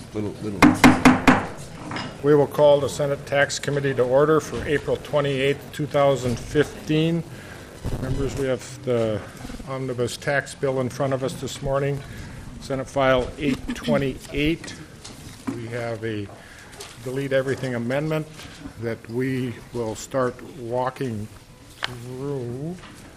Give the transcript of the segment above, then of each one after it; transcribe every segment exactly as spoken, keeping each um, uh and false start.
Little, little. We will call the Senate Tax Committee to order for April twenty-eighth, two thousand fifteen. Members, we have the omnibus tax bill in front of us this morning, Senate File eight twenty-eight. We have a delete everything amendment that we will start walking through.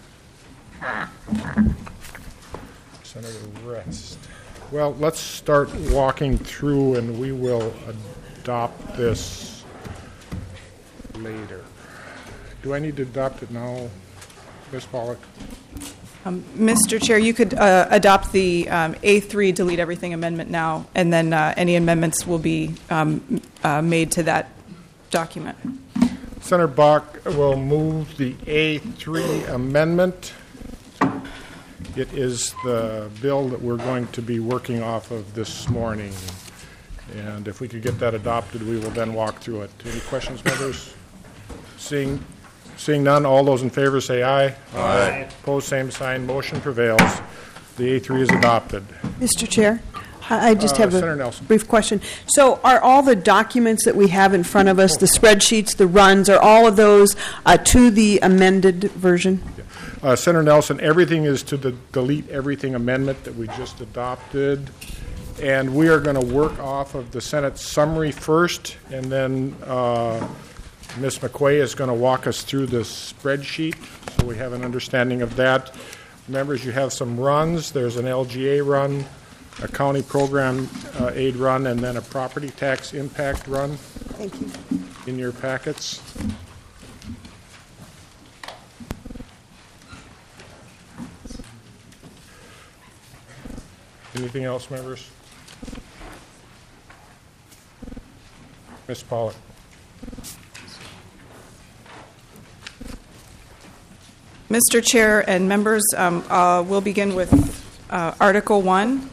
Senator Rest. Well, let's start walking through and we will adopt this later. Do I need to adopt it now, Miz Pollack? Um, Mister Chair, you could uh, adopt the um, A three delete everything amendment now, and then uh, any amendments will be um, uh, made to that document. Senator Bach will move the A three amendment. It is the bill that we're going to be working off of this morning. And if we could get that adopted, we will then walk through it. Any questions, members? Seeing seeing none, all those in favor say aye. Aye. Opposed, same sign. Motion prevails. The A three is adopted. Mister Chair, I I just Uh, have Senator a Nelson. brief question. So are all the documents that we have in front of us, the spreadsheets, the runs, are all of those uh, to the amended version? Uh, Senator Nelson, everything is to the delete everything amendment that we just adopted. And we are going to work off of the Senate summary first, and then uh, Miz McQuay is going to walk us through the spreadsheet so we have an understanding of that. Members, you have some runs. There's an L G A run, a county program uh, aid run, and then a property tax impact run. Thank you. In your packets. Anything else, members? Miz Pollack. Mister Chair and members, um, uh, we'll begin with uh, Article one.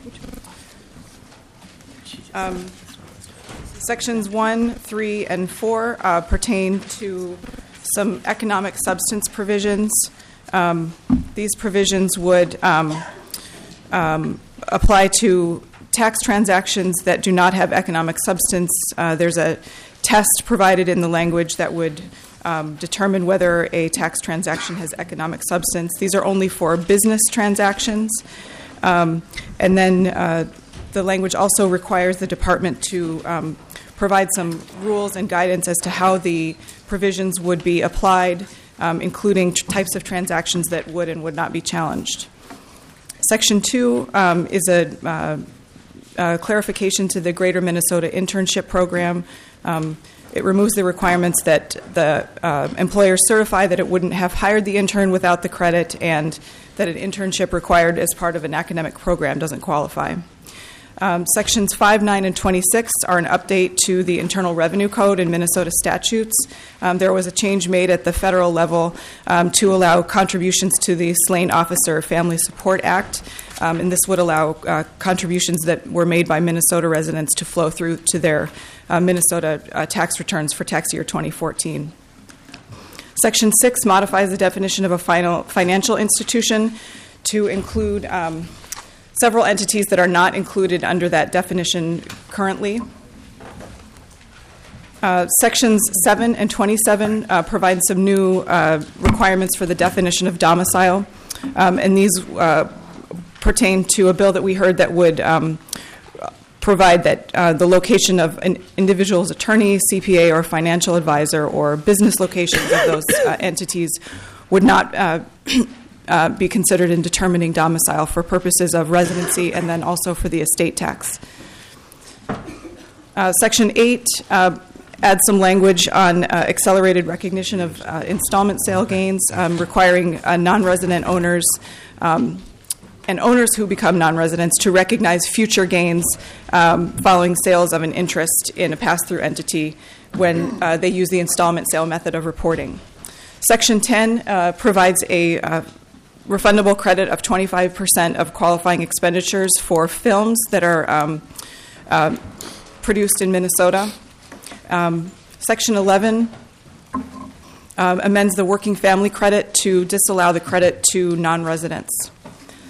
Um, sections one, three, and four uh, pertain to some economic substance provisions. Um, these provisions would um, um, apply to tax transactions that do not have economic substance. Uh, there's a test provided in the language that would um, determine whether a tax transaction has economic substance. These are only for business transactions. Um, and then uh, the language also requires the department to um, provide some rules and guidance as to how the provisions would be applied, um, including t- types of transactions that would and would not be challenged. Section two um, is a uh, uh, clarification to the Greater Minnesota Internship Program. Um, it removes the requirements that the uh, employer certify that it wouldn't have hired the intern without the credit, and that an internship required as part of an academic program doesn't qualify. Um, sections five, nine, and twenty-six are an update to the Internal Revenue Code and Minnesota statutes. Um, there was a change made at the federal level um, to allow contributions to the Slain Officer Family Support Act, um, and this would allow uh, contributions that were made by Minnesota residents to flow through to their uh, Minnesota uh, tax returns for tax year twenty fourteen. Section six modifies the definition of a final financial institution to include um, several entities that are not included under that definition currently. Uh, sections seven and twenty-seven uh, provide some new uh, requirements for the definition of domicile, um, and these uh, pertain to a bill that we heard that would um, provide that uh, the location of an individual's attorney, C P A, or financial advisor, or business locations of those uh, entities would not uh, Uh, be considered in determining domicile for purposes of residency and then also for the estate tax. Uh, Section eight uh, adds some language on uh, accelerated recognition of uh, installment sale gains, um, requiring uh, non-resident owners um, and owners who become non-residents to recognize future gains um, following sales of an interest in a pass-through entity when uh, they use the installment sale method of reporting. Section ten uh, provides a uh, refundable credit of twenty-five percent of qualifying expenditures for films that are um, uh, produced in Minnesota. Um, Section eleven um, amends the working family credit to disallow the credit to non-residents.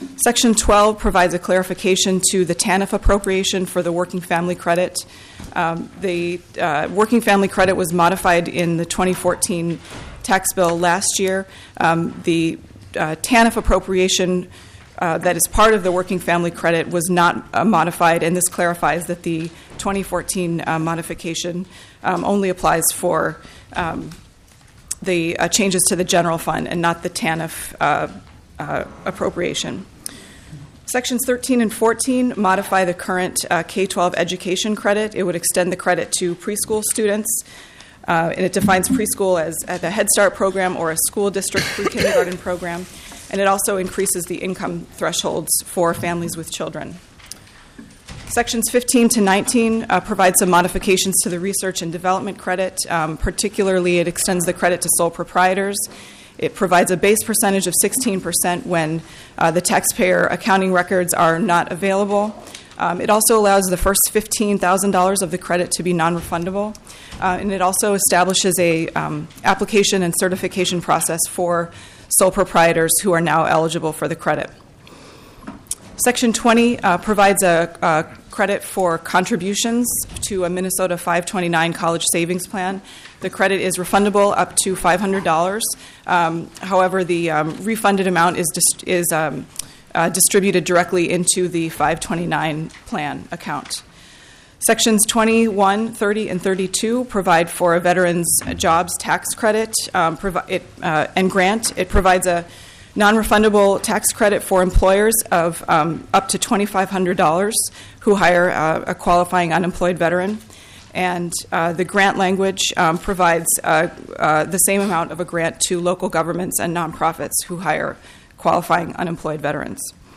Section twelve provides a clarification to the TANF appropriation for the working family credit. Um, the uh, working family credit was modified in the twenty fourteen tax bill last year. Um, the uh, TANF appropriation uh, that is part of the working family credit was not uh, modified, and this clarifies that the twenty fourteen uh, modification um, only applies for um, the uh, changes to the general fund and not the TANF uh, uh, appropriation. Sections thirteen and fourteen modify the current uh, K twelve education credit. It would extend the credit to preschool students, uh, and it defines preschool as, as a Head Start program or a school district pre-kindergarten program, and it also increases the income thresholds for families with children. Sections fifteen to nineteen uh, provide some modifications to the research and development credit. Um, particularly, it extends the credit to sole proprietors. It provides a base percentage of sixteen percent when uh, the taxpayer accounting records are not available. Um, it also allows the first fifteen thousand dollars of the credit to be non-refundable. Uh, and it also establishes a um, application and certification process for sole proprietors who are now eligible for the credit. Section twenty uh, provides a, a credit for contributions to a Minnesota five twenty-nine college savings plan. The credit is refundable up to five hundred dollars. Um, however, the um, refunded amount is, dis- is um, uh, distributed directly into the five twenty-nine plan account. Sections twenty-one, thirty, and thirty-two provide for a veteran's jobs tax credit um, provi- it, uh, and grant. It provides a non-refundable tax credit for employers of um, up to twenty-five hundred dollars who hire uh, a qualifying unemployed veteran. And uh, the grant language um, provides uh, uh, the same amount of a grant to local governments and nonprofits who hire qualifying unemployed veterans.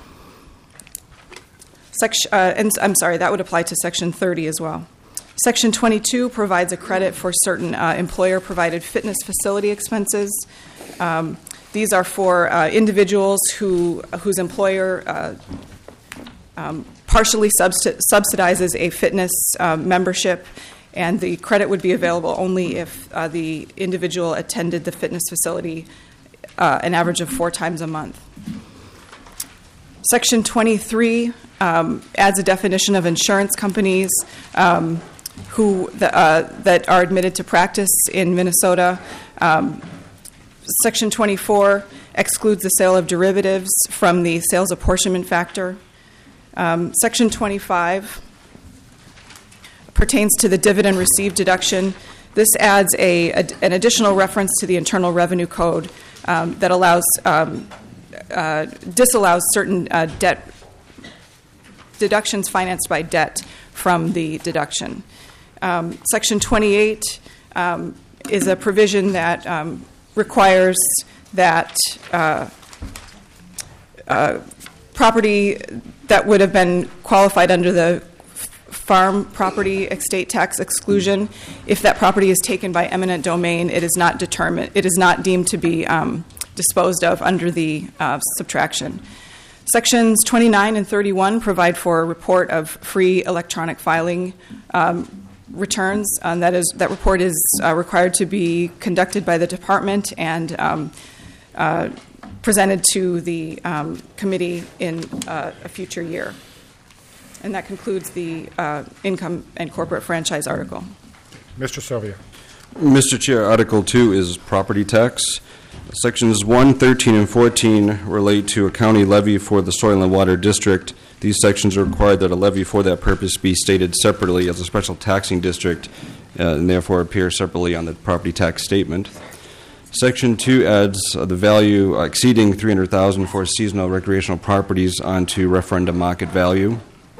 Section, uh, and I'm sorry, that would apply to Section thirty as well. Section twenty-two provides a credit for certain uh, employer-provided fitness facility expenses. Um, These are for uh, individuals who whose employer uh, um, partially substi- subsidizes a fitness uh, membership, and the credit would be available only if uh, the individual attended the fitness facility uh, an average of four times a month. Section twenty-three um, adds a definition of insurance companies um, who the, uh, that are admitted to practice in Minnesota. Um, Section twenty-four excludes the sale of derivatives from the sales apportionment factor. Um, Section twenty-five pertains to the dividend received deduction. This adds a, a, an additional reference to the Internal Revenue Code um, that allows um, uh, disallows certain uh, debt deductions financed by debt from the deduction. Um, Section twenty-eight um, is a provision that um, requires that uh, uh, property that would have been qualified under the farm property estate tax exclusion, if that property is taken by eminent domain, it is not determined, it is not deemed to be um, disposed of under the uh, subtraction. Sections twenty-nine and thirty-one provide for a report of free electronic filing um, returns. Um, that is, that report is uh, required to be conducted by the department and um, uh, presented to the um, committee in uh, a future year. And that concludes the uh, income and corporate franchise article. Mister Sylvia. Mister Chair, Article two is property tax. Sections one, thirteen, and fourteen relate to a county levy for the Soil and Water District. These sections require that a levy for that purpose be stated separately as a special taxing district uh, and therefore appear separately on the property tax statement. Section two adds uh, the value uh, exceeding three hundred thousand dollars for seasonal recreational properties onto referendum market value.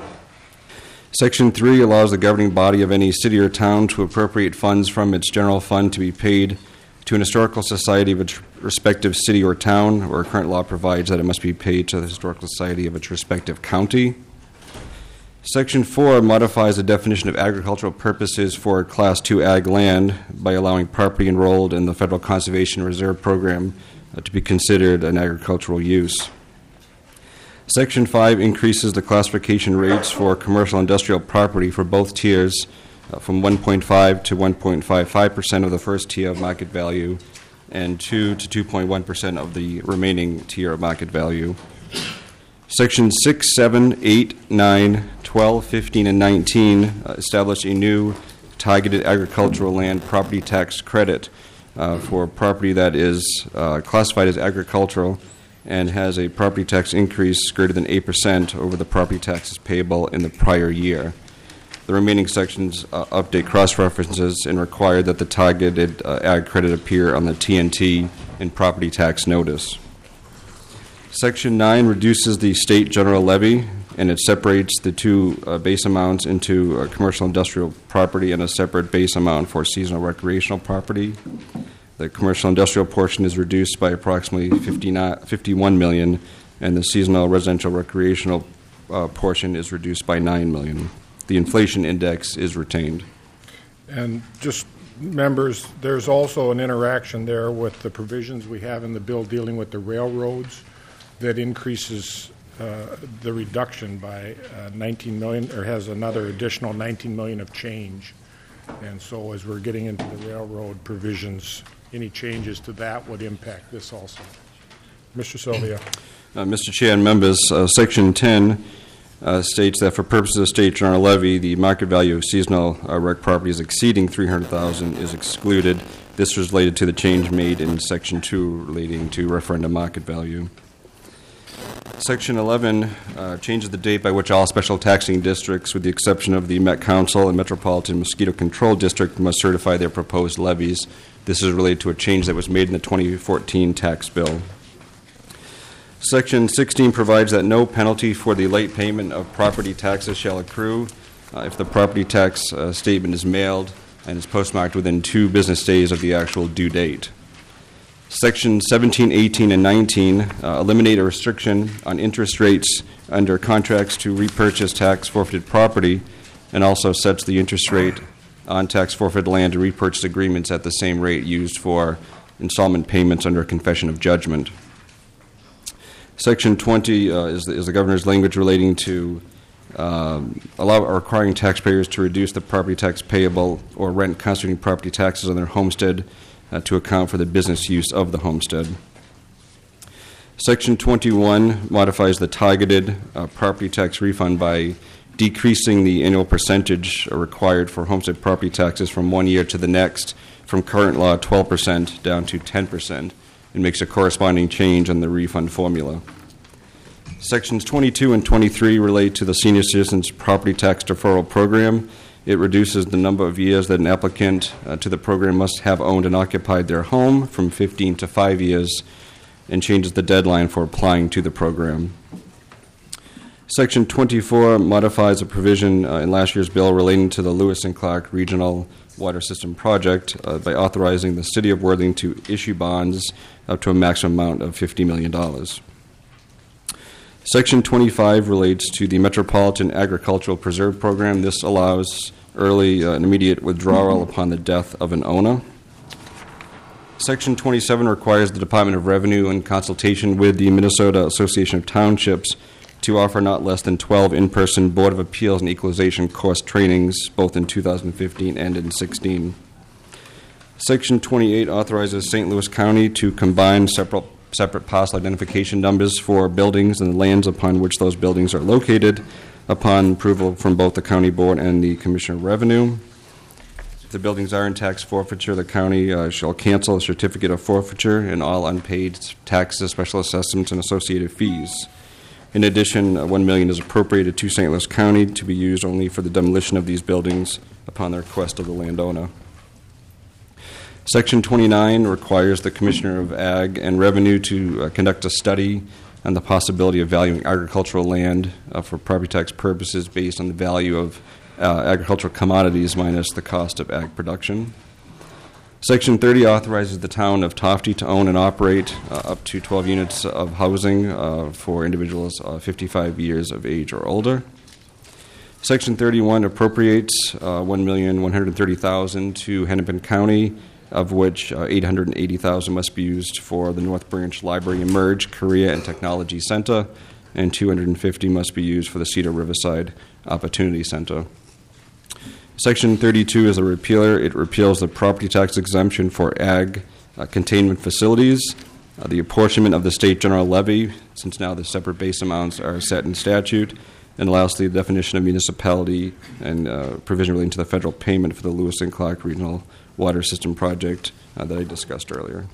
Section three allows the governing body of any city or town to appropriate funds from its general fund to be paid to an historical society of its respective city or town, where current law provides that it must be paid to the historical society of its respective county. Section four modifies the definition of agricultural purposes for Class two ag land by allowing property enrolled in the Federal Conservation Reserve Program uh, to be considered an agricultural use. Section five increases the classification rates for commercial industrial property for both tiers uh, from one point five to one point five five percent of the first tier of market value and two to two point one percent of the remaining tier of market value. Section six, seven, eight, nine, twelve, fifteen, and nineteen uh, establish a new targeted agricultural land property tax credit uh, for property that is uh, classified as agricultural and has a property tax increase greater than eight percent over the property taxes payable in the prior year. The remaining sections uh, update cross-references and require that the targeted uh, ag credit appear on the T N T and property tax notice. Section nine reduces the state general levy, and it separates the two uh, base amounts into uh, commercial industrial property and a separate base amount for seasonal recreational property. The commercial industrial portion is reduced by approximately fifty-one million dollars, and the seasonal residential recreational uh, portion is reduced by nine million dollars. The inflation index is retained. And just members, there's also an interaction there with the provisions we have in the bill dealing with the railroads that increases uh, the reduction by uh, nineteen million dollars, or has another additional nineteen million dollars of change. And so as we're getting into the railroad provisions, any changes to that would impact this also. Mister Sylvia. Uh, Mister Chair and members, uh, Section ten uh, states that for purposes of state general levy, the market value of seasonal uh, rec properties exceeding three hundred thousand dollars is excluded. This was related to the change made in Section two relating to referendum market value. Section eleven uh, changes the date by which all special taxing districts, with the exception of the Met Council and Metropolitan Mosquito Control District, must certify their proposed levies. This is related to a change that was made in the twenty fourteen tax bill. Section sixteen provides that no penalty for the late payment of property taxes shall accrue uh, if the property tax uh, statement is mailed and is postmarked within two business days of the actual due date. Section seventeen, eighteen, and nineteen uh, eliminate a restriction on interest rates under contracts to repurchase tax forfeited property, and also sets the interest rate on tax forfeited land and repurchase agreements at the same rate used for installment payments under a confession of judgment. Section twenty uh, is, the, is the governor's language relating to um, allow or requiring taxpayers to reduce the property tax payable or rent constituting property taxes on their homestead Uh, to account for the business use of the homestead. Section twenty-one modifies the targeted uh, property tax refund by decreasing the annual percentage uh, required for homestead property taxes from one year to the next, from current law twelve percent down to ten percent, and makes a corresponding change in the refund formula. Sections twenty-two and twenty-three relate to the Senior Citizens Property Tax Deferral Program. It reduces the number of years that an applicant uh, to the program must have owned and occupied their home from fifteen to five years, and changes the deadline for applying to the program. Section twenty-four modifies a provision uh, in last year's bill relating to the Lewis and Clark Regional Water System Project uh, by authorizing the City of Worthing to issue bonds up to a maximum amount of fifty million dollars. Section twenty-five relates to the Metropolitan Agricultural Preserve Program. This allows early uh, and immediate withdrawal upon the death of an owner. Section twenty-seven requires the Department of Revenue, in consultation with the Minnesota Association of Townships, to offer not less than twelve in-person Board of Appeals and Equalization course trainings, both in two thousand fifteen and in sixteen. Section twenty-eight authorizes Saint Louis County to combine separate separate parcel identification numbers for buildings and the lands upon which those buildings are located upon approval from both the County Board and the Commissioner of Revenue. If the buildings are in tax forfeiture, the county uh, shall cancel a certificate of forfeiture and all unpaid taxes, special assessments, and associated fees. In addition, uh, one million dollars is appropriated to Saint Louis County to be used only for the demolition of these buildings upon the request of the landowner. Section twenty-nine requires the Commissioner of Ag and Revenue to uh, conduct a study on the possibility of valuing agricultural land uh, for property tax purposes based on the value of uh, agricultural commodities minus the cost of ag production. Section thirty authorizes the town of Tofty to own and operate uh, up to twelve units of housing uh, for individuals uh, fifty-five years of age or older. Section thirty-one appropriates uh, one million one hundred thirty thousand dollars to Hennepin County, of which uh, eight hundred eighty thousand dollars must be used for the North Branch Library Emerge Career and Technology Center, and two hundred fifty thousand dollars must be used for the Cedar Riverside Opportunity Center. Section thirty-two is a repealer. It repeals the property tax exemption for ag uh, containment facilities, uh, the apportionment of the state general levy since now the separate base amounts are set in statute, and lastly, the definition of municipality and uh, provision relating to the federal payment for the Lewis and Clark Regional Water System Project uh, that I discussed earlier.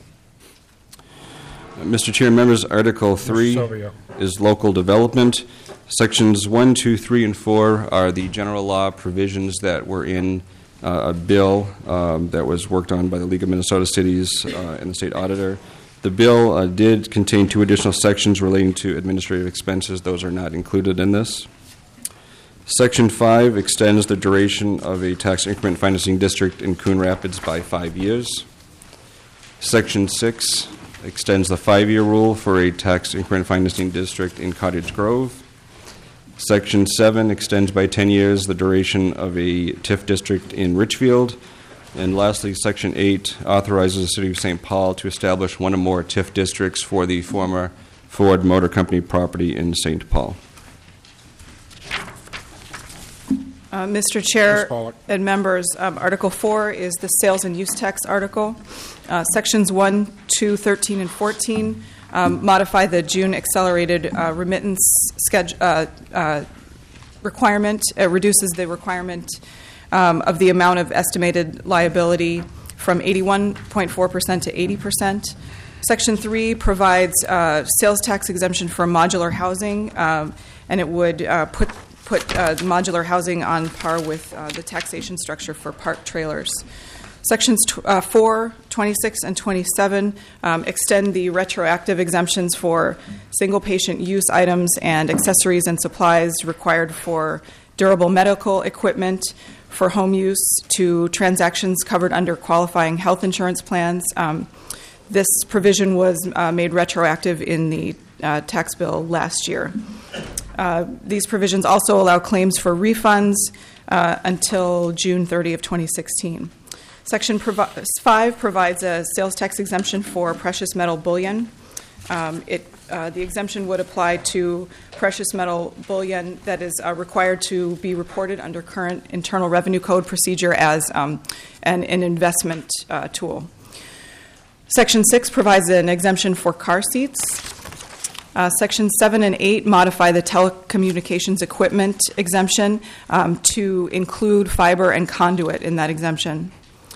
Uh, Mister Chair and members, Article three Sylvia. is local development. Sections one, two, three, and four are the general law provisions that were in uh, a bill um, that was worked on by the League of Minnesota Cities uh, and the state auditor. The bill uh, did contain two additional sections relating to administrative expenses. Those are not included in this. Section five extends the duration of a tax increment financing district in Coon Rapids by five years. Section six extends the five-year rule for a tax increment financing district in Cottage Grove. Section seven extends by ten years the duration of a T I F district in Richfield. And lastly, Section eight authorizes the City of Saint Paul to establish one or more T I F districts for the former Ford Motor Company property in Saint Paul. Uh, Mister Miz Chair Pollack. and members, um, Article four is the sales and use tax article. Uh, Sections one, two, thirteen, and fourteen um, modify the June accelerated uh, remittance schedule, uh, uh, requirement, uh, reduces the requirement um, of the amount of estimated liability from eighty-one point four percent to eighty percent. Section three provides uh, sales tax exemption for modular housing, um, and it would uh, put put uh, modular housing on par with uh, the taxation structure for park trailers. Sections tw- uh, four, twenty-six, and twenty-seven um, extend the retroactive exemptions for single-patient use items and accessories and supplies required for durable medical equipment for home use to transactions covered under qualifying health insurance plans. Um, this provision was uh, made retroactive in the uh, tax bill last year. Uh, these provisions also allow claims for refunds uh, until June thirtieth of twenty sixteen. Section provi- five provides a sales tax exemption for precious metal bullion. Um, it, uh, the exemption would apply to precious metal bullion that is uh, required to be reported under current Internal Revenue Code procedure as um, an, an investment uh, tool. Section six provides an exemption for car seats. Uh, Section seven and eight modify the telecommunications equipment exemption um, to include fiber and conduit in that exemption.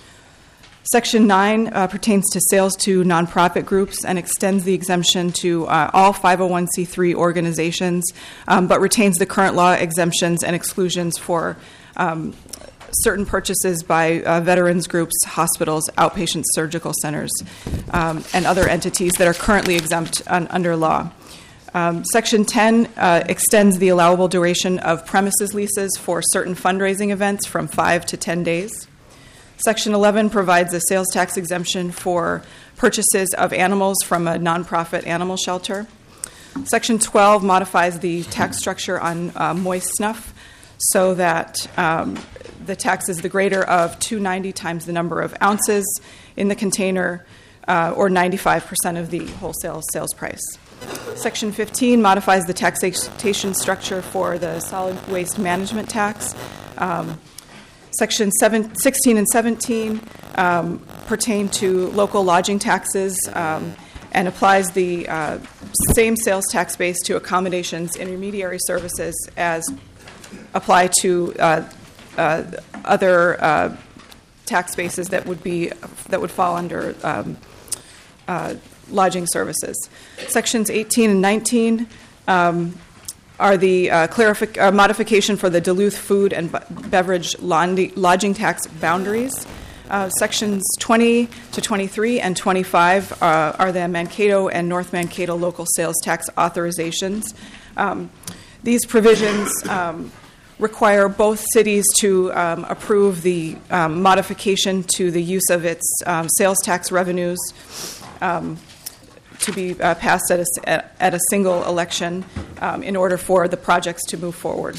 Section nine uh, pertains to sales to nonprofit groups and extends the exemption to uh, all five oh one c three organizations, um, but retains the current law exemptions and exclusions for um, certain purchases by uh, veterans groups, hospitals, outpatient surgical centers, um, and other entities that are currently exempt un- under law. Um, Section ten uh, extends the allowable duration of premises leases for certain fundraising events from five to ten days. Section eleven provides a sales tax exemption for purchases of animals from a nonprofit animal shelter. Section twelve modifies the tax structure on uh, moist snuff so that um, the tax is the greater of two hundred ninety times the number of ounces in the container uh, or ninety-five percent of the wholesale sales price. Section fifteen modifies the taxation structure for the solid waste management tax. Um, Section seven, sixteen and seventeen um, pertain to local lodging taxes um, and applies the uh, same sales tax base to accommodations, intermediary services as apply to uh, uh, other uh, tax bases that would be that would fall under um, uh, lodging services. Sections eighteen and nineteen um, are the uh, clarific- uh, modification for the Duluth food and b- beverage londi- lodging tax boundaries. Uh, sections twenty to twenty-three and twenty-five uh, are the Mankato and North Mankato local sales tax authorizations. Um, these provisions um, require both cities to um, approve the um, modification to the use of its um, sales tax revenues um, to be uh, passed at a, at, at a single election um, in order for the projects to move forward.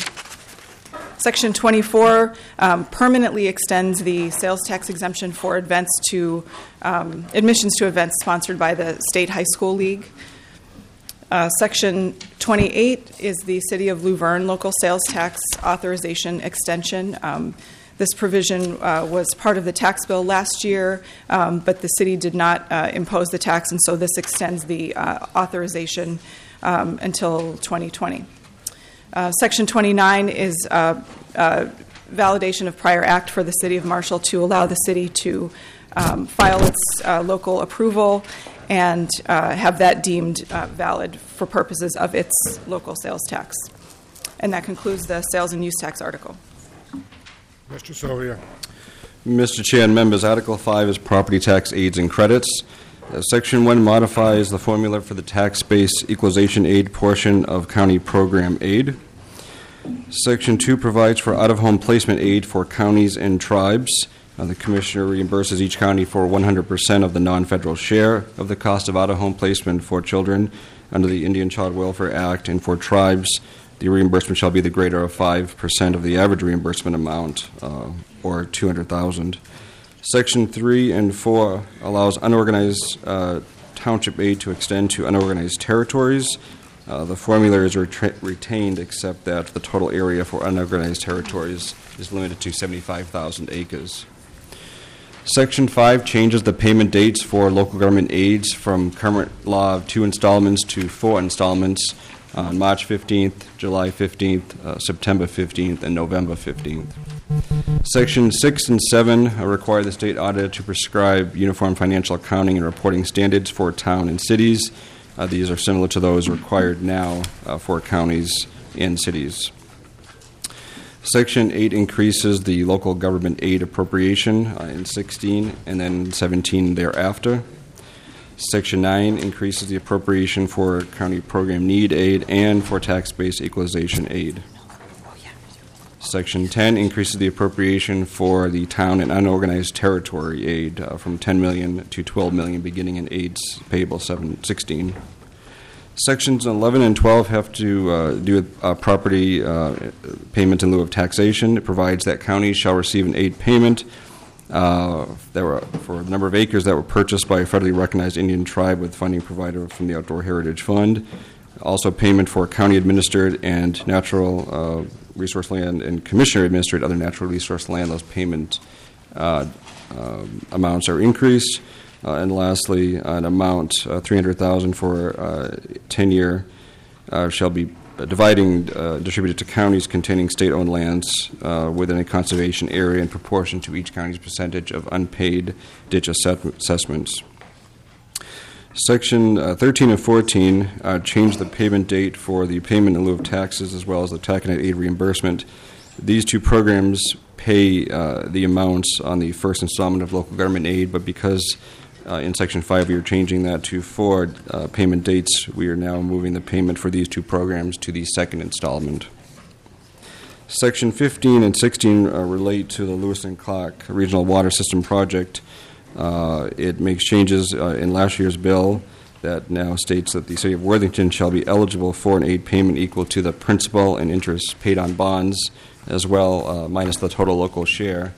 Section twenty-four um, permanently extends the sales tax exemption for events to um, admissions to events sponsored by the State High School League. Uh, Section twenty-eight is the City of Luverne local sales tax authorization extension. Um, This provision uh, was part of the tax bill last year, um, but the city did not uh, impose the tax, and so this extends the uh, authorization um, until twenty twenty. Uh, Section twenty-nine is uh, uh, validation of prior act for the City of Marshall to allow the city to um, file its uh, local approval and uh, have that deemed uh, valid for purposes of its local sales tax. And that concludes the sales and use tax article. Mister Sylvia. Mister Chair and members, Article five is property tax aids and credits. Uh, Section one modifies the formula for the tax base equalization aid portion of county program aid. Section two provides for out-of-home placement aid for counties and tribes. Uh, the Commissioner reimburses each county for one hundred percent of the non-federal share of the cost of out-of-home placement for children under the Indian Child Welfare Act, and for tribes, the reimbursement shall be the greater of five percent of the average reimbursement amount, uh, or two hundred thousand dollars. Section three and four allows unorganized uh, township aid to extend to unorganized territories. Uh, the formula is retra- retained, except that the total area for unorganized territories is limited to seventy-five thousand acres. Section five changes the payment dates for local government aids from current law of two installments to four installments on March fifteenth, July fifteenth, uh, September fifteenth, and November fifteenth. Section six and seven uh, require the state auditor to prescribe uniform financial accounting and reporting standards for town and cities. Uh, these are similar to those required now uh, for counties and cities. Section eight increases the local government aid appropriation uh, in sixteen and then seventeen thereafter. Section nine increases the appropriation for county program need aid and for tax-based equalization aid. Section ten increases the appropriation for the town and unorganized territory aid uh, from ten million dollars to twelve million dollars beginning in aids payable seven sixteen. Sections eleven and twelve have to uh, do with uh, property uh, payment in lieu of taxation. It provides that counties shall receive an aid payment uh, that were for the number of acres that were purchased by a federally recognized Indian tribe with funding provided from the Outdoor Heritage Fund. Also payment for county-administered and natural uh, resource land and commissioner-administered other natural resource land. Those payment uh, uh, amounts are increased. Uh, and lastly, an amount, uh, three hundred thousand dollars for uh, ten-year, uh, shall be dividing, uh, distributed to counties containing state-owned lands uh, within a conservation area in proportion to each county's percentage of unpaid ditch assess- assessments. Section uh, thirteen and fourteen uh, change the payment date for the payment in lieu of taxes as well as the taconite aid reimbursement. These two programs pay uh, the amounts on the first installment of local government aid, but because Uh, in Section five, we are changing that to four uh, payment dates. We are now moving the payment for these two programs to the second installment. Section fifteen and sixteen uh, relate to the Lewis and Clark Regional Water System Project. Uh, it makes changes uh, in last year's bill that now states that the City of Worthington shall be eligible for an aid payment equal to the principal and interest paid on bonds, as well uh, minus the total local share.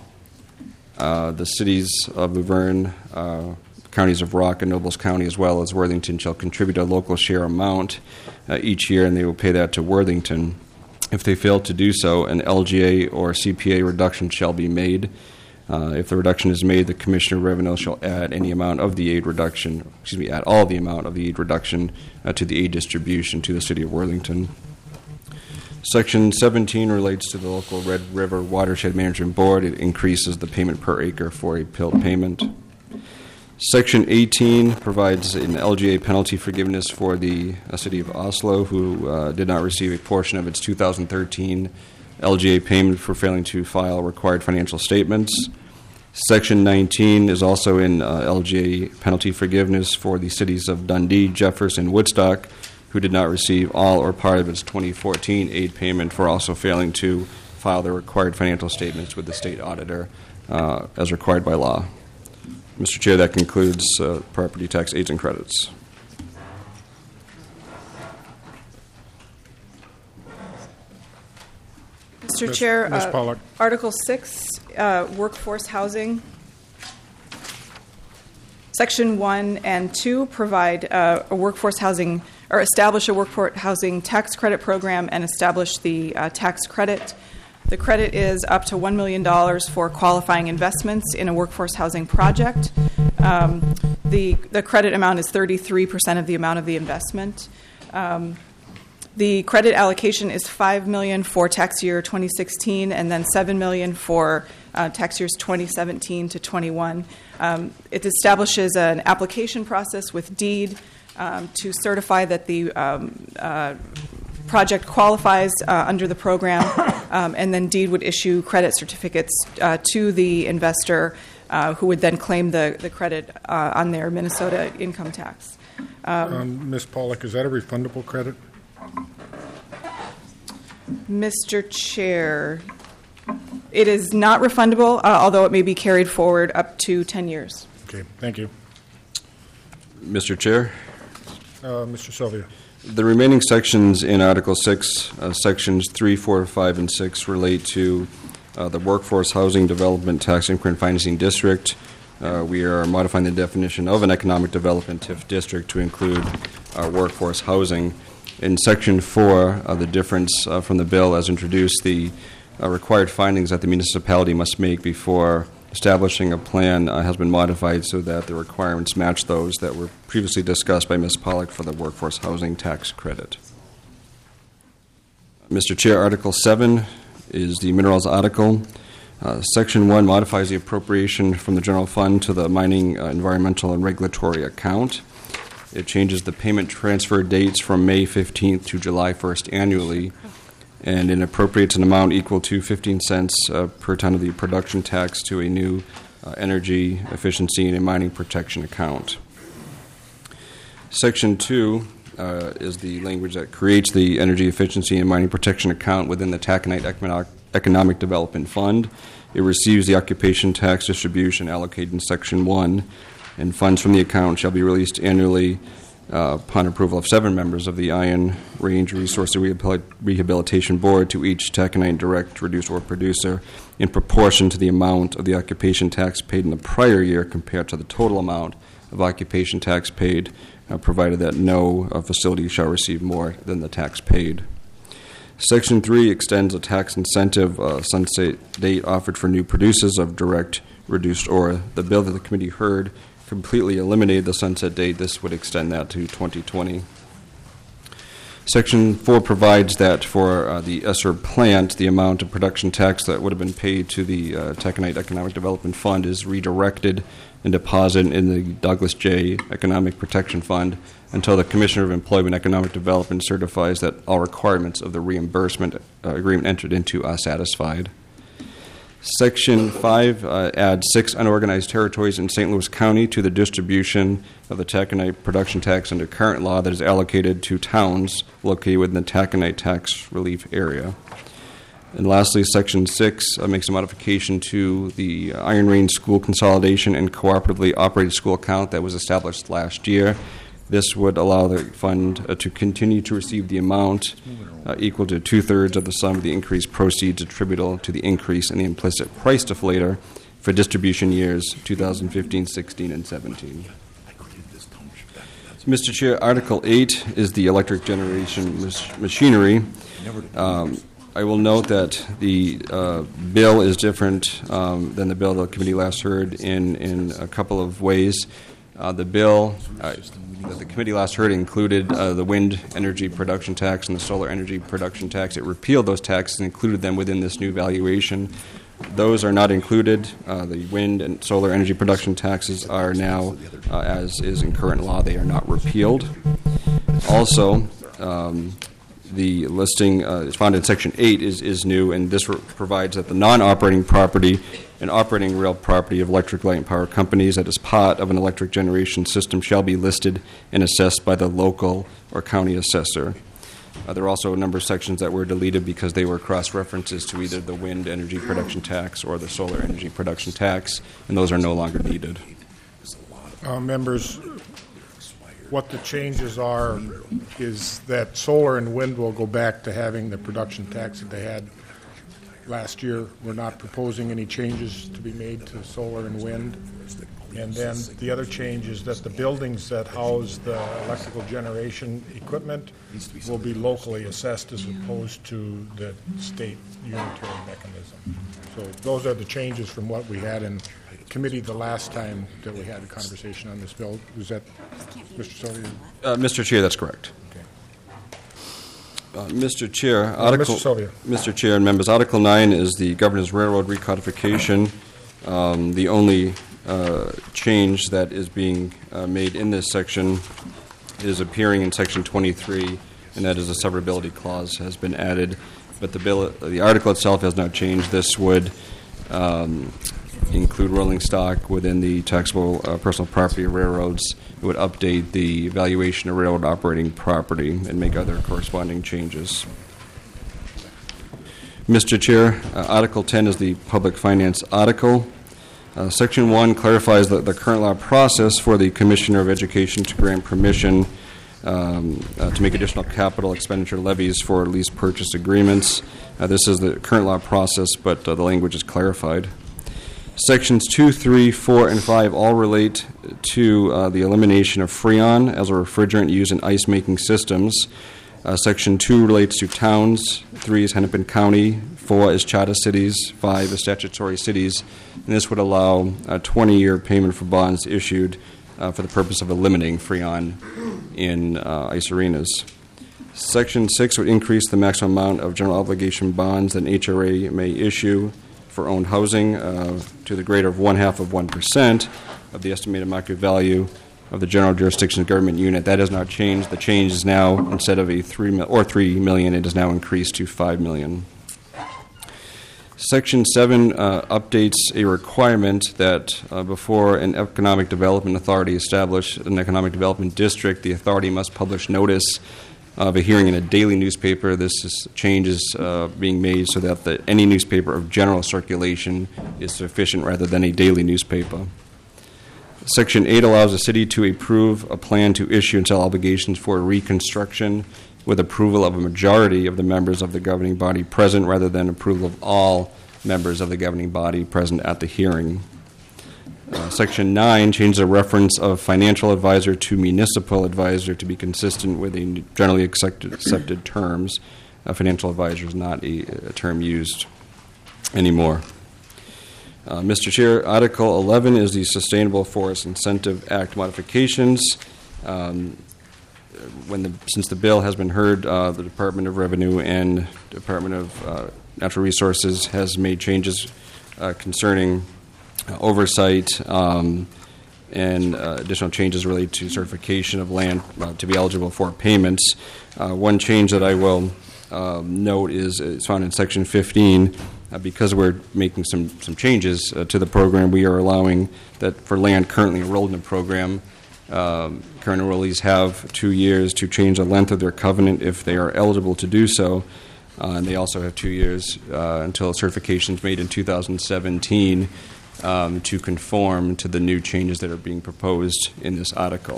Uh, the cities of Luverne, uh, counties of Rock and Nobles County, as well as Worthington, shall contribute a local share amount uh, each year, and they will pay that to Worthington. If they fail to do so, an L G A or C P A reduction shall be made. Uh, if the reduction is made, the Commissioner of Revenue shall add any amount of the aid reduction, excuse me, add all the amount of the aid reduction uh, to the aid distribution to the City of Worthington. Section seventeen relates to the local Red River Watershed Management Board. It increases the payment per acre for a P I L T payment. Section eighteen provides an L G A penalty forgiveness for the uh, City of Oslo, who uh, did not receive a portion of its two thousand thirteen L G A payment for failing to file required financial statements. Section nineteen is also in uh, L G A penalty forgiveness for the cities of Dundee, Jefferson, and Woodstock, who did not receive all or part of its twenty fourteen aid payment for also failing to file their required financial statements with the state auditor uh, as required by law. Mister Chair, that concludes uh, property tax aids and credits. Mister Miz Chair, Miz uh, Pollack. Article six, uh, workforce housing. Section one and two provide uh, a workforce housing, or establish a workforce housing tax credit program and establish the uh, tax credit The credit is up to one million dollars for qualifying investments in a workforce housing project. Um, the, the credit amount is thirty-three percent of the amount of the investment. Um, the credit allocation is five million dollars for tax year twenty sixteen and then seven million dollars for uh, tax years twenty seventeen to twenty-one. Um, it establishes an application process with deed um, to certify that the um, uh, project qualifies uh, under the program, um, and then deed would issue credit certificates uh, to the investor, uh, who would then claim the, the credit uh, on their Minnesota income tax. Um, Um, Miz Pollock, is that a refundable credit? Mister Chair, it is not refundable, uh, although it may be carried forward up to ten years. Okay, thank you. Mister Chair, Uh, Mister Sylvia. the remaining sections in Article six, uh, Sections three, four, five, and six relate to uh, the Workforce Housing Development Tax Increment Financing District. Uh, we are modifying the definition of an economic development T I F district to include uh, workforce housing. In Section four, uh, the difference uh, from the bill as introduced, the uh, required findings that the municipality must make before establishing a plan uh, has been modified so that the requirements match those that were previously discussed by Miz Pollock for the workforce housing tax credit. Mister Chair, Article seven is the minerals article. Uh, Section one modifies the appropriation from the general fund to the mining uh, environmental and regulatory account. It changes the payment transfer dates from May fifteenth to July first annually, and it appropriates an amount equal to fifteen cents uh, per ton of the production tax to a new uh, energy efficiency and mining protection account. Section two uh, is the language that creates the energy efficiency and mining protection account within the Taconite Economic, Economic Development Fund. It receives the occupation tax distribution allocated in Section one, and funds from the account shall be released annually Uh, upon approval of seven members of the Iron Range Resource Rehabil- Rehabilitation Board to each taconite direct reducer or producer in proportion to the amount of the occupation tax paid in the prior year compared to the total amount of occupation tax paid, uh, provided that no uh, facility shall receive more than the tax paid. Section three extends a tax incentive uh, sunset date offered for new producers of direct reduced ore. The bill that the committee heard completely eliminated the sunset date. This would extend that to twenty twenty. Section four provides that for uh, the Esser plant, the amount of production tax that would have been paid to the uh, Taconite Economic Development Fund is redirected and deposited in the Douglas J. Economic Protection Fund until the Commissioner of Employment and Economic Development certifies that all requirements of the reimbursement uh, agreement entered into are satisfied. Section five uh, adds six unorganized territories in Saint Louis County to the distribution of the taconite production tax under current law that is allocated to towns located within the taconite tax relief area. And lastly, Section six uh, makes a modification to the uh, Iron Range School Consolidation and Cooperatively Operated School account that was established last year. This would allow the fund uh, to continue to receive the amount uh, equal to two-thirds of the sum of the increased proceeds attributable to the increase in the implicit price deflator for distribution years two thousand fifteen, sixteen, and seventeen. Mister Chair, Article eight is the electric generation mach- machinery. Um, I will note that the uh, bill is different um, than the bill the committee last heard in, in a couple of ways. Uh, the bill uh, that the committee last heard included uh, the wind energy production tax and the solar energy production tax. It repealed those taxes and included them within this new valuation. Those are not included. Uh, the wind and solar energy production taxes are now, uh, as is in current law, they are not repealed. Also, um, the listing uh, is found in Section eight is, is new, and this re- provides that the non-operating property and operating real property of electric light and power companies that is part of an electric generation system shall be listed and assessed by the local or county assessor. Uh, there are also a number of sections that were deleted because they were cross-references to either the wind energy production tax or the solar energy production tax, and those are no longer needed. Uh, members, what the changes are is that solar and wind will go back to having the production tax that they had last year. We're not proposing any changes to be made to solar and wind. And then the other change is that the buildings that house the electrical generation equipment will be locally assessed as opposed to the state unitary mechanism. So those are the changes from what we had in committee the last time that we had a conversation on this bill. Was that Mister Sylvia? Uh, Mister Chair, that's correct. Okay. Uh, Mister Chair, Uh, Article, Mister Sylvia. Mister Chair and members, Article nine is the Governor's Railroad recodification. Um, the only uh, change that is being uh, made in this section is appearing in Section twenty-three, and that is a severability clause has been added. But the bill, the article itself has not changed. This would um, include rolling stock within the taxable uh, personal property of railroads. It would update the valuation of railroad operating property and make other corresponding changes. Mister Chair, uh, Article ten is the public finance article. Uh, Section one clarifies the, the current law process for the Commissioner of Education to grant permission um, uh, to make additional capital expenditure levies for lease purchase agreements. Uh, this is the current law process, but uh, the language is clarified. Sections two, three, four, and five all relate to uh, the elimination of Freon as a refrigerant used in ice-making systems. Uh, Section two relates to towns, three is Hennepin County, four is charter cities, five is statutory cities, and this would allow a twenty-year payment for bonds issued uh, for the purpose of eliminating Freon in uh, ice arenas. Section six would increase the maximum amount of general obligation bonds that an H R A may issue for owned housing uh, to the greater of one-half of one percent of the estimated market value of the general jurisdiction government unit. That has not changed. The change is now, instead of a three mil- or three million, it is now increased to five million. Section seven uh, updates a requirement that uh, before an economic development authority establishes an economic development district, the authority must publish notice of a hearing in a daily newspaper. This is changes uh, being made so that the, any newspaper of general circulation is sufficient rather than a daily newspaper. Section eight allows the city to approve a plan to issue and sell obligations for reconstruction with approval of a majority of the members of the governing body present rather than approval of all members of the governing body present at the hearing. Uh, Section nine changes the reference of financial advisor to municipal advisor to be consistent with the generally accepted, accepted terms. Uh, financial advisor is not a, a term used anymore. Uh, Mister Chair, Article eleven is the Sustainable Forest Incentive Act modifications. Um, when the, since the bill has been heard, uh, the Department of Revenue and Department of uh, Natural Resources has made changes uh, concerning uh, oversight um, and uh, additional changes related to certification of land uh, to be eligible for payments. Uh, one change that I will um, note is it's found in Section fifteen. Uh, because we're making some, some changes uh, to the program, we are allowing that for land currently enrolled in the program, um, current enrollees have two years to change the length of their covenant if they are eligible to do so. Uh, and they also have two years uh, until certification is made in two thousand seventeen um, to conform to the new changes that are being proposed in this article.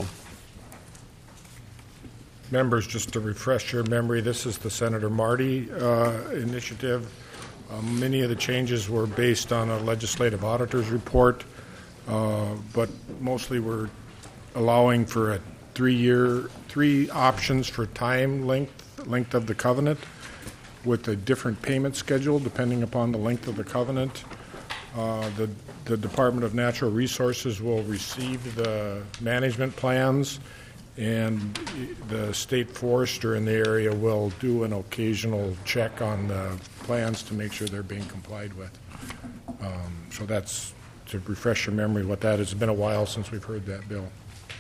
Members, just to refresh your memory, this is the Senator Marty uh, initiative. Um, many of the changes were based on a legislative auditor's report, uh, but mostly we're allowing for a three-year, three options for time length, length of the covenant, with a different payment schedule depending upon the length of the covenant. Uh, the, the Department of Natural Resources will receive the management plans, and the state forester in the area will do an occasional check on the plans to make sure they're being complied with. Um, so that's, to refresh your memory what that is. It's been a while since we've heard that bill.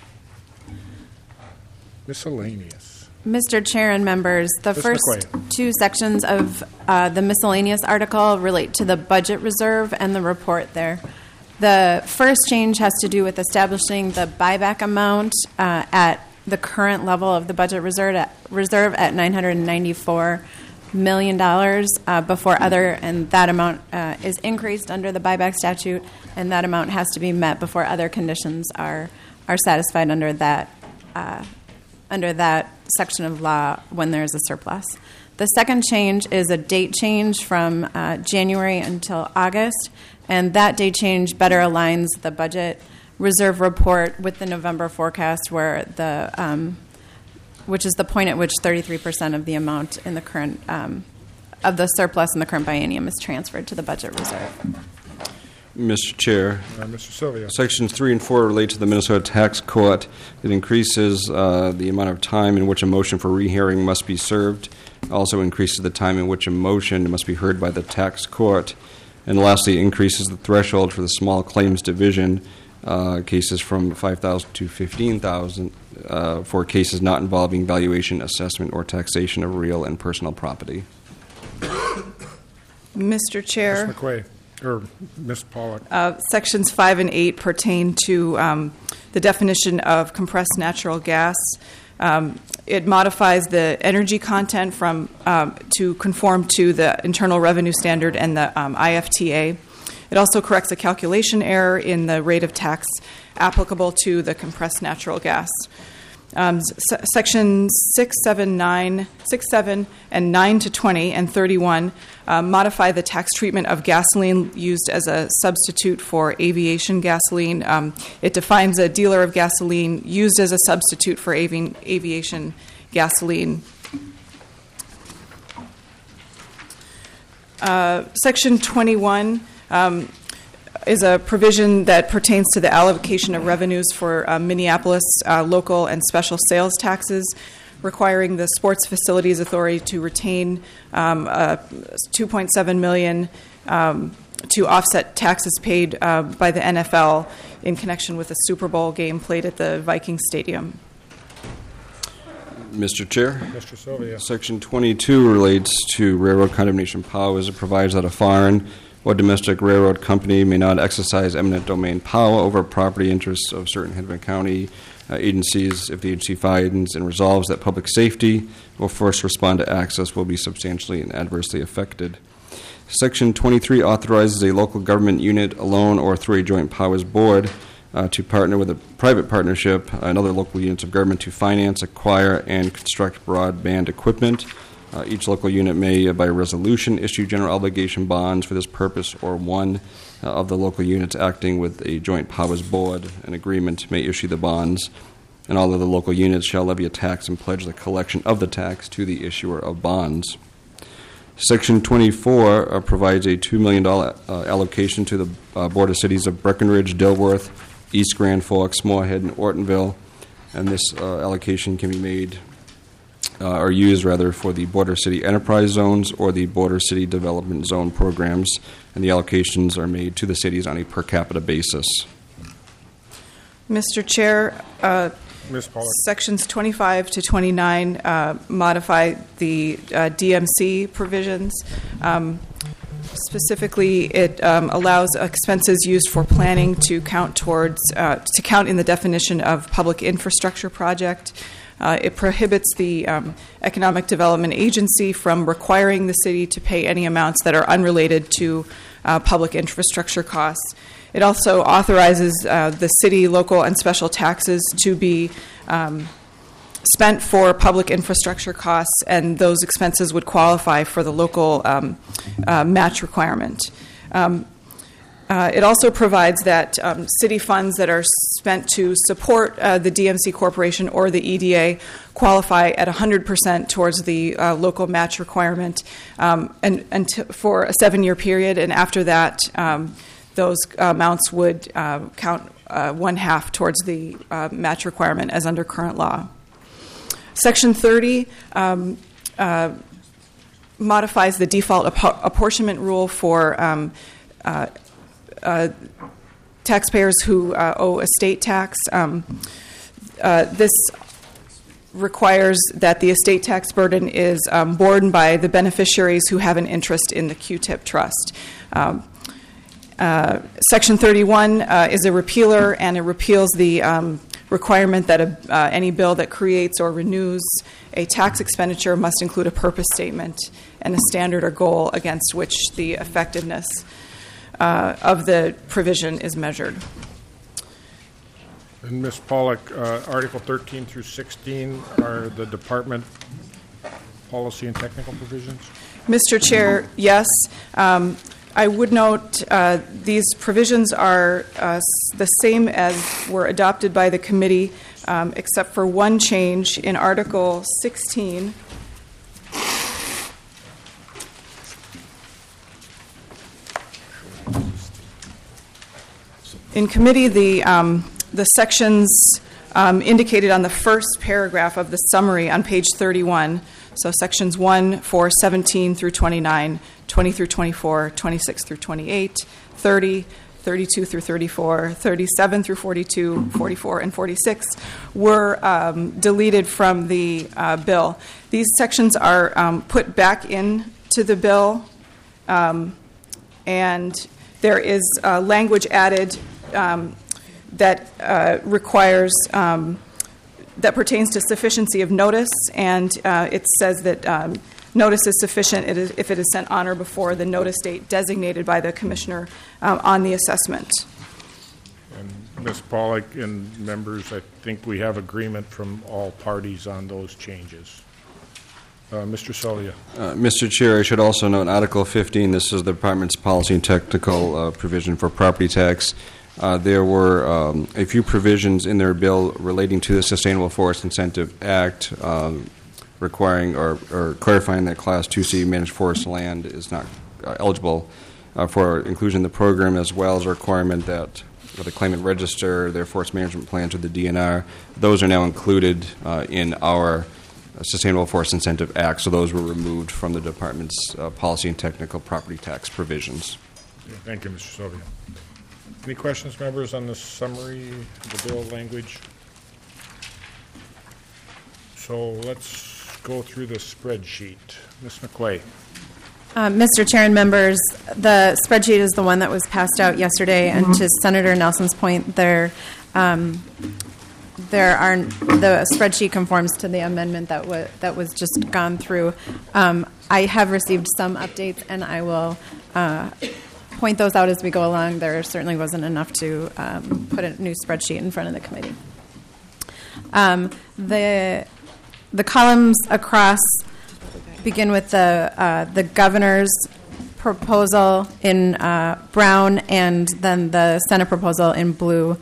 Miscellaneous. Mister Chair and members, the Miz first McQuaid. two sections of uh, the miscellaneous article relate to the budget reserve and the report there. The first change has to do with establishing the buyback amount uh, at the current level of the budget reserve at, reserve at nine hundred ninety-four million dollars uh, before other, and that amount uh, is increased under the buyback statute, and that amount has to be met before other conditions are are satisfied under that uh, under that section of law when there is a surplus. The second change is a date change from uh, January until August, and that date change better aligns the budget reserve report with the November forecast, where the um, which is the point at which thirty-three percent of the amount in the current um, of the surplus in the current biennium is transferred to the budget reserve. Mister Chair, Uh, Mister Sylvia. Sections three and four relate to the Minnesota Tax Court. It increases uh, the amount of time in which a motion for rehearing must be served. Also increases the time in which a motion must be heard by the tax court. And lastly, increases the threshold for the small claims division uh, cases from five thousand dollars to fifteen thousand dollars uh, for cases not involving valuation, assessment, or taxation of real and personal property. Mister Chair. Miz McQuay, or Miz Pollock. Uh, Sections five and eight pertain to um, the definition of compressed natural gas. Um, it modifies the energy content from um, to conform to the Internal Revenue Standard and the um, I F T A. It also corrects a calculation error in the rate of tax applicable to the compressed natural gas. Um, s- sections six, seven, nine, six, seven, and nine to twenty and thirty-one uh, modify the tax treatment of gasoline used as a substitute for aviation gasoline. Um, it defines a dealer of gasoline used as a substitute for avi- aviation gasoline. Uh, section twenty-one um, is a provision that pertains to the allocation of revenues for uh, Minneapolis uh, local and special sales taxes, requiring the Sports Facilities Authority to retain um, uh, two point seven million dollars um, to offset taxes paid uh, by the N F L in connection with a Super Bowl game played at the Viking Stadium. Mister Chair? Mister Sylvia. Section twenty-two relates to railroad condemnation powers. It provides that a foreign or domestic railroad company may not exercise eminent domain power over property interests of certain Hennepin County uh, agencies if the agency finds and resolves that public safety or first responder access will be substantially and adversely affected. Section twenty-three authorizes a local government unit alone or through a joint powers board uh, to partner with a private partnership and other local units of government to finance, acquire, and construct broadband equipment. Uh, each local unit may, uh, by resolution, issue general obligation bonds for this purpose, or one uh, of the local units acting with a joint powers board, an agreement, may issue the bonds, and all of the local units shall levy a tax and pledge the collection of the tax to the issuer of bonds. Section twenty-four uh, provides a two million dollars uh, allocation to the uh, Board of Cities of Breckenridge, Dilworth, East Grand Forks, Moorhead, and Ortonville, and this uh, allocation can be made Uh, are used rather for the Border City Enterprise Zones or the Border City Development Zone programs, and the allocations are made to the cities on a per capita basis. Mister Chair, uh, Miz Pollock. Sections twenty-five to twenty-nine uh, modify the uh, D M C provisions. Um, specifically, it um, allows expenses used for planning to count towards uh, to count in the definition of public infrastructure project. Uh, it prohibits the um, Economic Development Agency from requiring the city to pay any amounts that are unrelated to uh, public infrastructure costs. It also authorizes uh, the city, local, and special taxes to be um, spent for public infrastructure costs, and those expenses would qualify for the local um, uh, match requirement. Um, Uh, it also provides that um, city funds that are spent to support uh, the D M C Corporation or the E D A qualify at one hundred percent towards the uh, local match requirement um, and, and t- for a seven-year period, and after that, um, those amounts would uh, count uh, one half towards the uh, match requirement as under current law. Section thirty um, uh, modifies the default app- apportionment rule for um, uh, Uh, taxpayers who uh, owe estate tax. Um, uh, this requires that the estate tax burden is um, borne by the beneficiaries who have an interest in the Q T I P trust. Um, uh, Section thirty-one uh, is a repealer, and it repeals the um, requirement that a, uh, any bill that creates or renews a tax expenditure must include a purpose statement and a standard or goal against which the effectiveness Uh, of the provision is measured. And Miz Pollock, uh, Article thirteen through sixteen are the department policy and technical provisions? Mister Chair, yes. Um, I would note uh, these provisions are uh, s- the same as were adopted by the committee, um, except for one change in Article sixteen. In committee, the, um, the sections um, indicated on the first paragraph of the summary on page thirty-one, so sections one, four, seventeen through twenty-nine, twenty through twenty-four, twenty-six through twenty-eight, thirty, thirty-two through thirty-four, thirty-seven through forty-two, forty-four, and forty-six were um, deleted from the uh, bill. These sections are um, put back into the bill, um, and there is uh, language added um, that uh, requires um, that pertains to sufficiency of notice, and uh, it says that um, notice is sufficient it is, if it is sent on or before the notice date designated by the commissioner um, on the assessment. And Miz Pollack and members, I think we have agreement from all parties on those changes. Uh, Mister Solia. Uh, Mister Chair, I should also note Article fifteen, this is the department's policy and technical uh, provision for property tax. Uh, there were um, a few provisions in their bill relating to the Sustainable Forest Incentive Act um, requiring or, or clarifying that Class two C managed forest land is not uh, eligible uh, for inclusion in the program, as well as a requirement that the claimant register their forest management plans with the D N R. Those are now included uh, in our Sustainable Forest Incentive Act, so those were removed from the department's uh, policy and technical property tax provisions. Thank you, Mister Sylvia. Any questions, members, on the summary of the bill language? So let's go through the spreadsheet. Miz McQuay. Uh, Mister Chair and members, the spreadsheet is the one that was passed out yesterday, and to Senator Nelson's point, there, um, there are the spreadsheet conforms to the amendment that was that was just gone through. Um, I have received some updates, and I will uh, point those out as we go along. There certainly wasn't enough to um, put a new spreadsheet in front of the committee. Um, the the columns across begin with the uh, the governor's proposal in uh, brown, and then the Senate proposal in blue.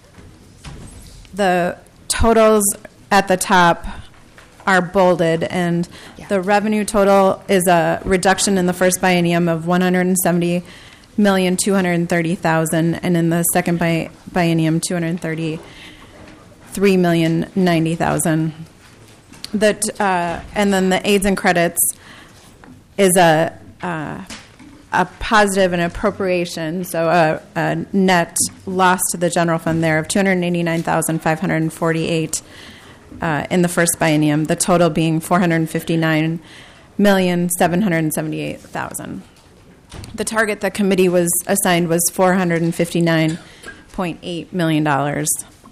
The totals at the top are bolded, and yeah. The revenue total is a reduction in the first biennium of one hundred seventy million two hundred thirty thousand, and in the second bi- biennium two hundred thirty-three million ninety thousand. That uh, and then the aids and credits is a uh, a positive and appropriation, so a, a net loss to the general fund there of two hundred eighty-nine thousand five hundred forty-eight uh, in the first biennium. The total being four hundred fifty-nine million seven hundred seventy-eight thousand. The target the committee was assigned was four hundred fifty-nine point eight million dollars.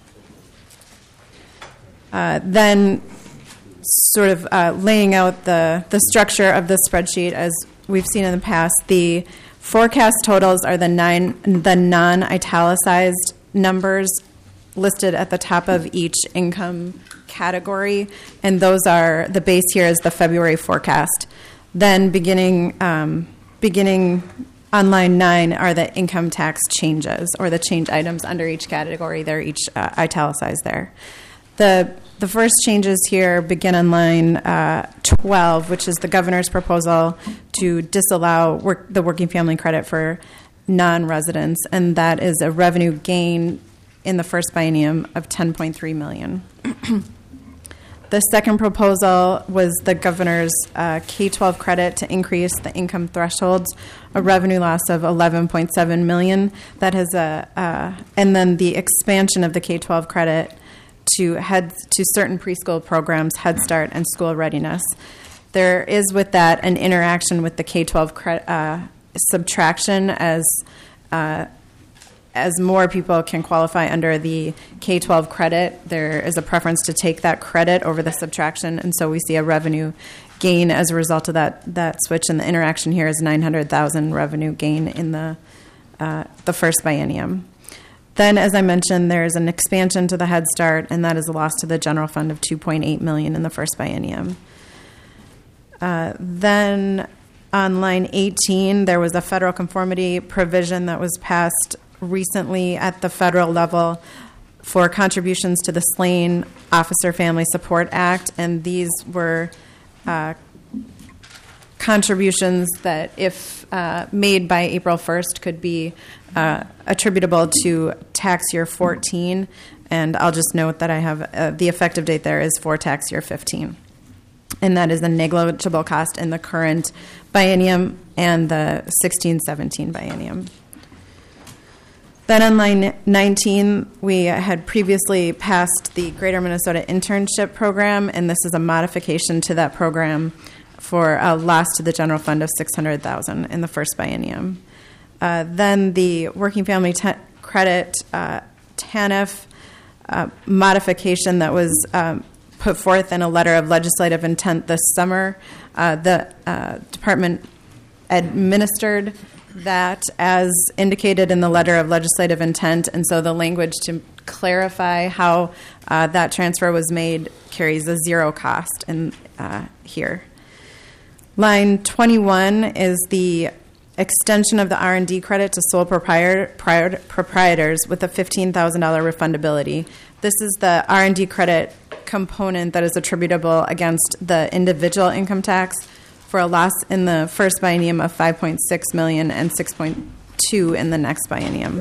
Uh, then. Sort of uh, laying out the, the structure of the spreadsheet as we've seen in the past. The forecast totals are the nine the non-italicized numbers listed at the top of each income category, and those are the base here is the February forecast. Then beginning um, beginning on line nine are the income tax changes or the change items under each category. They're each uh, italicized there. The The first changes here begin on line uh, twelve, which is the governor's proposal to disallow work, the working family credit for non-residents, and that is a revenue gain in the first biennium of ten point three million dollars. The second proposal was the governor's uh, K twelve credit to increase the income thresholds, a revenue loss of eleven point seven million dollars. That has a, uh, and then the expansion of the K twelve credit to head to certain preschool programs, Head Start and School Readiness. There is with that an interaction with the K twelve cre- uh, subtraction as uh, as more people can qualify under the K twelve credit. There is a preference to take that credit over the subtraction, and so we see a revenue gain as a result of that that switch. And the interaction here is nine hundred thousand revenue gain in the uh, the first biennium. Then, as I mentioned, there is an expansion to the Head Start, and that is a loss to the general fund of two point eight million dollars in the first biennium. Uh, then, on line eighteen, there was a federal conformity provision that was passed recently at the federal level for contributions to the Slain Officer Family Support Act, and these were uh, contributions that, if uh, made by April first, could be uh, attributable to tax year fourteen. And I'll just note that I have uh, the effective date there is for tax year fifteen. And that is a negligible cost in the current biennium and the sixteen seventeen biennium. Then on line nineteen, we had previously passed the Greater Minnesota Internship Program, and this is a modification to that program for a loss to the general fund of six hundred thousand dollars in the first biennium. Uh, then the Working Family te- Credit uh, TANF uh, modification that was um, put forth in a letter of legislative intent this summer. Uh, the uh, department administered that as indicated in the letter of legislative intent, and so the language to clarify how uh, that transfer was made carries a zero cost in uh, here. Line twenty-one is the extension of the R and D credit to sole proprietor, prior, proprietors with a fifteen thousand dollars refundability. This is the R and D credit component that is attributable against the individual income tax for a loss in the first biennium of five point six million dollars and six point two in the next biennium.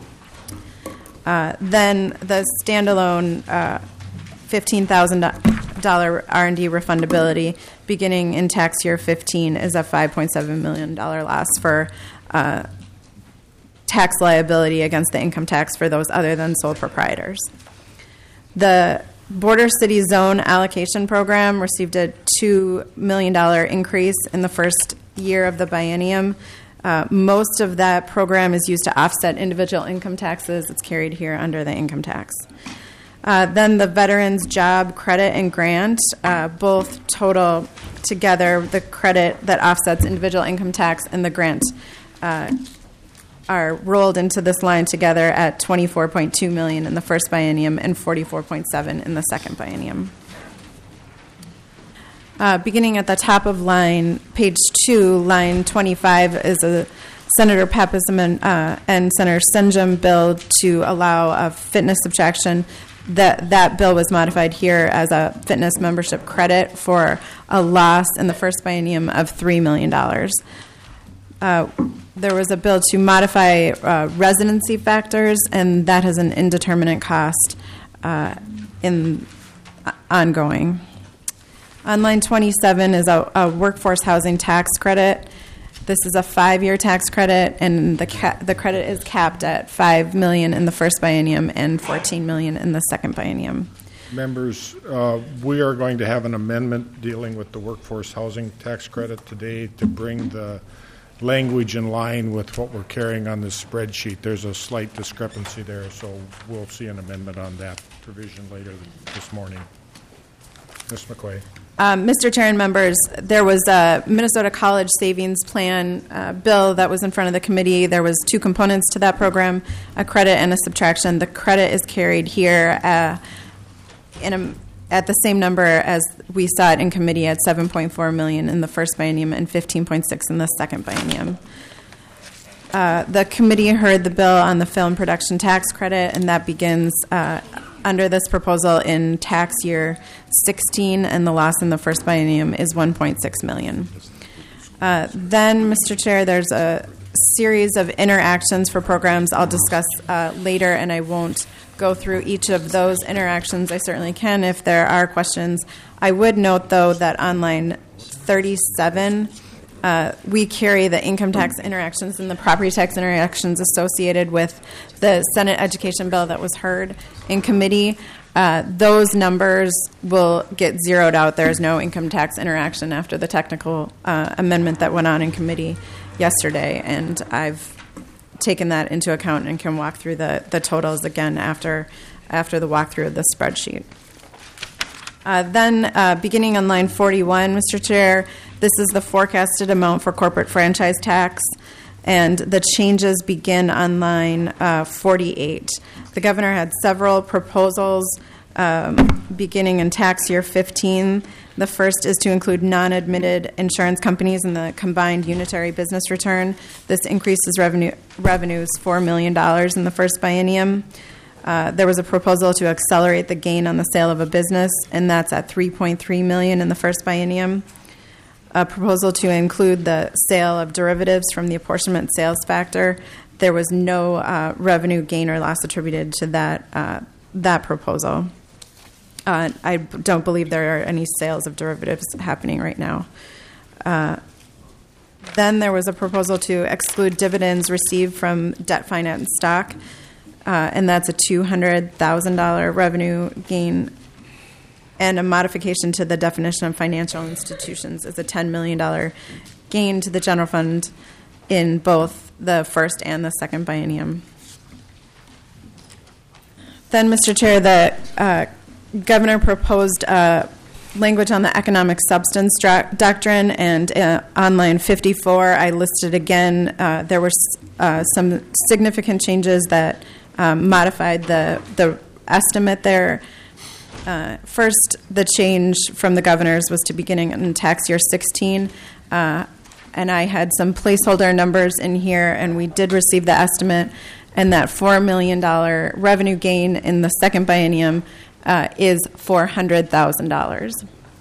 Uh, then the standalone uh, fifteen thousand dollars R and D refundability beginning in tax year fifteen is a five point seven million dollars loss for uh, tax liability against the income tax for those other than sole proprietors. The Border City Zone Allocation Program received a two million dollars increase in the first year of the biennium. Uh, most of that program is used to offset individual income taxes. It's carried here under the income tax. Uh, then the Veterans Job Credit and Grant, uh, both total together, the credit that offsets individual income tax and the grant uh, are rolled into this line together at twenty-four point two million dollars in the first biennium and forty-four point seven in the second biennium. Uh, beginning at the top of line, page two, line twenty-five is a Senator Pappas uh, and Senator Senjum bill to allow a fitness subtraction. That that bill was modified here as a fitness membership credit for a loss in the first biennium of three million dollars. Uh, there was a bill to modify uh, residency factors, and that has an indeterminate cost uh, in uh, ongoing. On line twenty-seven is a, a workforce housing tax credit. This is a five-year tax credit, and the ca- the credit is capped at five million dollars in the first biennium and fourteen million dollars in the second biennium. Members, uh, we are going to have an amendment dealing with the workforce housing tax credit today to bring the language in line with what we're carrying on this spreadsheet. There's a slight discrepancy there, so we'll see an amendment on that provision later this morning. Miz McQuay. Um, Mister Chair and members, there was a Minnesota College Savings Plan uh, bill that was in front of the committee. There was two components to that program, a credit and a subtraction. The credit is carried here uh, in a, at the same number as we saw it in committee at seven point four million dollars in the first biennium and fifteen point six in the second biennium. Uh, the committee heard the bill on the film production tax credit, and that begins uh, under this proposal in tax year sixteen, and the loss in the first biennium is one point six million dollars. Uh, then, Mister Chair, there's a series of interactions for programs I'll discuss uh, later, and I won't go through each of those interactions. I certainly can if there are questions. I would note, though, that on line thirty-seven, Uh, we carry the income tax interactions and the property tax interactions associated with the Senate education bill that was heard in committee. Uh, those numbers will get zeroed out. There is no income tax interaction after the technical uh, amendment that went on in committee yesterday, and I've taken that into account and can walk through the, the totals again after after the walkthrough of the spreadsheet. Uh, then, uh, beginning on line forty-one, Mister Chair, this is the forecasted amount for corporate franchise tax, and the changes begin on line uh, forty-eight. The governor had several proposals um, beginning in tax year fifteen. The first is to include non-admitted insurance companies in the combined unitary business return. This increases revenue revenues four million dollars in the first biennium. Uh, there was a proposal to accelerate the gain on the sale of a business, and that's at three point three million dollars in the first biennium. A proposal to include the sale of derivatives from the apportionment sales factor. There was no uh, revenue gain or loss attributed to that uh, that proposal. Uh, I don't believe there are any sales of derivatives happening right now. Uh, then there was a proposal to exclude dividends received from debt finance stock, uh, and that's a two hundred thousand dollars revenue gain, and a modification to the definition of financial institutions is a ten million dollars gain to the general fund in both the first and the second biennium. Then, Mister Chair, the uh, Governor proposed uh, language on the economic substance dra- doctrine, and uh, on line fifty-four, I listed again, uh, there were uh, some significant changes that um, modified the, the estimate there. Uh, first, the change from the governor's was to beginning in tax year sixteen, uh, and I had some placeholder numbers in here, and we did receive the estimate, and that four million dollars revenue gain in the second biennium uh, is four hundred thousand dollars.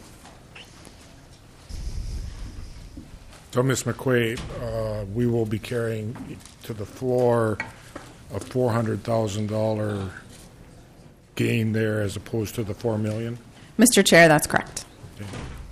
So, Miz McQuaid, uh, we will be carrying to the floor a four hundred thousand dollars gain there as opposed to the four million dollars? Mister Chair, that's correct. Okay.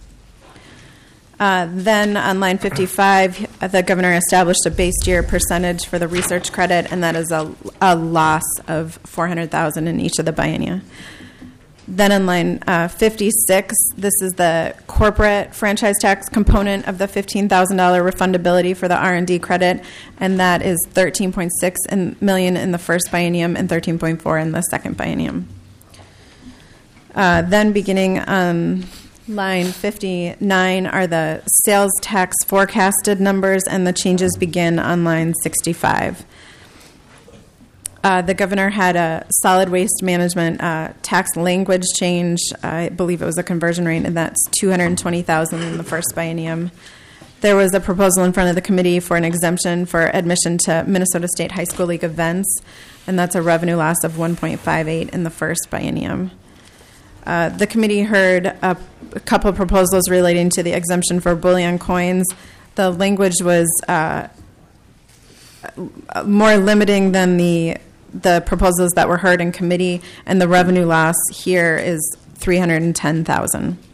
Uh, then on line fifty-five, the governor established a base year percentage for the research credit, and that is a, a loss of four hundred thousand dollars in each of the biennia. Then on line uh, fifty-six, this is the corporate franchise tax component of the fifteen thousand dollars refundability for the R and D credit, and that is thirteen point six million dollars in the first biennium and thirteen point four in the second biennium. Uh, then beginning on line fifty-nine are the sales tax forecasted numbers, and the changes begin on line sixty-five. Uh, the governor had a solid waste management uh, tax language change. I believe it was a conversion rate, and that's two hundred twenty thousand dollars in the first biennium. There was a proposal in front of the committee for an exemption for admission to Minnesota State High School League events, and that's a revenue loss of one point five eight in the first biennium. Uh, the committee heard a, a couple of proposals relating to the exemption for bullion coins. The language was uh, more limiting than the the proposals that were heard in committee, and the revenue loss here is three hundred ten thousand dollars.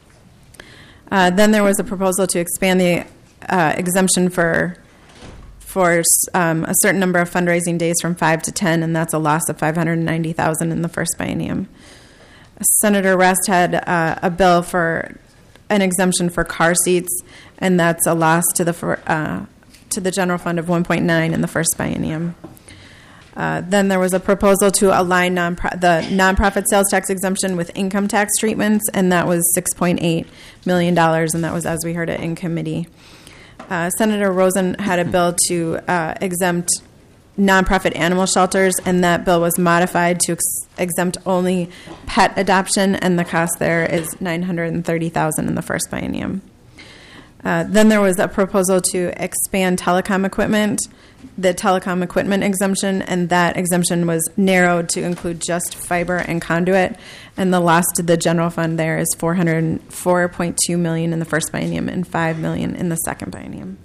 Uh, then there was a proposal to expand the uh, exemption for for um, a certain number of fundraising days from five to ten, and that's a loss of five hundred ninety thousand dollars in the first biennium. Senator Rest had uh, a bill for an exemption for car seats, and that's a loss to the for, uh, to the general fund of one point nine in the first biennium. Uh, then there was a proposal to align non-pro- the nonprofit sales tax exemption with income tax treatments, and that was six point eight million dollars, and that was as we heard it in committee. Uh, Senator Rosen had a bill to uh, exempt nonprofit animal shelters, and that bill was modified to ex- exempt only pet adoption, and the cost there is nine hundred thirty thousand dollars in the first biennium. Uh, then there was a proposal to expand telecom equipment, the telecom equipment exemption, and that exemption was narrowed to include just fiber and conduit, and the loss to the general fund there is four hundred four point two million dollars in the first biennium and five million dollars in the second biennium.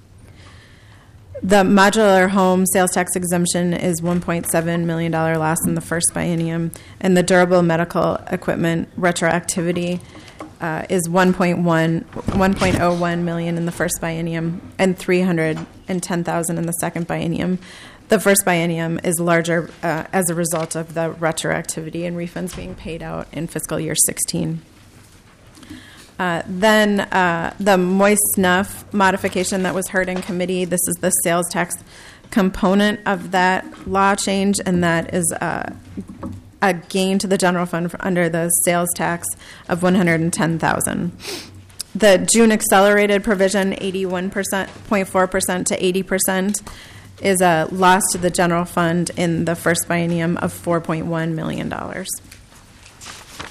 The modular home sales tax exemption is one point seven million dollars loss in the first biennium, and the durable medical equipment retroactivity uh, is one point one, one point oh one million dollars in the first biennium and three hundred ten thousand dollars in the second biennium. The first biennium is larger uh, as a result of the retroactivity and refunds being paid out in fiscal year sixteen. Uh, then uh, the moist snuff modification that was heard in committee, this is the sales tax component of that law change, and that is uh, a gain to the general fund for under the sales tax of one hundred ten thousand dollars. The June accelerated provision, eighty-one point four percent to eighty percent, is a loss to the general fund in the first biennium of four point one million dollars.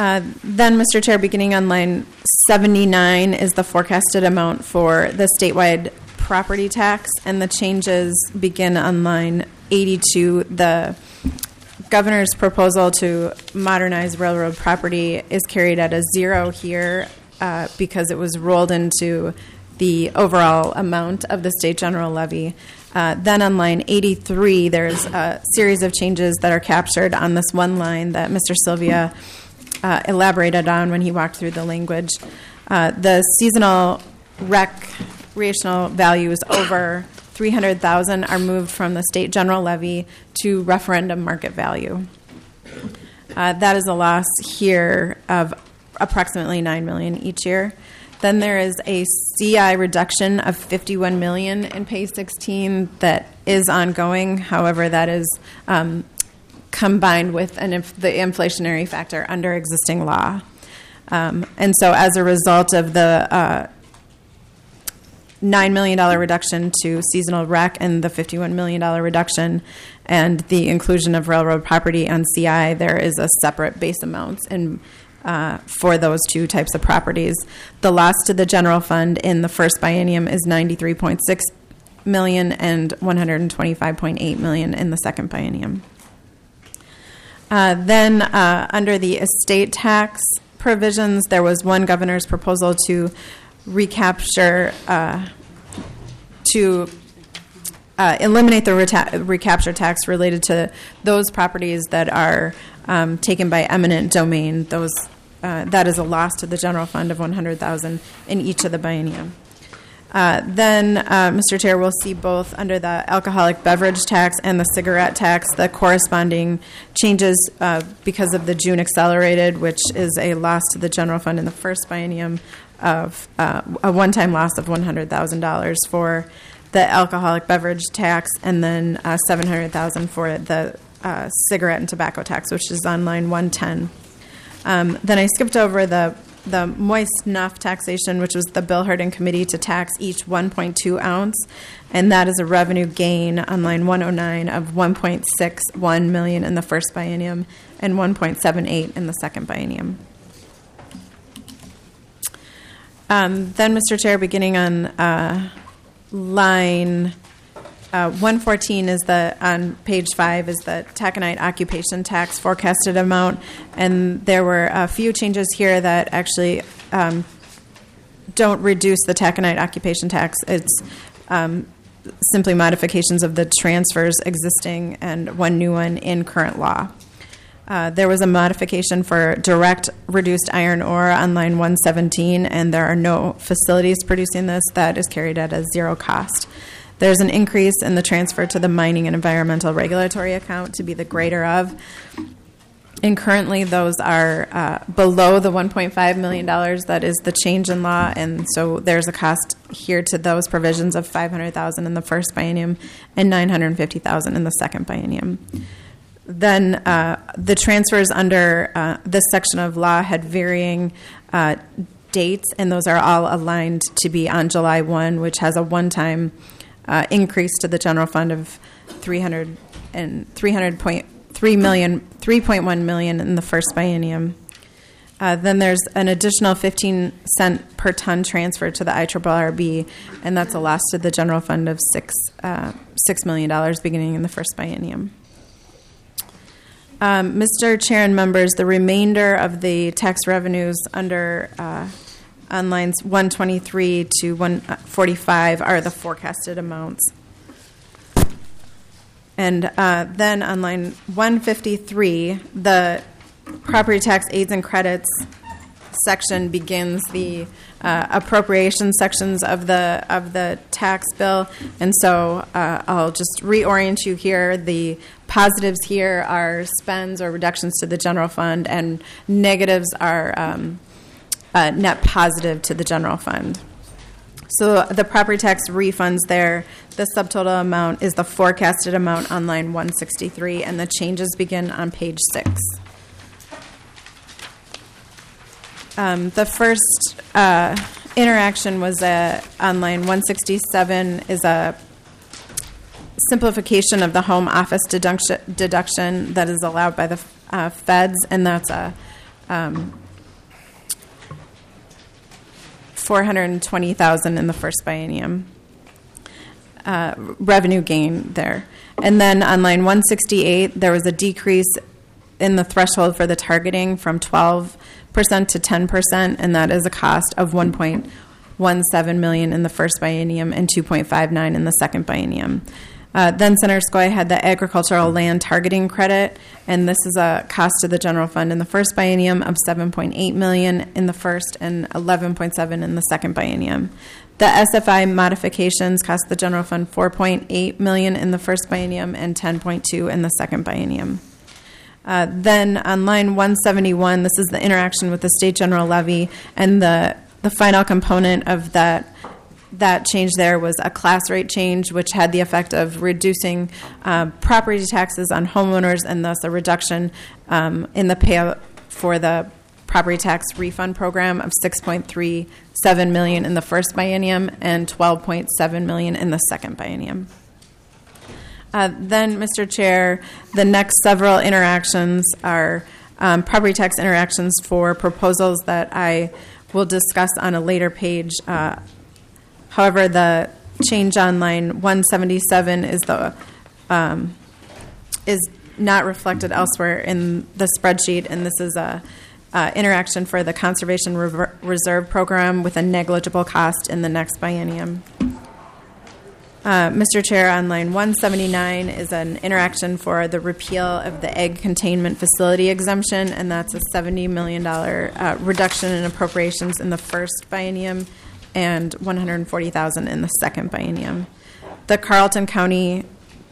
Uh, Then, Mister Chair, beginning on line seventy-nine is the forecasted amount for the statewide property tax, and the changes begin on line eighty-two. The governor's proposal to modernize railroad property is carried at a zero here uh, because it was rolled into the overall amount of the state general levy. Uh, then on line eighty-three, there's a series of changes that are captured on this one line that Mister Sylvia uh, elaborated on when he walked through the language. Uh, the seasonal recreational values over three hundred thousand are moved from the state general levy to referendum market value. Uh, that is a loss here of approximately nine million dollars each year. Then there is a C I reduction of fifty-one million dollars in pay sixteen that is ongoing. However, that is um, combined with an inf- the inflationary factor under existing law. Um, and so as a result of the uh, nine million dollars reduction to seasonal rec and the fifty-one million dollars reduction and the inclusion of railroad property on C I, there is a separate base amounts in Uh, for those two types of properties. The loss to the general fund in the first biennium is ninety-three point six million dollars and one hundred twenty-five point eight million dollars in the second biennium. Uh, then uh, under the estate tax provisions, there was one governor's proposal to recapture, uh, to uh, eliminate the reta- recapture tax related to those properties that are um, taken by eminent domain. Those uh, that is a loss to the general fund of one hundred thousand dollars in each of the biennium. Uh, then, uh, Mister Chair, we'll see both under the alcoholic beverage tax and the cigarette tax the corresponding changes uh, because of the June accelerated, which is a loss to the general fund in the first biennium of uh, a one-time loss of one hundred thousand dollars for the alcoholic beverage tax, and then uh, seven hundred thousand dollars for the uh, cigarette and tobacco tax, which is on line one ten. Um, then I skipped over the the moist snuff taxation, which was the bill heard in committee to tax each one point two ounce, and that is a revenue gain on line one oh nine of one point six one million dollars in the first biennium and one point seven eight in the second biennium. Um, then, Mister Chair, beginning on uh, line uh, one fourteen is the on page five is the taconite occupation tax forecasted amount, and there were a few changes here that actually um, don't reduce the taconite occupation tax. It's um, simply modifications of the transfers existing and one new one in current law. Uh, there was a modification for direct reduced iron ore on line one seventeen, and there are no facilities producing this. That is carried at a zero cost. There's an increase in the transfer to the mining and environmental regulatory account to be the greater of. And currently those are uh, below the one point five million dollars that is the change in law, and so there's a cost here to those provisions of five hundred thousand dollars in the first biennium and nine hundred fifty thousand dollars in the second biennium. Then uh, the transfers under uh, this section of law had varying uh, dates, and those are all aligned to be on July first, which has a one-time uh, increase to the general fund of three hundred and three hundred point three million, three point one million in the first biennium. Uh, then there's an additional fifteen cent per ton transfer to the I R R R B, and that's a loss to the general fund of six uh, six million dollars beginning in the first biennium. Um, Mister Chair and members, the remainder of the tax revenues under uh, on lines one twenty-three to one forty-five are the forecasted amounts. And uh, then on line one fifty-three, the property tax aids and credits section begins the uh, appropriation sections of the of the tax bill, and so uh, I'll just reorient you here. The positives here are spends or reductions to the general fund, and negatives are um, uh, net positive to the general fund. So the property tax refunds there, the subtotal amount is the forecasted amount on line one sixty-three, and the changes begin on page six. Um, the first uh, interaction was a, on line one sixty-seven is a simplification of the home office deduction, deduction that is allowed by the uh, feds, and that's a um, four hundred twenty thousand dollars in the first biennium. Uh, revenue gain there. And then on line one sixty-eight, there was a decrease in the threshold for the targeting from twelve percent to ten percent, and that is a cost of one point one seven million dollars in the first biennium and two point five nine in the second biennium. Uh, then Senator Skoye had the agricultural land targeting credit, and this is a cost to the general fund in the first biennium of seven point eight million dollars in the first and eleven point seven in the second biennium. The S F I modifications cost the general fund four point eight million dollars in the first biennium and ten point two in the second biennium. Uh, then on line one seventy-one, this is the interaction with the state general levy, and the the final component of that that change there was a class rate change, which had the effect of reducing uh, property taxes on homeowners, and thus a reduction um, in the payout for the property tax refund program of six point three seven million dollars in the first biennium and twelve point seven million dollars in the second biennium. Uh, then, Mister Chair, the next several interactions are um, property tax interactions for proposals that I will discuss on a later page. Uh, however, the change on line one seventy-seven is the um, is not reflected elsewhere in the spreadsheet, and this is a uh, interaction for the Conservation Rever- Reserve Program with a negligible cost in the next biennium. Uh, Mister Chair, on line one seventy-nine is an interaction for the repeal of the egg containment facility exemption, and that's a seventy million dollars uh, reduction in appropriations in the first biennium and one hundred forty thousand dollars in the second biennium. The Carlton County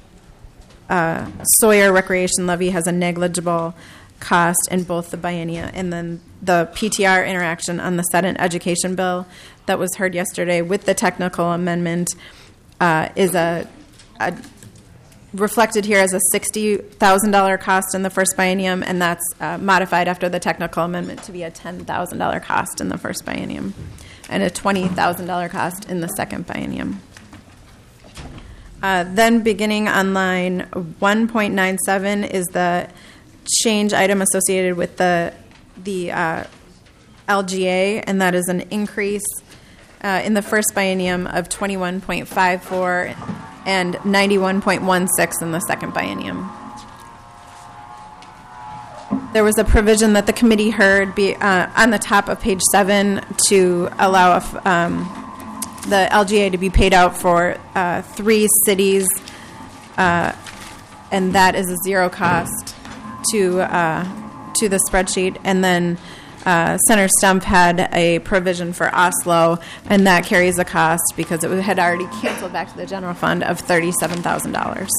uh, Sawyer Recreation Levy has a negligible cost in both the biennia, and then the P T R interaction on the Senate Education Bill that was heard yesterday with the technical amendment Uh, is a, a reflected here as a sixty thousand dollars cost in the first biennium, and that's uh, modified after the technical amendment to be a ten thousand dollars cost in the first biennium and a twenty thousand dollars cost in the second biennium. Uh, then beginning on line one point nine seven is the change item associated with the, the uh, L G A, and that is an increase Uh, in the first biennium of twenty-one point five four and ninety-one point one six in the second biennium. There was a provision that the committee heard be, uh, on the top of page seven to allow a, um, the L G A to be paid out for uh, three cities, uh, and that is a zero cost to uh, to the spreadsheet. And then Uh, Senator Stump had a provision for Oslo, and that carries a cost because it had already canceled back to the general fund of thirty-seven thousand dollars.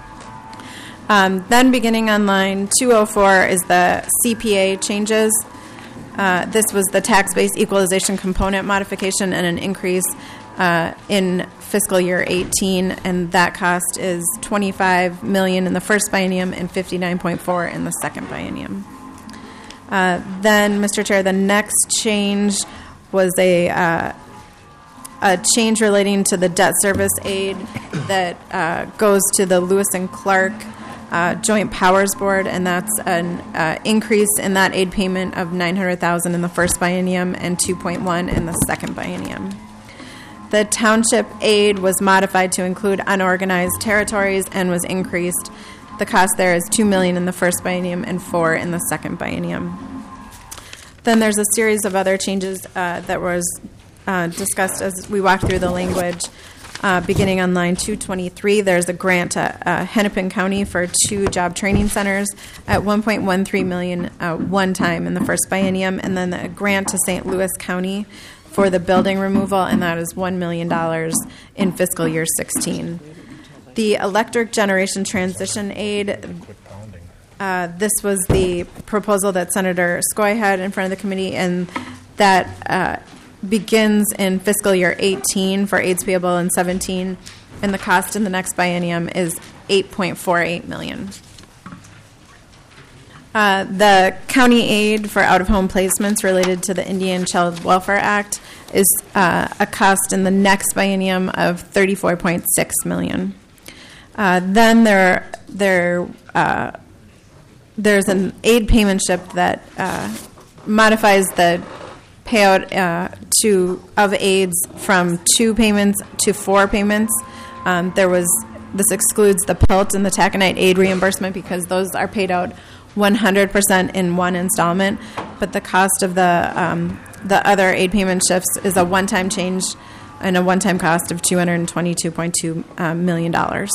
Um, then beginning on line two oh four is the C P A changes. Uh, this was the tax base equalization component modification and an increase uh, in fiscal year eighteen, and that cost is twenty-five million dollars in the first biennium and fifty-nine point four in the second biennium. Uh, then, Mister Chair, the next change was a uh, a change relating to the debt service aid that uh, goes to the Lewis and Clark uh, Joint Powers Board, and that's an uh, increase in that aid payment of nine hundred thousand dollars in the first biennium and two point one in the second biennium. The township aid was modified to include unorganized territories and was increased. The cost there is two million dollars in the first biennium and four in the second biennium. Then there's a series of other changes uh, that was uh, discussed as we walked through the language. Uh, beginning on line two twenty-three, there's a grant to uh, Hennepin County for two job training centers at one point one three million dollars uh, one time in the first biennium, and then a grant to Saint Louis County for the building removal, and that is one million dollars in fiscal year sixteen. The electric generation transition aid, uh, this was the proposal that Senator Skoye had in front of the committee, and that uh, begins in fiscal year eighteen for aids payable in seventeen, and the cost in the next biennium is eight point four eight million dollars. Uh, the county aid for out-of-home placements related to the Indian Child Welfare Act is uh, a cost in the next biennium of thirty-four point six million dollars. Uh, then there, there, uh, there's an aid payment ship that uh, modifies the payout uh, to of aids from two payments to four payments. Um, there was this excludes the P I L T and the taconite aid reimbursement because those are paid out one hundred percent in one installment, but the cost of the um, the other aid payment shifts is a one-time change and a one-time cost of two hundred twenty-two point two um, million dollars.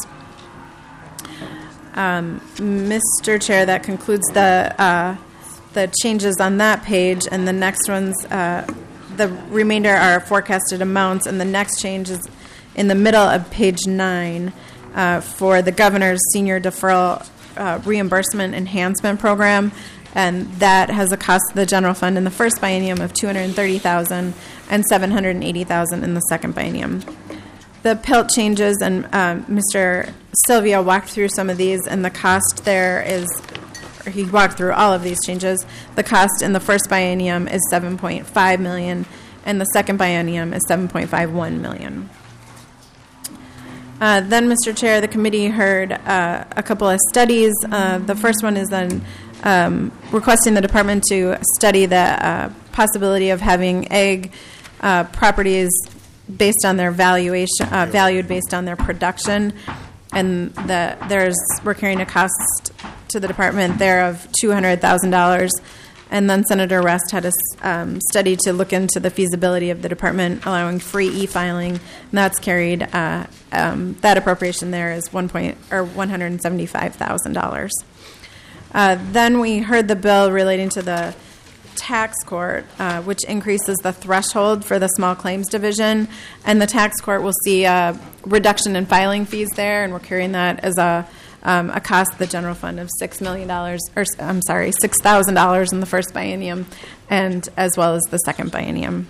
Um, Mister Chair, that concludes the uh, the changes on that page, and the next ones, uh, the remainder are forecasted amounts, and the next change is in the middle of page nine uh, for the governor's senior deferral uh, reimbursement enhancement program, and that has a cost to the general fund in the first biennium of two hundred thirty thousand dollars and seven hundred eighty thousand dollars in the second biennium. The P I L T changes, and um, Mister Sylvia walked through some of these, and the cost there is, or he walked through all of these changes. The cost in the first biennium is seven point five million dollars, and the second biennium is seven point five one million dollars. Uh, then, Mister Chair, the committee heard uh, a couple of studies. Uh, the first one is then um, requesting the department to study the uh, possibility of having ag uh, properties based on their valuation, uh, valued based on their production, and the there's we're carrying a cost to the department there of two hundred thousand dollars. And then Senator Rest had a um, study to look into the feasibility of the department allowing free e-filing, and that's carried. Uh, um, that appropriation there is one point or one hundred seventy-five thousand dollars. Uh, then we heard the bill relating to the tax court, uh, which increases the threshold for the small claims division, and the tax court will see a reduction in filing fees there, and we're carrying that as a um, a cost to the general fund of six million dollars, or I'm sorry, six thousand dollars in the first biennium, and as well as the second biennium.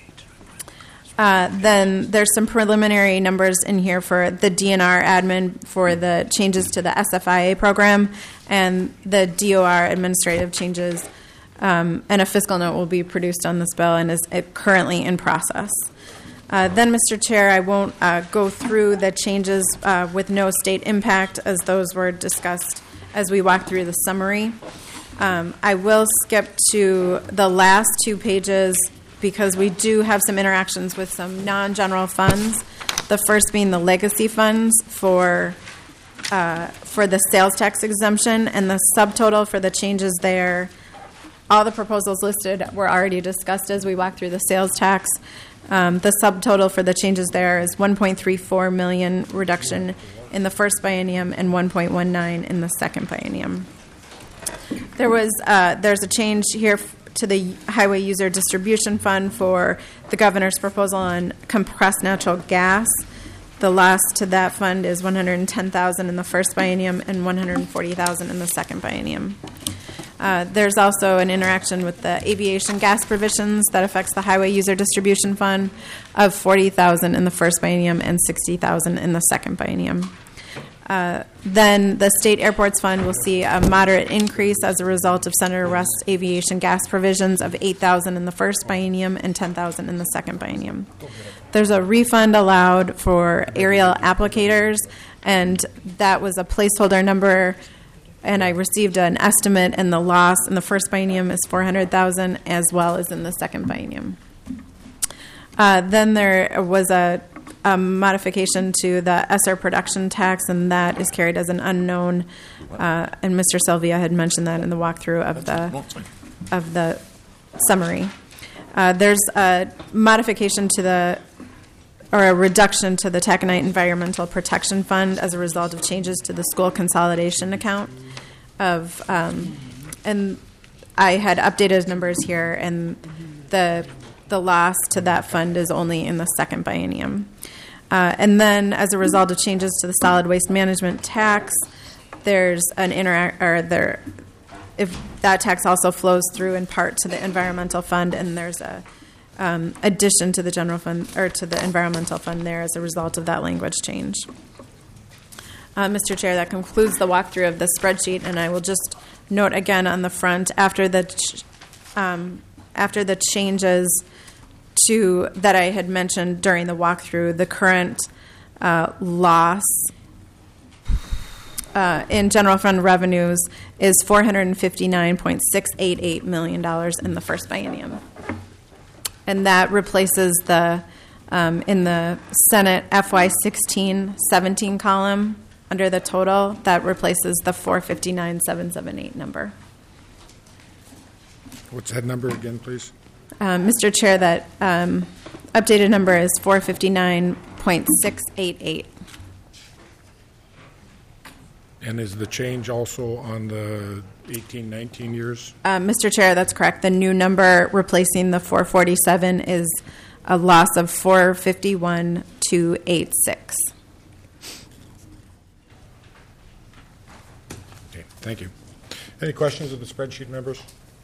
Uh, then there's some preliminary numbers in here for the D N R admin for the changes to the S F I A program and the D O R administrative changes. Um, and a fiscal note will be produced on this bill and is uh, currently in process. Uh, then, Mister Chair, I won't uh, go through the changes uh, with no state impact, as those were discussed as we walk through the summary. Um, I will skip to the last two pages because we do have some interactions with some non-general funds. The first being the legacy funds for uh, for the sales tax exemption, and the subtotal for the changes there. All the proposals listed were already discussed as we walked through the sales tax. Um, the subtotal for the changes there is one point three four million dollars reduction in the first biennium and one point one nine in the second biennium. There was uh, there's a change here to the Highway User Distribution Fund for the governor's proposal on compressed natural gas. The loss to that fund is one hundred ten thousand dollars in the first biennium and one hundred forty thousand dollars in the second biennium. Uh, there's also an interaction with the aviation gas provisions that affects the Highway User Distribution Fund of forty thousand dollars in the first biennium and sixty thousand dollars in the second biennium. Uh, then the State Airports Fund will see a moderate increase as a result of Senator Rust's aviation gas provisions of eight thousand dollars in the first biennium and ten thousand dollars in the second biennium. There's a refund allowed for aerial applicators, and that was a placeholder number. And I received an estimate, and the loss in the first biennium is four hundred thousand dollars as well as in the second biennium. Uh, then there was a, a modification to the S R production tax, and that is carried as an unknown. Uh, and Mister Sylvia had mentioned that in the walkthrough of the of the summary. Uh, there's a modification to the or a reduction to the taconite Environmental Protection Fund as a result of changes to the school consolidation account of, um, and I had updated numbers here, and the the loss to that fund is only in the second biennium. Uh, and then, as a result of changes to the solid waste management tax, there's an interact or there, if that tax also flows through in part to the environmental fund, and there's a Um, addition to the general fund or to the environmental fund there as a result of that language change. Uh, Mister Chair, that concludes the walkthrough of the spreadsheet, and I will just note again on the front after the ch- um, after the changes to that I had mentioned during the walkthrough, the current uh, loss uh, in general fund revenues is four hundred fifty-nine point six eight eight million dollars in the first biennium. And that replaces the, um, in the Senate F Y sixteen seventeen column, under the total, that replaces the four hundred fifty-nine thousand seven hundred seventy-eight number. What's that number again, please? Um, Mister Chair, that um, updated number is four hundred fifty-nine point six eight eight. And is the change also on the eighteen nineteen years? Uh, Mister Chair, that's correct. The new number replacing the four forty-seven is a loss of four fifty-one thousand two hundred eighty-six. Okay, thank you. Any questions of the spreadsheet, members?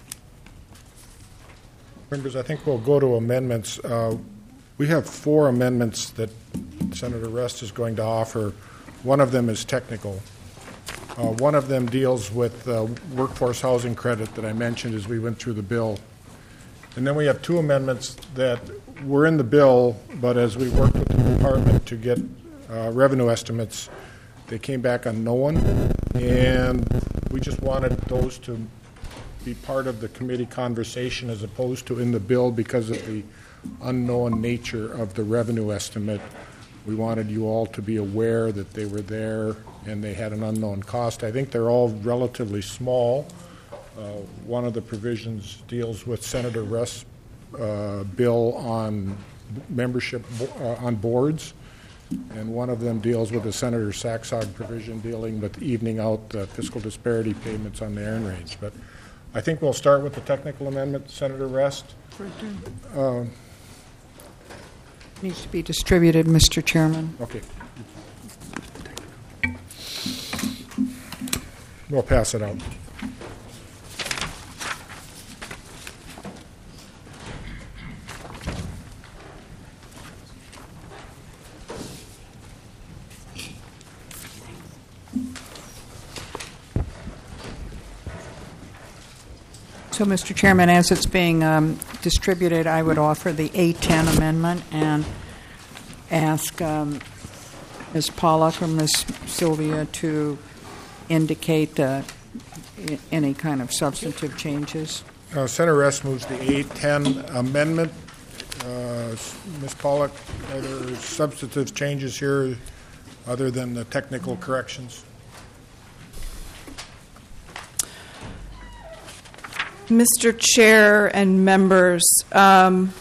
Members, I think we'll go to amendments. Uh, we have four amendments that Senator Rest is going to offer. One of them is technical. Uh, one of them deals with uh, workforce housing credit that I mentioned as we went through the bill. And then we have two amendments that were in the bill, but as we worked with the department to get uh, revenue estimates, they came back unknown, and we just wanted those to be part of the committee conversation as opposed to in the bill because of the unknown nature of the revenue estimate. We wanted you all to be aware that they were there and they had an unknown cost. I think they're all relatively small. Uh, one of the provisions deals with Senator Rest's uh, bill on membership uh, on boards, and one of them deals with the Senator Saxog provision dealing with evening out the fiscal disparity payments on the earn range. But I think we'll start with the technical amendment, Senator Rest. Uh, Needs to be distributed, Mister Chairman. okay. We'll pass it out. So, Mister Chairman, as it's being um, distributed, I would offer the A ten amendment and ask um, Miz Pollock or Miz Sylvia to indicate uh, I- any kind of substantive changes. Uh, Senator Rest moves the A ten amendment. Uh, Miz Pollock, are there substantive changes here other than the technical corrections? Mister Chair and members, um,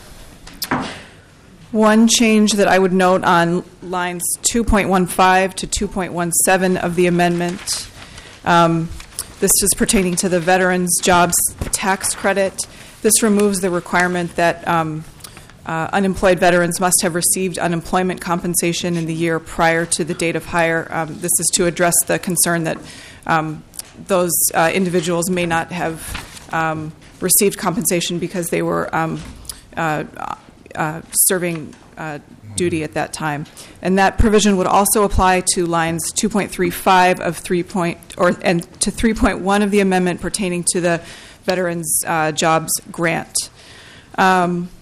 one change that I would note on lines two point one five to two point one seven of the amendment, um, this is pertaining to the Veterans Jobs Tax Credit. This removes the requirement that um, uh, unemployed veterans must have received unemployment compensation in the year prior to the date of hire. Um, this is to address the concern that um, those uh, individuals may not have Um, received compensation because they were um, uh, uh, serving uh, duty at that time, and that provision would also apply to lines two point three five of three point or and to three point one of the amendment pertaining to the Veterans uh, Jobs Grant. Um,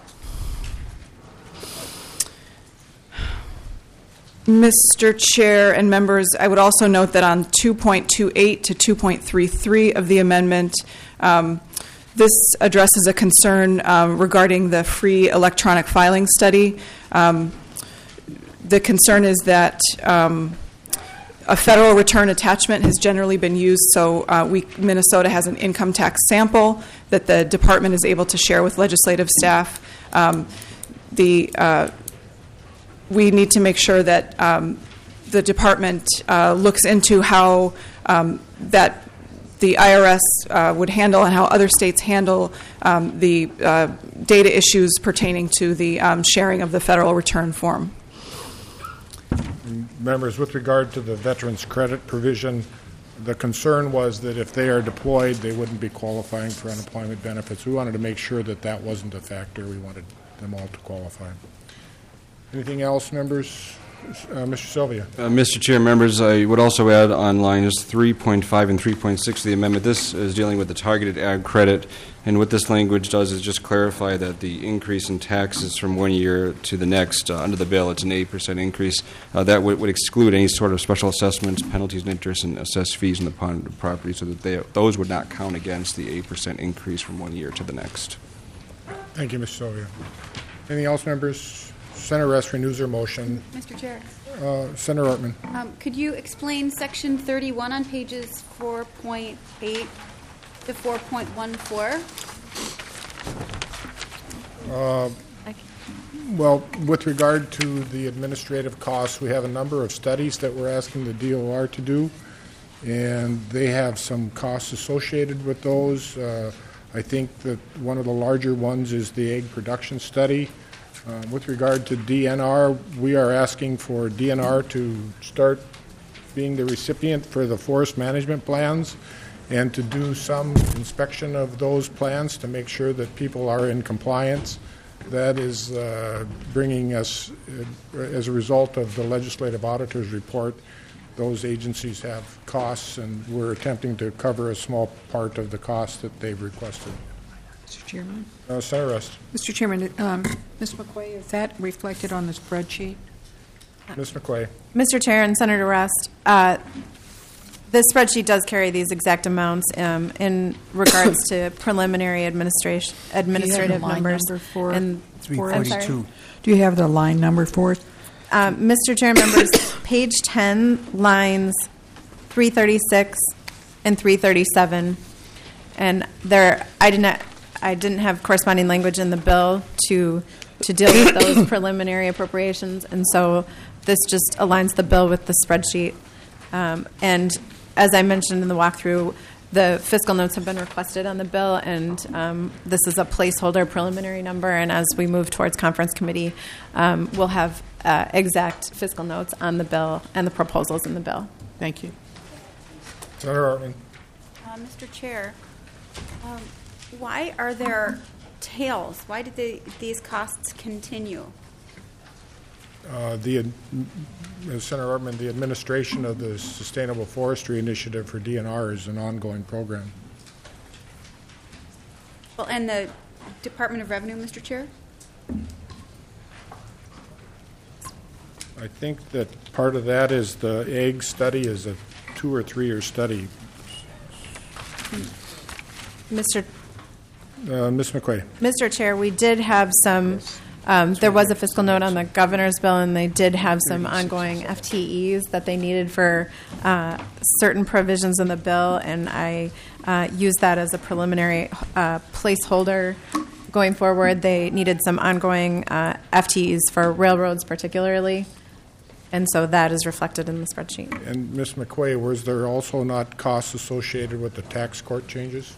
Mister Chair and members, I would also note that on two point two eight to two point three three of the amendment, um, this addresses a concern um, regarding the free electronic filing study. Um, the concern is that um, a federal return attachment has generally been used, so uh, we, Minnesota has an income tax sample that the department is able to share with legislative staff. Um, the uh, We need to make sure that um, the department uh, looks into how um, that the I R S uh, would handle and how other states handle um, the uh, data issues pertaining to the um, sharing of the federal return form. Members, with regard to the veterans credit provision, the concern was that if they are deployed, they wouldn't be qualifying for unemployment benefits. We wanted to make sure that that wasn't a factor. We wanted them all to qualify. Anything else, members? Uh, Mister Sylvia. Uh, Mister Chair, members, I would also add on lines three point five and three point six of the amendment. This is dealing with the targeted ag credit, and what this language does is just clarify that the increase in taxes from one year to the next, uh, under the bill, it's an eight percent increase. Uh, that would, would exclude any sort of special assessments, penalties and interest, and assessed fees on the pond property, so that they, those would not count against the eight percent increase from one year to the next. Thank you, Mister Sylvia. Anything else, members? Senator Rest renews her motion. Mister Chair, Uh, Senator Ortman. um, could you explain Section thirty-one on pages four point eight to four point one four? Well, with regard to the administrative costs, we have a number of studies that we're asking the D O R to do, and they have some costs associated with those. Uh, I think that one of the larger ones is the egg production study. Uh, with regard to D N R, we are asking for D N R to start being the recipient for the forest management plans and to do some inspection of those plans to make sure that people are in compliance. That is uh, bringing us, uh, as a result of the legislative auditor's report, those agencies have costs, and we're attempting to cover a small part of the costs that they've requested. Mister Chairman. Uh, Senator Rust. Mister Chairman, um, Miz McQuay, is that reflected on the spreadsheet? Miz McQuay. Mister Chair and Senator Rest, uh, this spreadsheet does carry these exact amounts um, in regards to preliminary administration, administrative line numbers. number for- and for- I'm sorry. Do you have the line number for it? Um, Mister Chair, members, page ten, lines three thirty-six and three thirty-seven, and there, I didn't, I didn't have corresponding language in the bill to to deal with those preliminary appropriations, and so this just aligns the bill with the spreadsheet. Um, and as I mentioned in the walkthrough, the fiscal notes have been requested on the bill, and um, this is a placeholder preliminary number. And as we move towards conference committee, um, we'll have uh, exact fiscal notes on the bill and the proposals in the bill. Thank you. Senator Ortman. Uh, Mister Chair, um, why are there tails? Why did they, these costs continue? Uh, the, ad- uh, Senator Ortman, the administration of the Sustainable Forestry Initiative for D N R is an ongoing program. Well, and the Department of Revenue, Mister Chair? I think that part of that is the egg study is a two or three year study. Mister Uh, Miz McQuay. Mister Chair, we did have some, um, there was a fiscal note on the governor's bill, and they did have some ongoing F T Es that they needed for uh, certain provisions in the bill, and I uh, used that as a preliminary uh, placeholder. Going forward, they needed some ongoing uh, F T Es for railroads particularly, and so that is reflected in the spreadsheet. And Miz McQuay, was there also not costs associated with the tax court changes?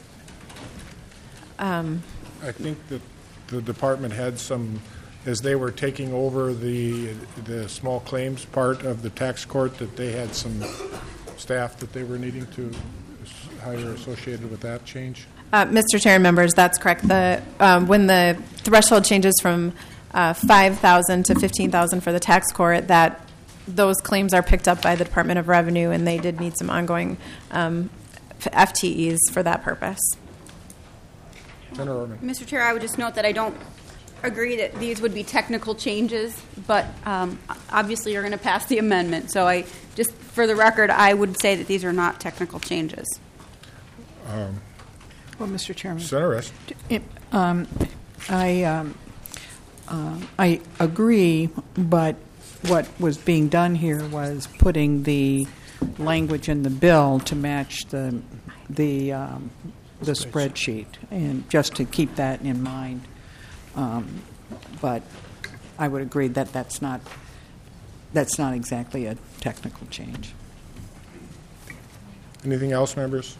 Um, I think that the department had some, as they were taking over the the small claims part of the tax court, that they had some staff that they were needing to hire associated with that change. Uh, Mister Chair and members, that's correct. The um, when the threshold changes from uh, five thousand to fifteen thousand for the tax court, that those claims are picked up by the Department of Revenue, and they did need some ongoing um, F T Es for that purpose. Senator Ortman. Mister Chair, I would just note that I don't agree that these would be technical changes, but um, obviously you're going to pass the amendment. So I just, for the record, I would say that these are not technical changes. Um, Well, Mister Chairman. Senator Rest. It, um, I um, uh, I agree, but what was being done here was putting the language in the bill to match the the um, the spreadsheet, and just to keep that in mind. Um, but I would agree that that's not that's not exactly a technical change. Anything else, members?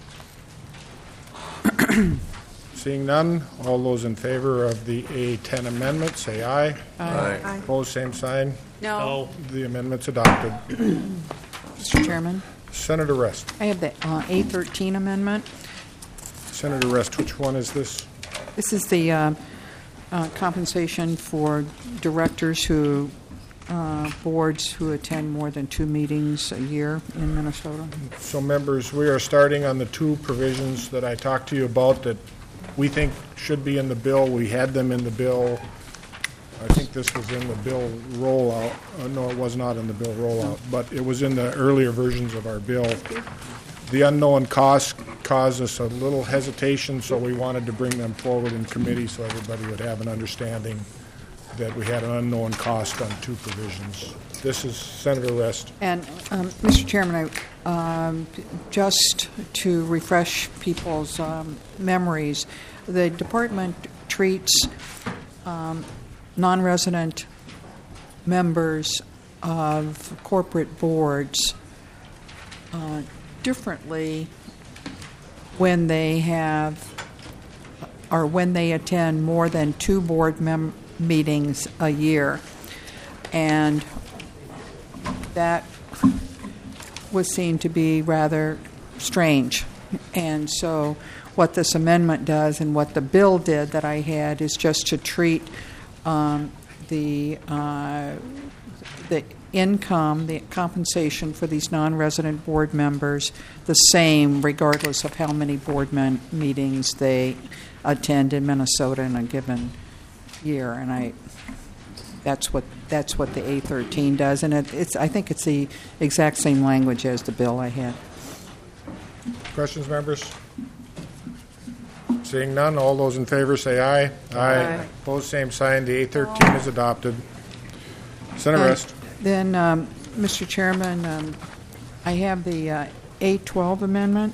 Seeing none, all those in favor of the A ten amendment, say aye. Aye. Aye. Opposed, same sign. No. The amendment's adopted. Mister Chairman, Senator Rest. I have the uh, A thirteen amendment. Senator Rest, which one is this? This is the uh, uh, compensation for directors who uh, boards who attend more than two meetings a year in Minnesota? So members, we are starting on the two provisions that I talked to you about that we think should be in the bill. We had them in the bill. I think this was in the bill rollout. Uh, no, it was not in the bill rollout, but it was in the earlier versions of our bill. The unknown costs caused us a little hesitation, so we wanted to bring them forward in committee so everybody would have an understanding that we had an unknown cost on two provisions. This is Senator Rest. And, um, Mister Chairman, I, um, just to refresh people's um, memories, the department treats um, non-resident members of corporate boards uh, differently when they have or when they attend more than two board mem- meetings a year. And that was seen to be rather strange. And so what this amendment does and what the bill did that I had is just to treat um, the uh, the income, the compensation for these non-resident board members the same regardless of how many board men- meetings they attend in Minnesota in a given year. And I that's what that's what the A thirteen does, and it, it's I think it's the exact same language as the bill I had. Questions, members? Seeing none, all those in favor say aye. Aye. Opposed, same sign. The A thirteen is adopted. Senator Uh, Rest. Then, um, Mister Chairman, um, I have the uh, A twelve amendment,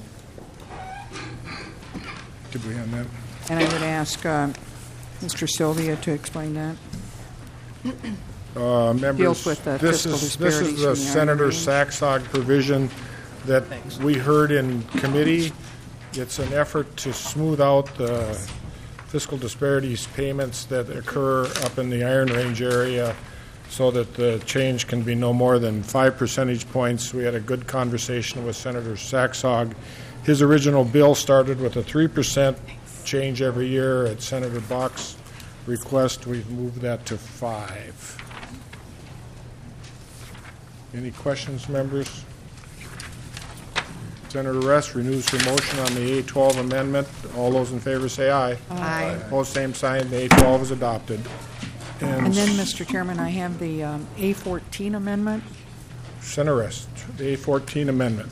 Did we have that? and I would ask uh, Mister Sylvia to explain that. Uh, members, Deals with the this fiscal is this is disparities the from the Senator Iron Range. Saxog provision that we heard in committee. It's an effort to smooth out the fiscal disparities payments that occur up in the Iron Range area, so that the change can be no more than five percentage points. We had a good conversation with Senator Saxog. His original bill started with a three percent change every year. At Senator Bach's request, we've moved that to five. Any questions, members? Senator Rest renews her motion on the A twelve amendment. All those in favor say aye. Aye. Opposed, same sign. The A twelve is adopted. And then, Mister Chairman, I have the um, A fourteen amendment, Senator Rest, the A fourteen amendment.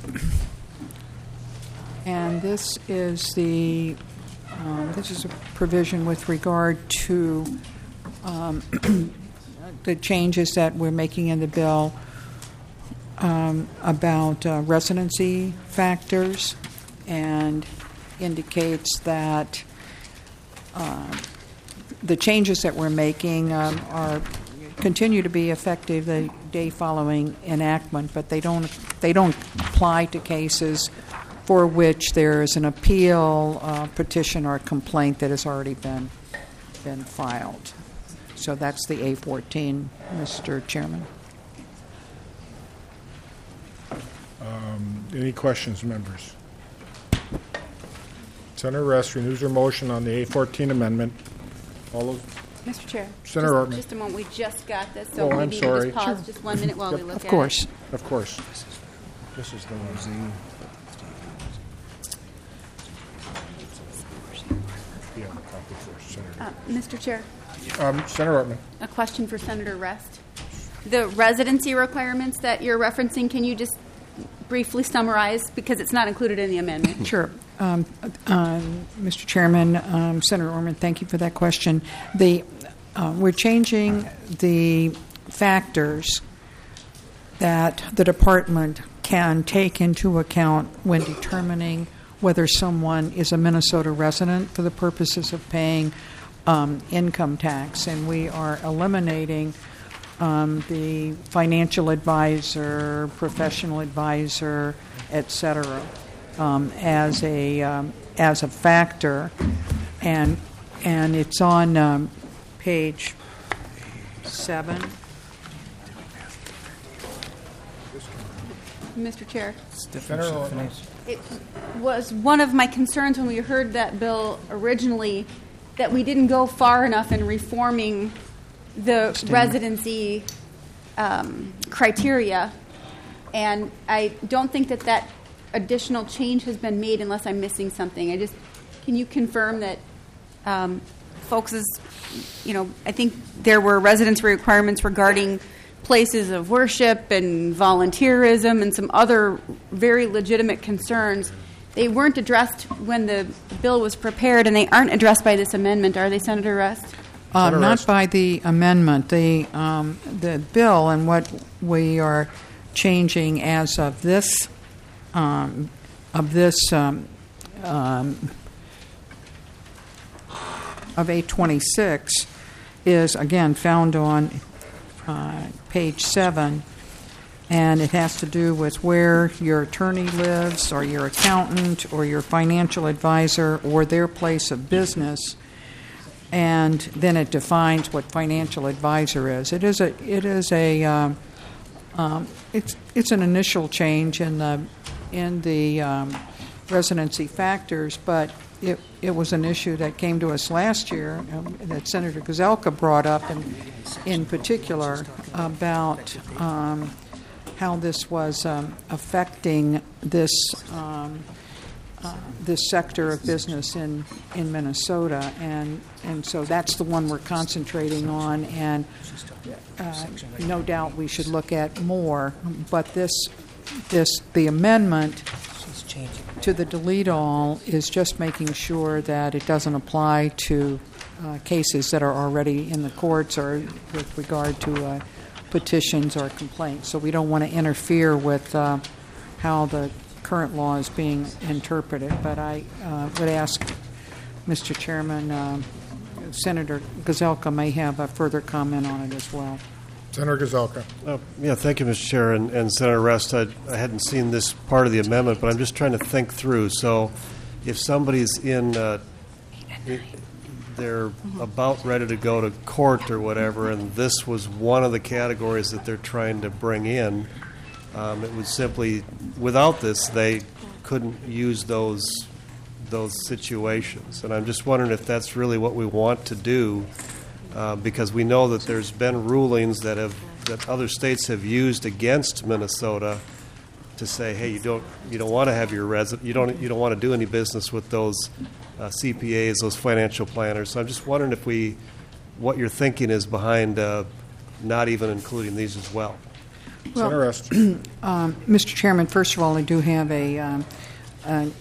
and this is the um, this is a provision with regard to um, the changes that we're making in the bill um, about uh, residency factors, and indicates that uh, the changes that we're making um, are continue to be effective the day following enactment, but they don't they don't apply to cases for which there is an appeal, uh, petition, or complaint that has already been been filed. So that's the A fourteen, Mister Chairman. Um, any questions, members? Senator Rest renews her motion on the A fourteen amendment. All those, Mister Chair. Senator just, Ortman. just a moment. We just got this, so Oh, I'm maybe you sorry. can just pause Sure. just one minute while we look Of at course. it. of course. This is the one. Yeah, copy first, Senator. Uh, Mister Chair, Um, Senator Ortman. a question for Senator Rest. The residency requirements that you're referencing, can you just briefly summarize, because it's not included in the amendment? Sure. Um, um, Mister Chairman, um, Senator Orman, thank you for that question. The, uh, we're changing the factors that the department can take into account when determining whether someone is a Minnesota resident for the purposes of paying um, income tax. And we are eliminating um, the financial advisor, professional advisor, et cetera, um, as a um, as a factor, and and it's on um, page seven. Mister Chair, Senator Ortman. it was one of my concerns when we heard that bill originally that we didn't go far enough in reforming the residency um, criteria, and I don't think that that additional change has been made unless I'm missing something. I just, can you confirm that um, folks is, you know, I think there were residency requirements regarding places of worship and volunteerism and some other very legitimate concerns. They weren't addressed when the bill was prepared, and they aren't addressed by this amendment, are they, Senator Rest? Uh, Senator not Rest. by the amendment. The um, the bill and what we are changing as of this um, of this um, um, of eight twenty-six is again found on uh, page seven. And it has to do with where your attorney lives or your accountant or your financial advisor or their place of business. And then it defines what financial advisor is. It is a it is a um, um, it's it's an initial change in the in the um, residency factors, but it it was an issue that came to us last year um, that Senator Gazelka brought up in in particular about. Um, how this was um, affecting this um, uh, this sector of business in, in Minnesota, and and so that's the one we're concentrating on, and uh, no doubt we should look at more. But this this the amendment to the delete all is just making sure that it doesn't apply to uh, cases that are already in the courts or with regard to. Uh, petitions or complaints. So we don't want to interfere with uh, how the current law is being interpreted. But I uh, would ask, Mister Chairman, uh, Senator Gazelka may have a further comment on it as well. Senator Gazelka. Uh, yeah, thank you, Mister Chair. And, and Senator Rest, I, I hadn't seen this part of the amendment, but I'm just trying to think through. So if somebody's in, uh, it, they're about ready to go to court or whatever, and this was one of the categories that they're trying to bring in, um, it would simply, without this, they couldn't use those those situations. And I'm just wondering if that's really what we want to do, uh, because we know that there's been rulings that have that other states have used against Minnesota to say, hey, you don't you don't want to have your resident, you don't you don't want to do any business with those. Uh, C P As, those financial planners. So I'm just wondering if we, what your thinking is behind uh, not even including these as well. Senator Rest. um, Mister Chairman, first of all, I do have a um, a,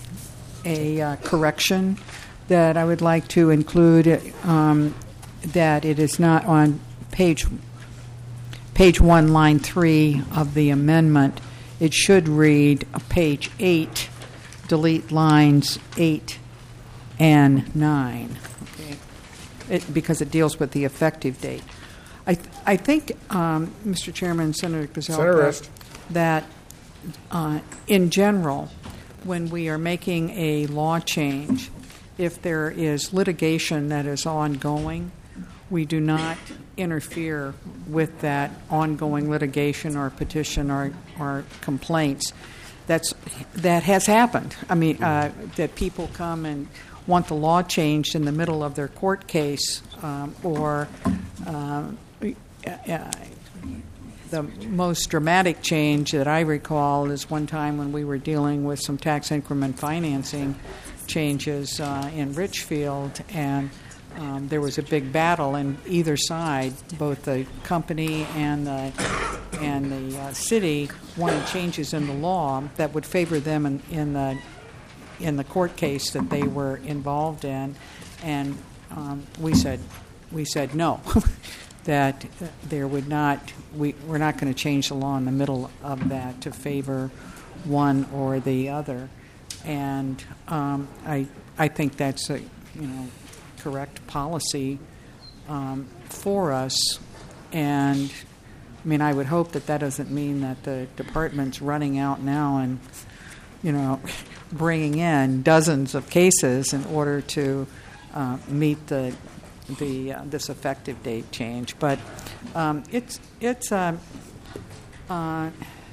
a uh, correction that I would like to include. Um, that it is not on page page one, line three of the amendment. It should read uh, page eight. Delete lines eight. And nine, okay, it, because it deals with the effective date. I th- I think, um, Mister Chairman, Senator Gazelka, that uh, in general, when we are making a law change, if there is litigation that is ongoing, we do not interfere with that ongoing litigation or petition or, or complaints. That's that has happened. I mean, uh, that people come and want the law changed in the middle of their court case, um, or uh, uh, the most dramatic change that I recall is one time when we were dealing with some tax increment financing changes uh, in Richfield, and um, there was a big battle, and either side, both the company and the and the uh, city, wanted changes in the law that would favor them in, in the in the court case that they were involved in, and um, we said we said no, that there would not we we're not going to change the law in the middle of that to favor one or the other, and um, I I think that's a you know correct policy um, for us, and I mean I would hope that that doesn't mean that the department's running out now and you know. bringing in dozens of cases in order to uh, meet the the uh, this effective date change, but um, it's it's uh, uh,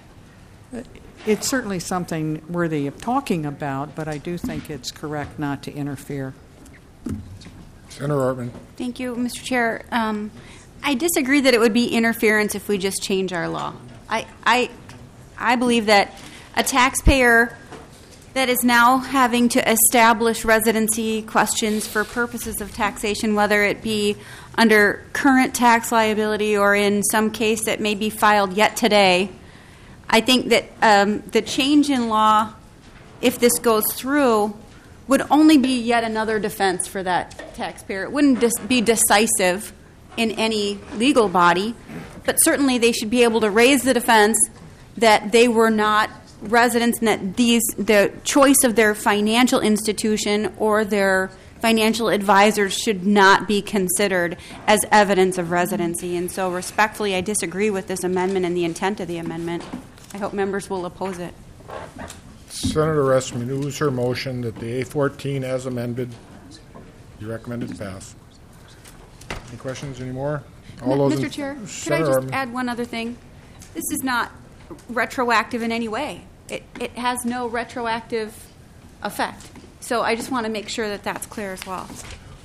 it's certainly something worthy of talking about. But I do think it's correct not to interfere. Senator Ortman. Thank you, Mister Chair. Um, I disagree that it would be interference if we just change our law. I, I, I believe that a taxpayer that is now having to establish residency questions for purposes of taxation, whether it be under current tax liability or in some case that may be filed yet today, I think that um, the change in law, if this goes through, would only be yet another defense for that taxpayer. It wouldn't dis- be decisive in any legal body, but certainly they should be able to raise the defense that they were not residents and that these the choice of their financial institution or their financial advisors should not be considered as evidence of residency. And so respectfully, I disagree with this amendment and the intent of the amendment. I hope members will oppose it. Senator Rest renews her motion that the A fourteen as amended be recommended to pass. Any questions anymore? All those Mister in- Chair, could I Senator just Ortman. add one other thing? This is not retroactive in any way. It, it has no retroactive effect. So I just want to make sure that that's clear as well.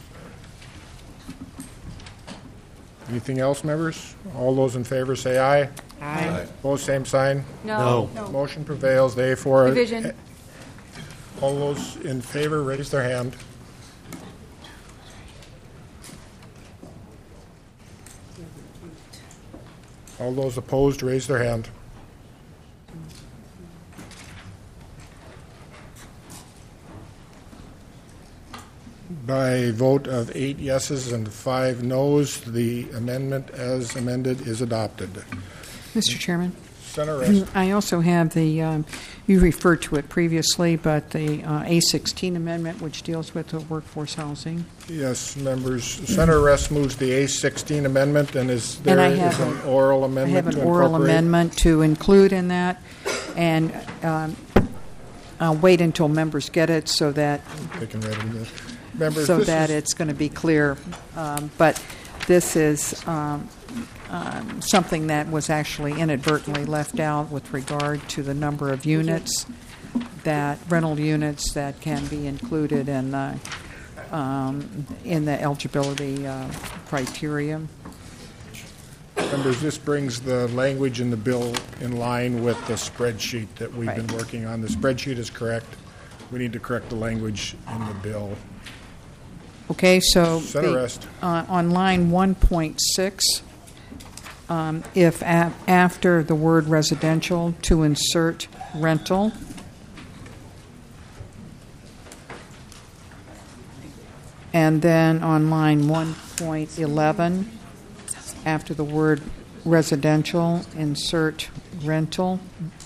Anything else, members? All those in favor say aye. Aye. Opposed, same sign. No. Motion prevails. The A four. Division. All those in favor raise their hand. All those opposed raise their hand. By a vote of eight yeses and five noes, the amendment as amended is adopted. Mister Chairman, Senator Rest. I also have the, um, you referred to it previously, but the uh, A sixteen amendment, which deals with the workforce housing. Yes, members. Senator Rest moves the A sixteen amendment, and is there And I is have an a- oral I amendment have to an oral incorporate? amendment to include in that, and um, I'll wait until members get it so that They can read it. Members, so this that is- it's going to be clear. Um, But this is um, um, something that was actually inadvertently left out with regard to the number of units, that rental units that can be included in the, um, in the eligibility uh, criteria. Members, this brings the language in the bill in line with the spreadsheet that we've been Right. working on. The spreadsheet is correct. We need to correct the language in the bill. Okay, so Senator the- Rest. uh, on line one point six, um, if a- after the word residential, to insert rental. And then on line one point eleven, after the word residential, insert rental.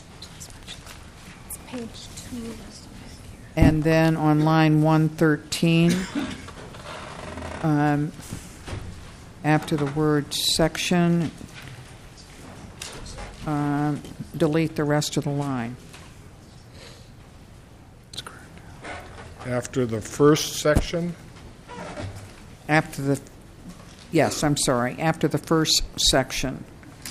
Page two. And then on line one thirteen, um, after the word section, um, delete the rest of the line. After the first section, After the, yes, I'm sorry, after the first section.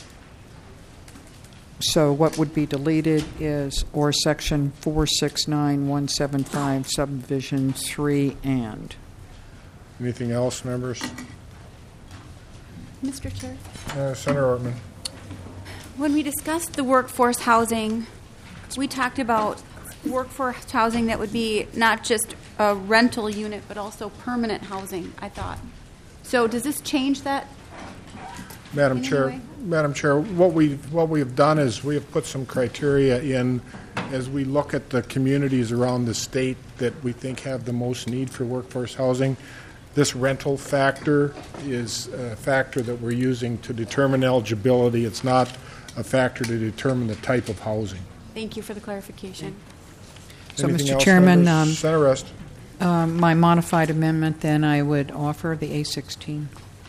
So what would be deleted is, or section four six nine one seven five subdivision three and. anything else, members? Mister Chair, Uh, Senator Ortman. when we discussed the workforce housing, we talked about workforce housing that would be not just a rental unit, but also permanent housing, I thought. So does this change that? Madam In any Chair, way? Madam Chair, what we, what we have done is we have put some criteria in as we look at the communities around the state that we think have the most need for workforce housing. This rental factor is a factor that we're using to determine eligibility. It's not a factor to determine the type of housing. Thank you for the clarification. So, Anything Mister else, Chairman, members? um, Senator Rest. Um, My modified amendment, then I would offer the A sixteen.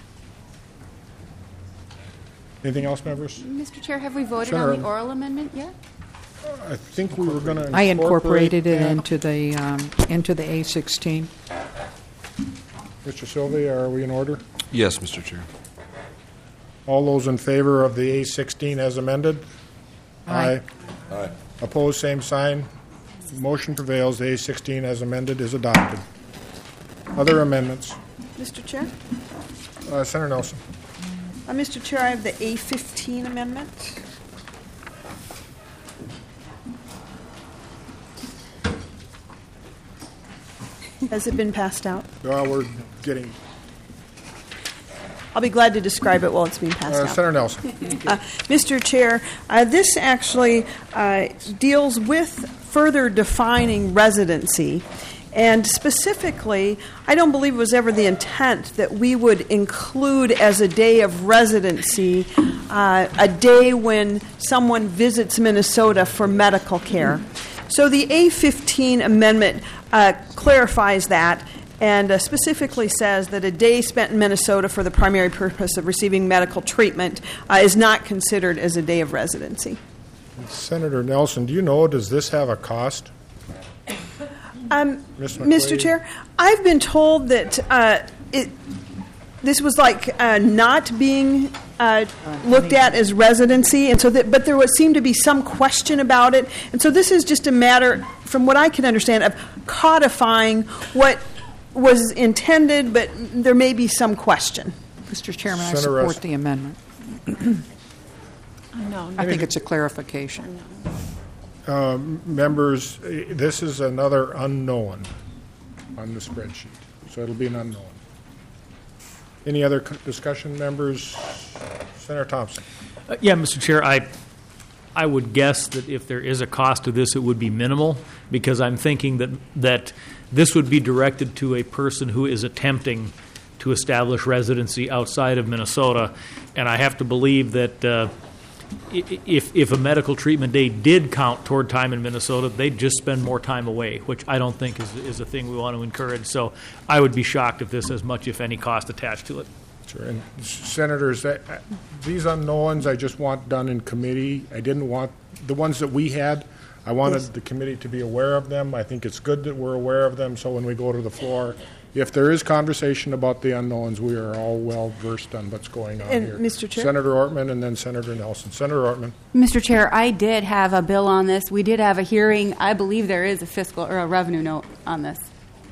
Anything else, members? Mister Chair, have we voted Senator on the Ortman. oral amendment yet? I think we were going to I incorporated it that. into the, um, into the A sixteen. Mister Sylvia, are we in order? Yes, Mister Chair. All those in favor of the A sixteen as amended? Aye. Aye. Opposed, same sign. Motion prevails. The A sixteen as amended is adopted. Other amendments? Mister Chair? Uh, Senator Nelson. Uh, Mister Chair, I have the A fifteen amendment. Has it been passed out? Well, we're getting, I'll be glad to describe it while it's being passed uh, out. Senator Nelson. Uh, Mister Chair, uh, this actually uh, deals with further defining residency. And specifically, I don't believe it was ever the intent that we would include as a day of residency uh, a day when someone visits Minnesota for medical care. So the A fifteen amendment uh, clarifies that and uh, specifically says that a day spent in Minnesota for the primary purpose of receiving medical treatment uh, is not considered as a day of residency. Senator Nelson, do you know, does this have a cost? Um, Miz Mister McQuaid? Chair, I've been told that uh, it, this was like uh, not being uh, looked at as residency, and so that, but there would seem to be some question about it, and so this is just a matter, from what I can understand, of codifying what was intended, but there may be some question. Mister Chairman, I Senator support Russ. the amendment. No, I think it's a clarification. Members, eh, this is another unknown on the spreadsheet, so it'll be an unknown. Any other c- discussion, members? Senator Thompson. Uh, Yeah, Mister Chair, I, I would guess that if there is a cost to this, it would be minimal, because I'm thinking that, that this would be directed to a person who is attempting to establish residency outside of Minnesota, and I have to believe that uh, i- if, if a medical treatment day did count toward time in Minnesota, they'd just spend more time away, which I don't think is, is a thing we want to encourage. So I would be shocked if this has much, if any, cost attached to it. Sure. And Senators, I- I- these unknowns I just want done in committee. I didn't want, the ones that we had, I wanted the committee to be aware of them. I think it's good that we're aware of them, so when we go to the floor, if there is conversation about the unknowns, we are all well versed on what's going on And here. Mister Chair? Senator Ortman and then Senator Nelson. Senator Ortman. Mister Chair, I did have a bill on this. We did have a hearing. I believe there is a fiscal or a revenue note on this.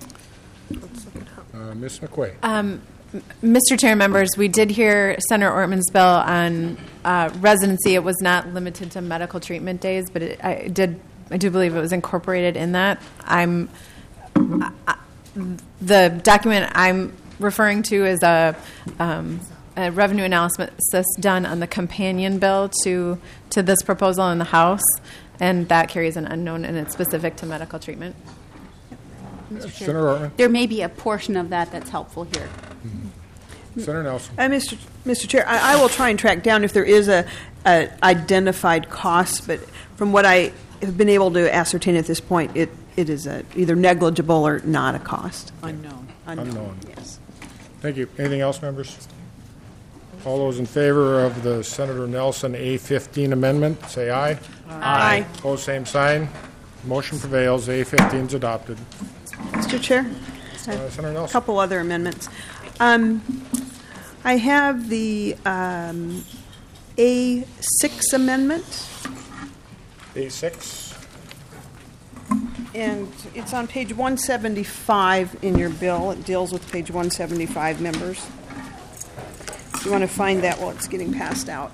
Uh, Miz McQuaid. Um, m- Mister Chair, members, we did hear Senator Ortman's bill on uh, residency. It was not limited to medical treatment days, but it, I did. I do believe it was incorporated in that. I'm. I, I- the document I'm referring to is a, um, a revenue analysis done on the companion bill to to this proposal in the House, and that carries an unknown, and it's specific to medical treatment. Senator Ortman. There may be a portion of that that's helpful here. Senator Nelson. Uh, Mister Mister Chair, I, I will try and track down if there is a, a identified cost, but from what I have been able to ascertain at this point, it, it is a, either negligible or not a cost. Unknown. Unknown. Yes. Thank you. Anything else, members? All those in favor of the Senator Nelson A fifteen amendment, say aye. Aye. Opposed, same sign. Motion prevails. A fifteen is adopted. Mister Chair, Uh, Senator a Nelson. couple other amendments. Um, I have the um, A six amendment, A six. and it's on page one seventy-five in your bill. It deals with page one seventy-five, members. If you want to find that while it's getting passed out.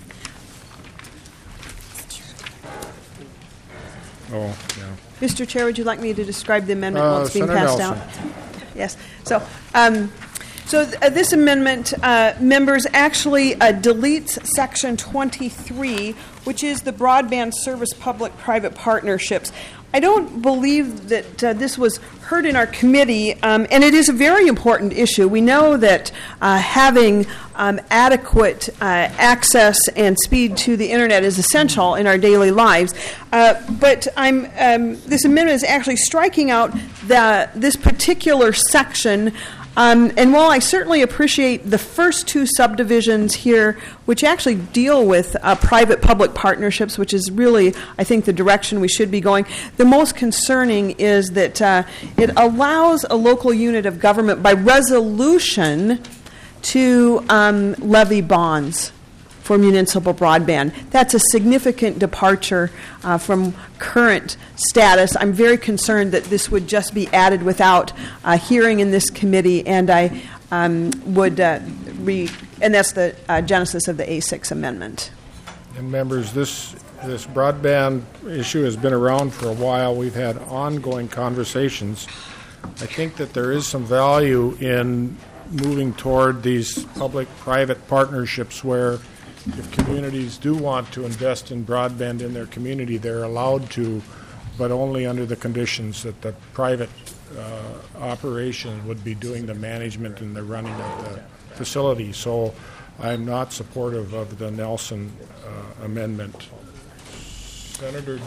Oh, yeah. Mister Chair, would you like me to describe the amendment while Uh, it's being Senator passed Nelson. out? Yes. So, um, so th- uh, this amendment, uh, members, actually uh, deletes section twenty-three, which is the broadband service public-private partnerships. I don't believe that uh, this was heard in our committee, um, and it is a very important issue. We know that uh, having um, adequate uh, access and speed to the internet is essential in our daily lives. Uh, but I'm um, this amendment is actually striking out the this particular section. Um, and while I certainly appreciate the first two subdivisions here, which actually deal with uh, private-public partnerships, which is really, I think, the direction we should be going, the most concerning is that uh, it allows a local unit of government by resolution to um, levy bonds for municipal broadband. That's a significant departure uh, from current status. I'm very concerned that this would just be added without a hearing in this committee, and I um, would uh, re- and that's the uh, genesis of the A six amendment. And members, this, this broadband issue has been around for a while. We've had ongoing conversations. I think that there is some value in moving toward these public-private partnerships where if communities do want to invest in broadband in their community, they're allowed to, but only under the conditions that the private uh, operation would be doing the management and the running of the facility. So I'm not supportive of the Nelson uh, amendment. Senator,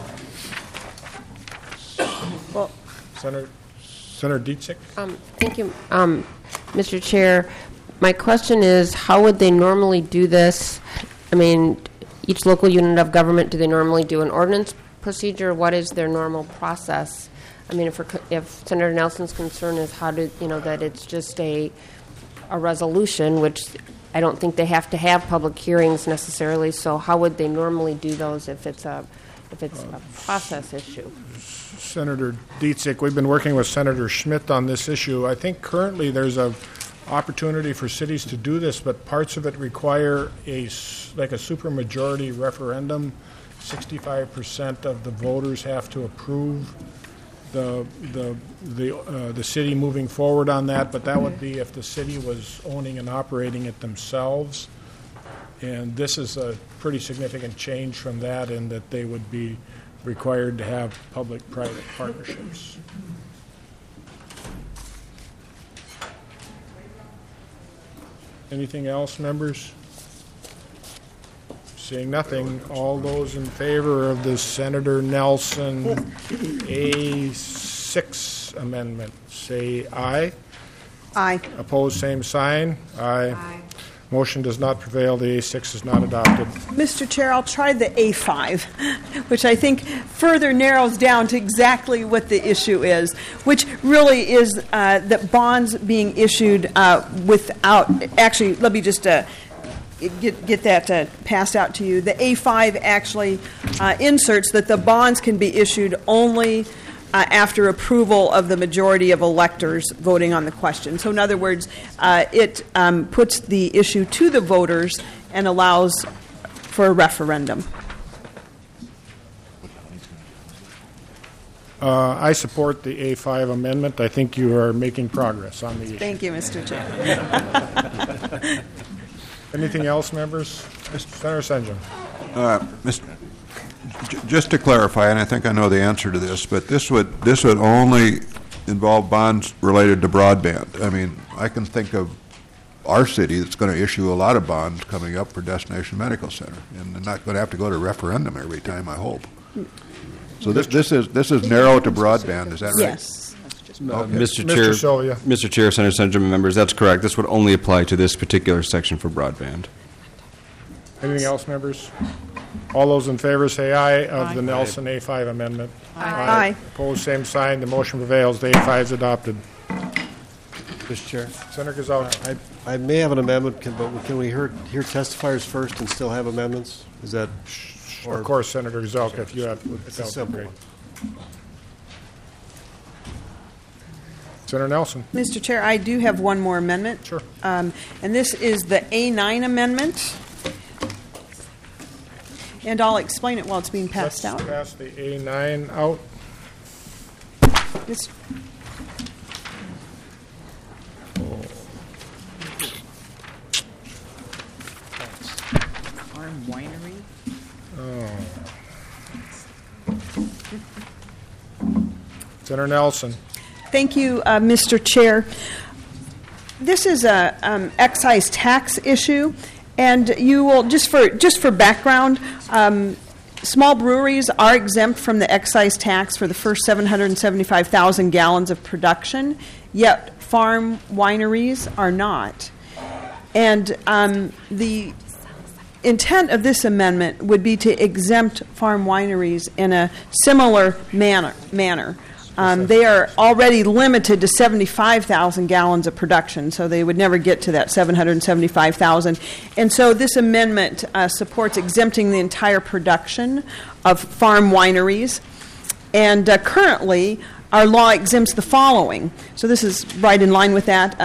Well, Senator, Senator Dietzick? um, thank you, um, Mister Chair. My question is, how would they normally do this? I mean, each local unit of government, do they normally do an ordinance procedure? What is their normal process? I mean, if, we're, co- if Senator Nelson's concern is how to, you know, that it's just a a resolution, which I don't think they have to have public hearings necessarily. So, how would they normally do those if it's a if it's a process issue? Senator Dietzick, we've been working with Senator Schmidt on this issue. I think currently there's a opportunity for cities to do this, but parts of it require a s- like a supermajority referendum. sixty-five percent of the voters have to approve the the the uh, the city moving forward on that, but that would be if the city was owning and operating it themselves. And this is a pretty significant change from that in that they would be required to have public-private partnerships. Anything else, members? Seeing nothing, all those in favor of the Senator Nelson A six amendment, say aye. Aye. Opposed, same sign. Aye. Aye. Motion does not prevail. The A six is not adopted. Mister Chair, I'll try the A five, which I think further narrows down to exactly what the issue is, which really is uh, that bonds being issued uh, without, actually, let me just uh, get, get that uh, passed out to you. The A five actually uh, inserts that the bonds can be issued only Uh, after approval of the majority of electors voting on the question. So in other words, uh, it um, puts the issue to the voters and allows for a referendum. Uh, I support the A five amendment. I think you are making progress on the issue. Thank you, Mister Chair. Anything else, members? Senator Senjum. Uh, Mister J- Just to clarify, and I think I know the answer to this, but this would this would only involve bonds related to broadband. I mean, I can think of our city that's going to issue a lot of bonds coming up for Destination Medical Center, and they're not going to have to go to referendum every time, I hope. So this this is this is narrow to broadband. Is that right? Yes. Uh, Okay. Mister Mister Chair, Sylvia. Mister Chair, Senator Senjum, members, that's correct. This would only apply to this particular section for broadband. Anything else, members? All those in favor say aye of the Nelson A five amendment. Aye. Aye. Opposed, same sign. The motion prevails. The A five is adopted. Mister Chair, Senator Gazal. I, I may have an amendment, can- but can we hear, hear testifiers first and still have amendments? Is that? or- Of course, Senator Gazal, if you have. It's a simple one. Senator Nelson. Mister Chair, I do have one more amendment. Sure. Um, and this is the A nine amendment. And I'll explain it while it's being passed Let's out. pass the A nine out. This- Farm winery? Senator Nelson. Thank you, uh, Mister Chair. This is a um, excise tax issue, and you will just for just for background. Um, Small breweries are exempt from the excise tax for the first seven hundred seventy-five thousand gallons of production, yet farm wineries are not. And um, the intent of this amendment would be to exempt farm wineries in a similar manner. manner. Um, they are already limited to seventy-five thousand gallons of production, so they would never get to that seven hundred seventy-five thousand. And so this amendment uh, supports exempting the entire production of farm wineries. And uh, currently, our law exempts the following. So this is right in line with that. Uh,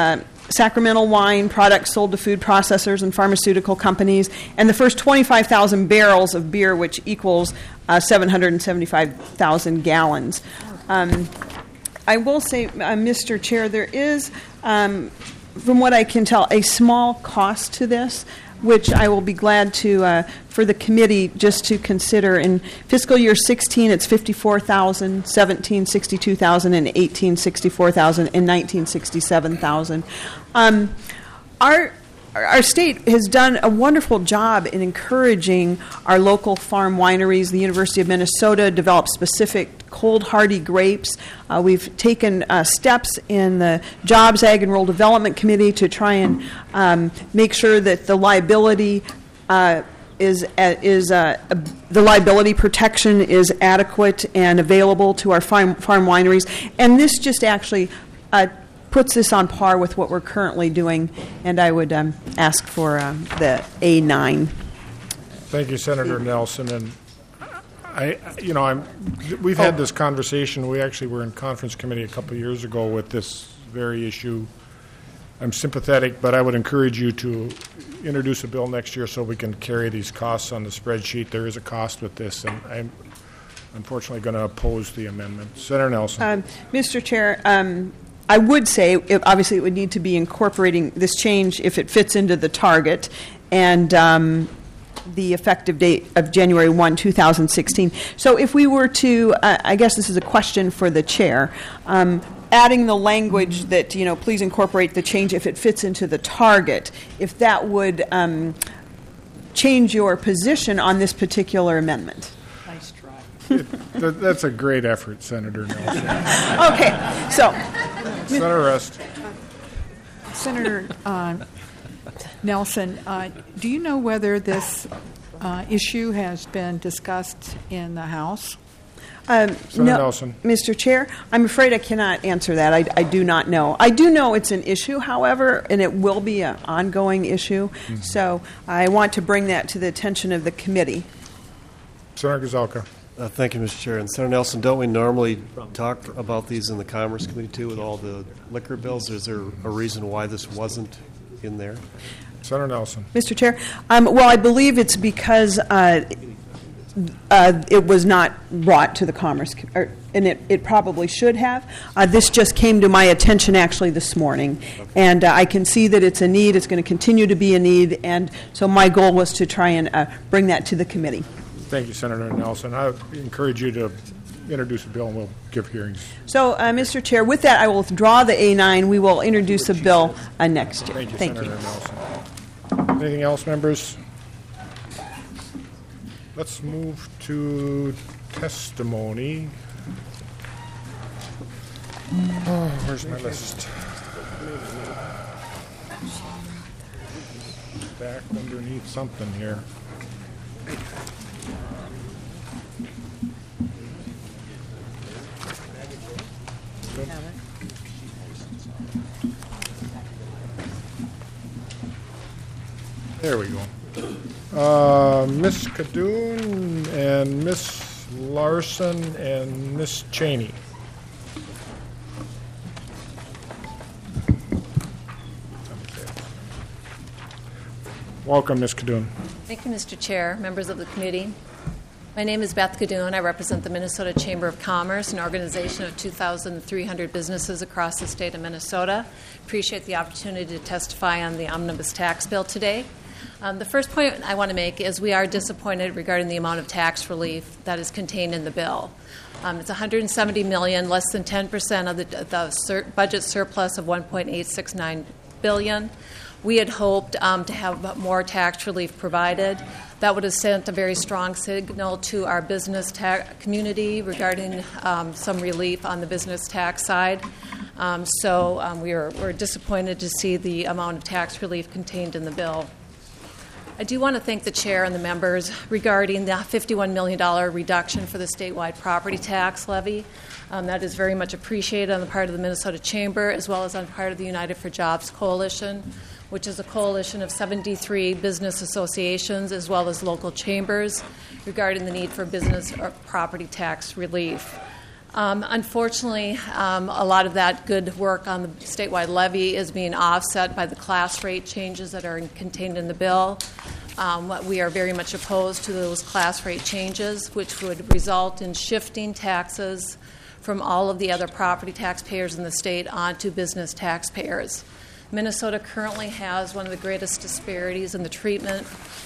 Sacramento wine products sold to food processors and pharmaceutical companies, and the first twenty-five thousand barrels of beer, which equals uh, seven hundred seventy-five thousand gallons. Um, I will say, uh, Mister Chair, there is, um, from what I can tell, a small cost to this, which I will be glad to, uh, for the committee, just to consider. In fiscal year sixteen, it's fifty-four thousand dollars, seventeen, sixty-two thousand dollars, and eighteen, sixty-four thousand dollars, and nineteen, sixty-seven thousand dollars. Um, our Our state has done a wonderful job in encouraging our local farm wineries. The University of Minnesota developed specific cold hardy grapes. Uh, we've taken uh, steps in the Jobs, Ag, and Rural Development Committee to try and um, make sure that the liability uh, is uh, is uh, uh, the liability protection is adequate and available to our farm, farm wineries. And this just actually uh, puts this on par with what we're currently doing, and I would um, ask for um, the A nine. Thank you, Senator Nelson. And I, you know, I'm. We've had this conversation. We actually were in conference committee a couple of years ago with this very issue. I'm sympathetic, but I would encourage you to introduce a bill next year so we can carry these costs on the spreadsheet. There is a cost with this, and I'm unfortunately going to oppose the amendment. Senator Nelson. Um, Mister Chair, um, I would say, it, obviously, it would need to be incorporating this change if it fits into the target, and um, the effective date of January first, two thousand sixteen. So if we were to, uh, I guess this is a question for the chair, um, adding the language that, you know, please incorporate the change if it fits into the target, if that would um, change your position on this particular amendment. Nice try. It, that, that's a great effort, Senator Nelson. Okay, so. Senator Rust. Senator uh, Nelson, uh, do you know whether this uh, issue has been discussed in the House? Um, Senator no, Nelson. Mister Chair, I'm afraid I cannot answer that. I, I do not know. I do know it's an issue, however, and it will be an ongoing issue. Mm-hmm. So I want to bring that to the attention of the committee. Senator Gazelka. Uh, thank you, Mister Chair. And Senator Nelson, don't we normally talk about these in the Commerce Committee, too, with all the liquor bills? Is there a reason why this wasn't in there? Senator Nelson. Mister Chair, um, well, I believe it's because uh, uh, it was not brought to the Commerce, or, and it, it probably should have. Uh, this just came to my attention actually this morning, and uh, I can see that it's a need. It's going to continue to be a need, and so my goal was to try and uh, bring that to the committee. Thank you, Senator Nelson. I encourage you to introduce a bill, and we'll give hearings. So, uh, Mister Chair, with that, I will withdraw the A nine. We will introduce a bill uh, next year. Thank you, Thank Senator you. Nelson. Anything else, members? Let's move to testimony. Oh, where's my list? Back underneath something here. There we go. Uh, Miss Kadoon and Miss Larson and Miss Cheney. Welcome, Miss Kadoon. Thank you, Mister Chair, members of the committee. My name is Beth Kadoon. I represent the Minnesota Chamber of Commerce, an organization of two thousand three hundred businesses across the state of Minnesota. Appreciate the opportunity to testify on the omnibus tax bill today. Um, the first point I want to make is we are disappointed regarding the amount of tax relief that is contained in the bill. Um, it's one hundred seventy million dollars, less than ten percent of the, the sur- budget surplus of one point eight six nine billion dollars. We had hoped um, to have more tax relief provided. That would have sent a very strong signal to our business ta- community regarding um, some relief on the business tax side. Um, so um, we are, we're disappointed to see the amount of tax relief contained in the bill. I do want to thank the chair and the members regarding the fifty-one million dollars reduction for the statewide property tax levy. Um, that is very much appreciated on the part of the Minnesota Chamber as well as on the part of the United for Jobs Coalition, which is a coalition of seventy-three business associations as well as local chambers regarding the need for business or property tax relief. Um, unfortunately, um, a lot of that good work on the statewide levy is being offset by the class rate changes that are contained in the bill. Um, what we are very much opposed to those class rate changes, which would result in shifting taxes from all of the other property taxpayers in the state onto business taxpayers. Minnesota currently has one of the greatest disparities in the treatment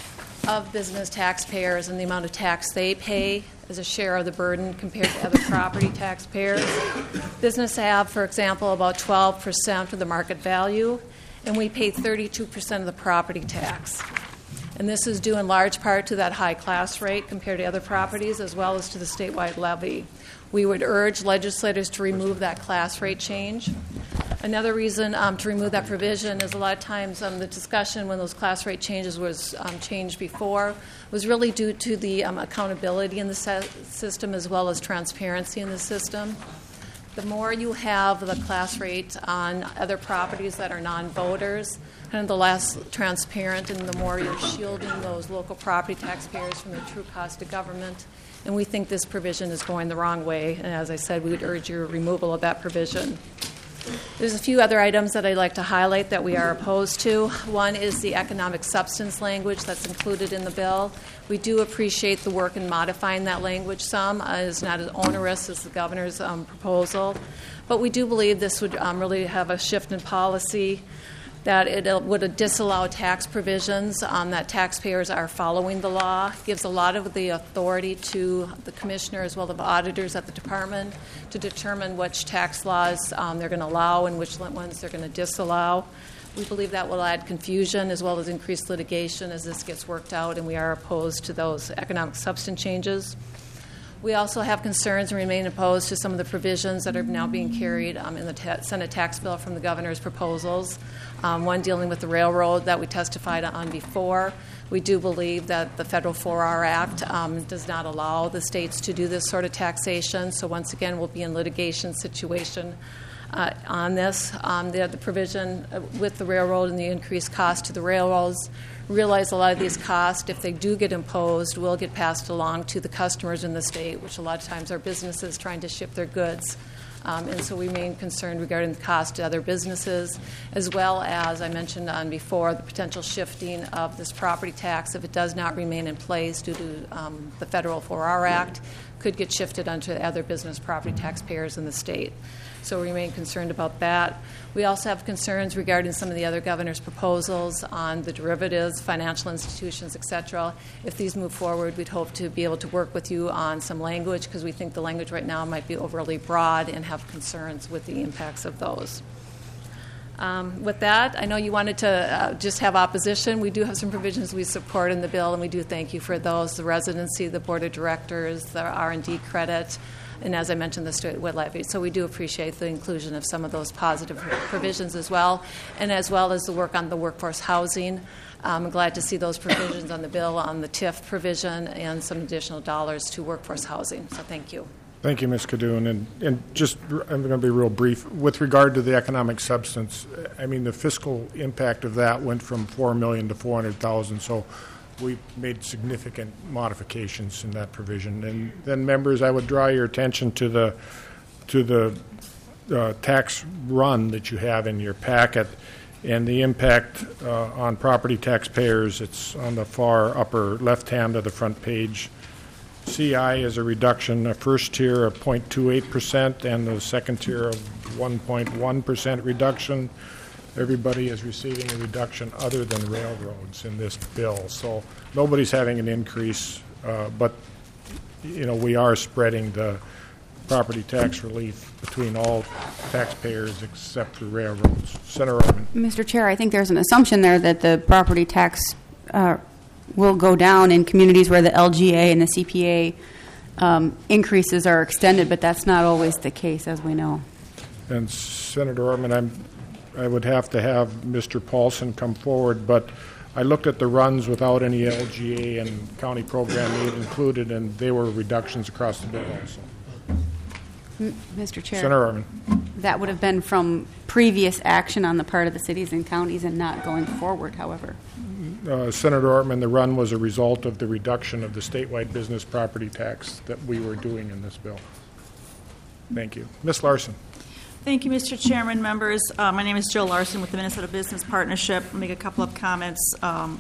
of business taxpayers and the amount of tax they pay as a share of the burden compared to other property taxpayers. Business have, for example, about twelve percent of the market value, and we pay thirty-two percent of the property tax. And this is due in large part to that high class rate compared to other properties, as well as to the statewide levy. We would urge legislators to remove that class rate change. Another reason um, to remove that provision is a lot of times um, the discussion when those class rate changes was um, changed before was really due to the um, accountability in the se- system as well as transparency in the system. The more you have the class rate on other properties that are non-voters, kind of the less transparent and the more you're shielding those local property taxpayers from the true cost of government. And we think this provision is going the wrong way. And as I said, we would urge your removal of that provision. There's a few other items that I'd like to highlight that we are opposed to. One is the economic substance language that's included in the bill. We do appreciate the work in modifying that language some. Uh, it's not as onerous as the governor's um, proposal. But we do believe this would um, really have a shift in policy, that it uh, would disallow tax provisions, um, that taxpayers are following the law, gives a lot of the authority to the commissioner as well as the auditors at the department to determine which tax laws um, they're going to allow and which ones they're going to disallow. We believe that will add confusion as well as increased litigation as this gets worked out, and we are opposed to those economic substance changes. We also have concerns and remain opposed to some of the provisions that are now being carried um, in the ta- Senate tax bill from the governor's proposals. Um, one dealing with the railroad that we testified on before. We do believe that the Federal four R Act um, does not allow the states to do this sort of taxation. So once again, we'll be in litigation situation uh, on this. Um, the, the provision with the railroad and the increased cost to the railroads. Realize a lot of these costs, if they do get imposed, will get passed along to the customers in the state, which a lot of times are businesses trying to ship their goods. Um, and so we remain concerned regarding the cost to other businesses, as well as I mentioned on before, the potential shifting of this property tax, if it does not remain in place due to um, the Federal four R Act, could get shifted onto other business property taxpayers in the state. So we remain concerned about that. We also have concerns regarding some of the other governor's proposals on the derivatives, financial institutions, et cetera. If these move forward, we'd hope to be able to work with you on some language because we think the language right now might be overly broad and have concerns with the impacts of those. Um, with that, I know you wanted to uh, just have opposition. We do have some provisions we support in the bill, and we do thank you for those, the residency, the board of directors, the R and D credit, and as I mentioned, the statewide levy. So we do appreciate the inclusion of some of those positive provisions as well, and as well as the work on the workforce housing. I'm glad to see those provisions on the bill on the T I F provision and some additional dollars to workforce housing. So thank you. Thank you, Miz Kadoun. And, and just, I'm going to be real brief. With regard to the economic substance, I mean, the fiscal impact of that went from four million dollars to four hundred thousand dollars. So we made significant modifications in that provision. And then, members, I would draw your attention to the to the uh, tax run that you have in your packet and the impact uh, on property taxpayers. It's on the far upper left hand of the front page. C I is a reduction, a first tier of zero point two eight percent and the second tier of one point one percent reduction. Everybody is receiving a reduction other than railroads in this bill. So nobody's having an increase, uh, but you know, we are spreading the property tax relief between all taxpayers except for railroads. Senator Orman. Mister Chair, I think there's an assumption there that the property tax uh, will go down in communities where the L G A and the C P A um, increases are extended, but that's not always the case, as we know. And Senator Orman, I'm, I would have to have Mister Paulson come forward, but I looked at the runs without any L G A and county program aid included, and they were reductions across the bill also. M- Mister Chair. Senator Orman. That would have been from previous action on the part of the cities and counties and not going forward, however. Uh, Senator Ortman, the run was a result of the reduction of the statewide business property tax that we were doing in this bill. Thank you. Miz Larson. Thank you, Mister Chairman, members. Uh, my name is Jill Larson with the Minnesota Business Partnership. I'll make a couple of comments. Um,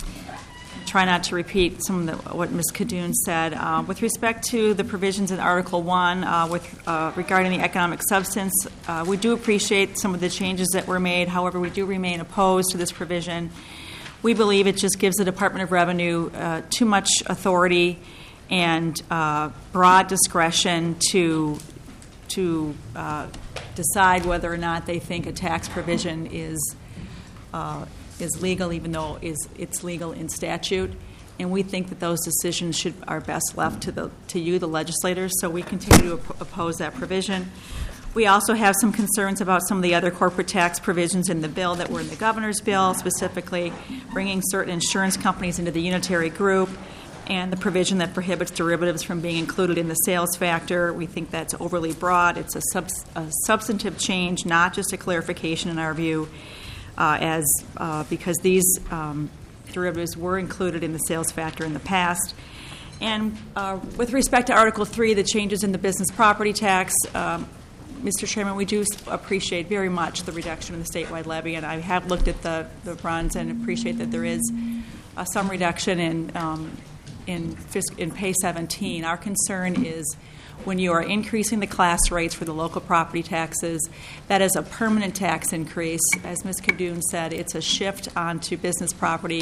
try not to repeat some of the, what Miz Kadoun said. Uh, with respect to the provisions in Article one uh, with uh, regarding the economic substance, uh, we do appreciate some of the changes that were made. However, we do remain opposed to this provision. We believe it just gives the Department of Revenue uh, too much authority and uh, broad discretion to to uh, decide whether or not they think a tax provision is uh, is legal, even though is it's legal in statute. And we think that those decisions should are best left to the to you, the legislators. So we continue to op- oppose that provision. We also have some concerns about some of the other corporate tax provisions in the bill that were in the governor's bill, specifically bringing certain insurance companies into the unitary group, and the provision that prohibits derivatives from being included in the sales factor. We think that's overly broad. It's a, subs- a substantive change, not just a clarification in our view, uh, as uh, because these um, derivatives were included in the sales factor in the past. And uh, with respect to Article three, the changes in the business property tax, um, Mister Chairman, we do appreciate very much the reduction in the statewide levy, and I have looked at the, the runs and appreciate that there is uh, some reduction in um, In, fisc- in Pay seventeen. Our concern is when you are increasing the class rates for the local property taxes, that is a permanent tax increase. As Miz Kadoun said, it's a shift onto business property.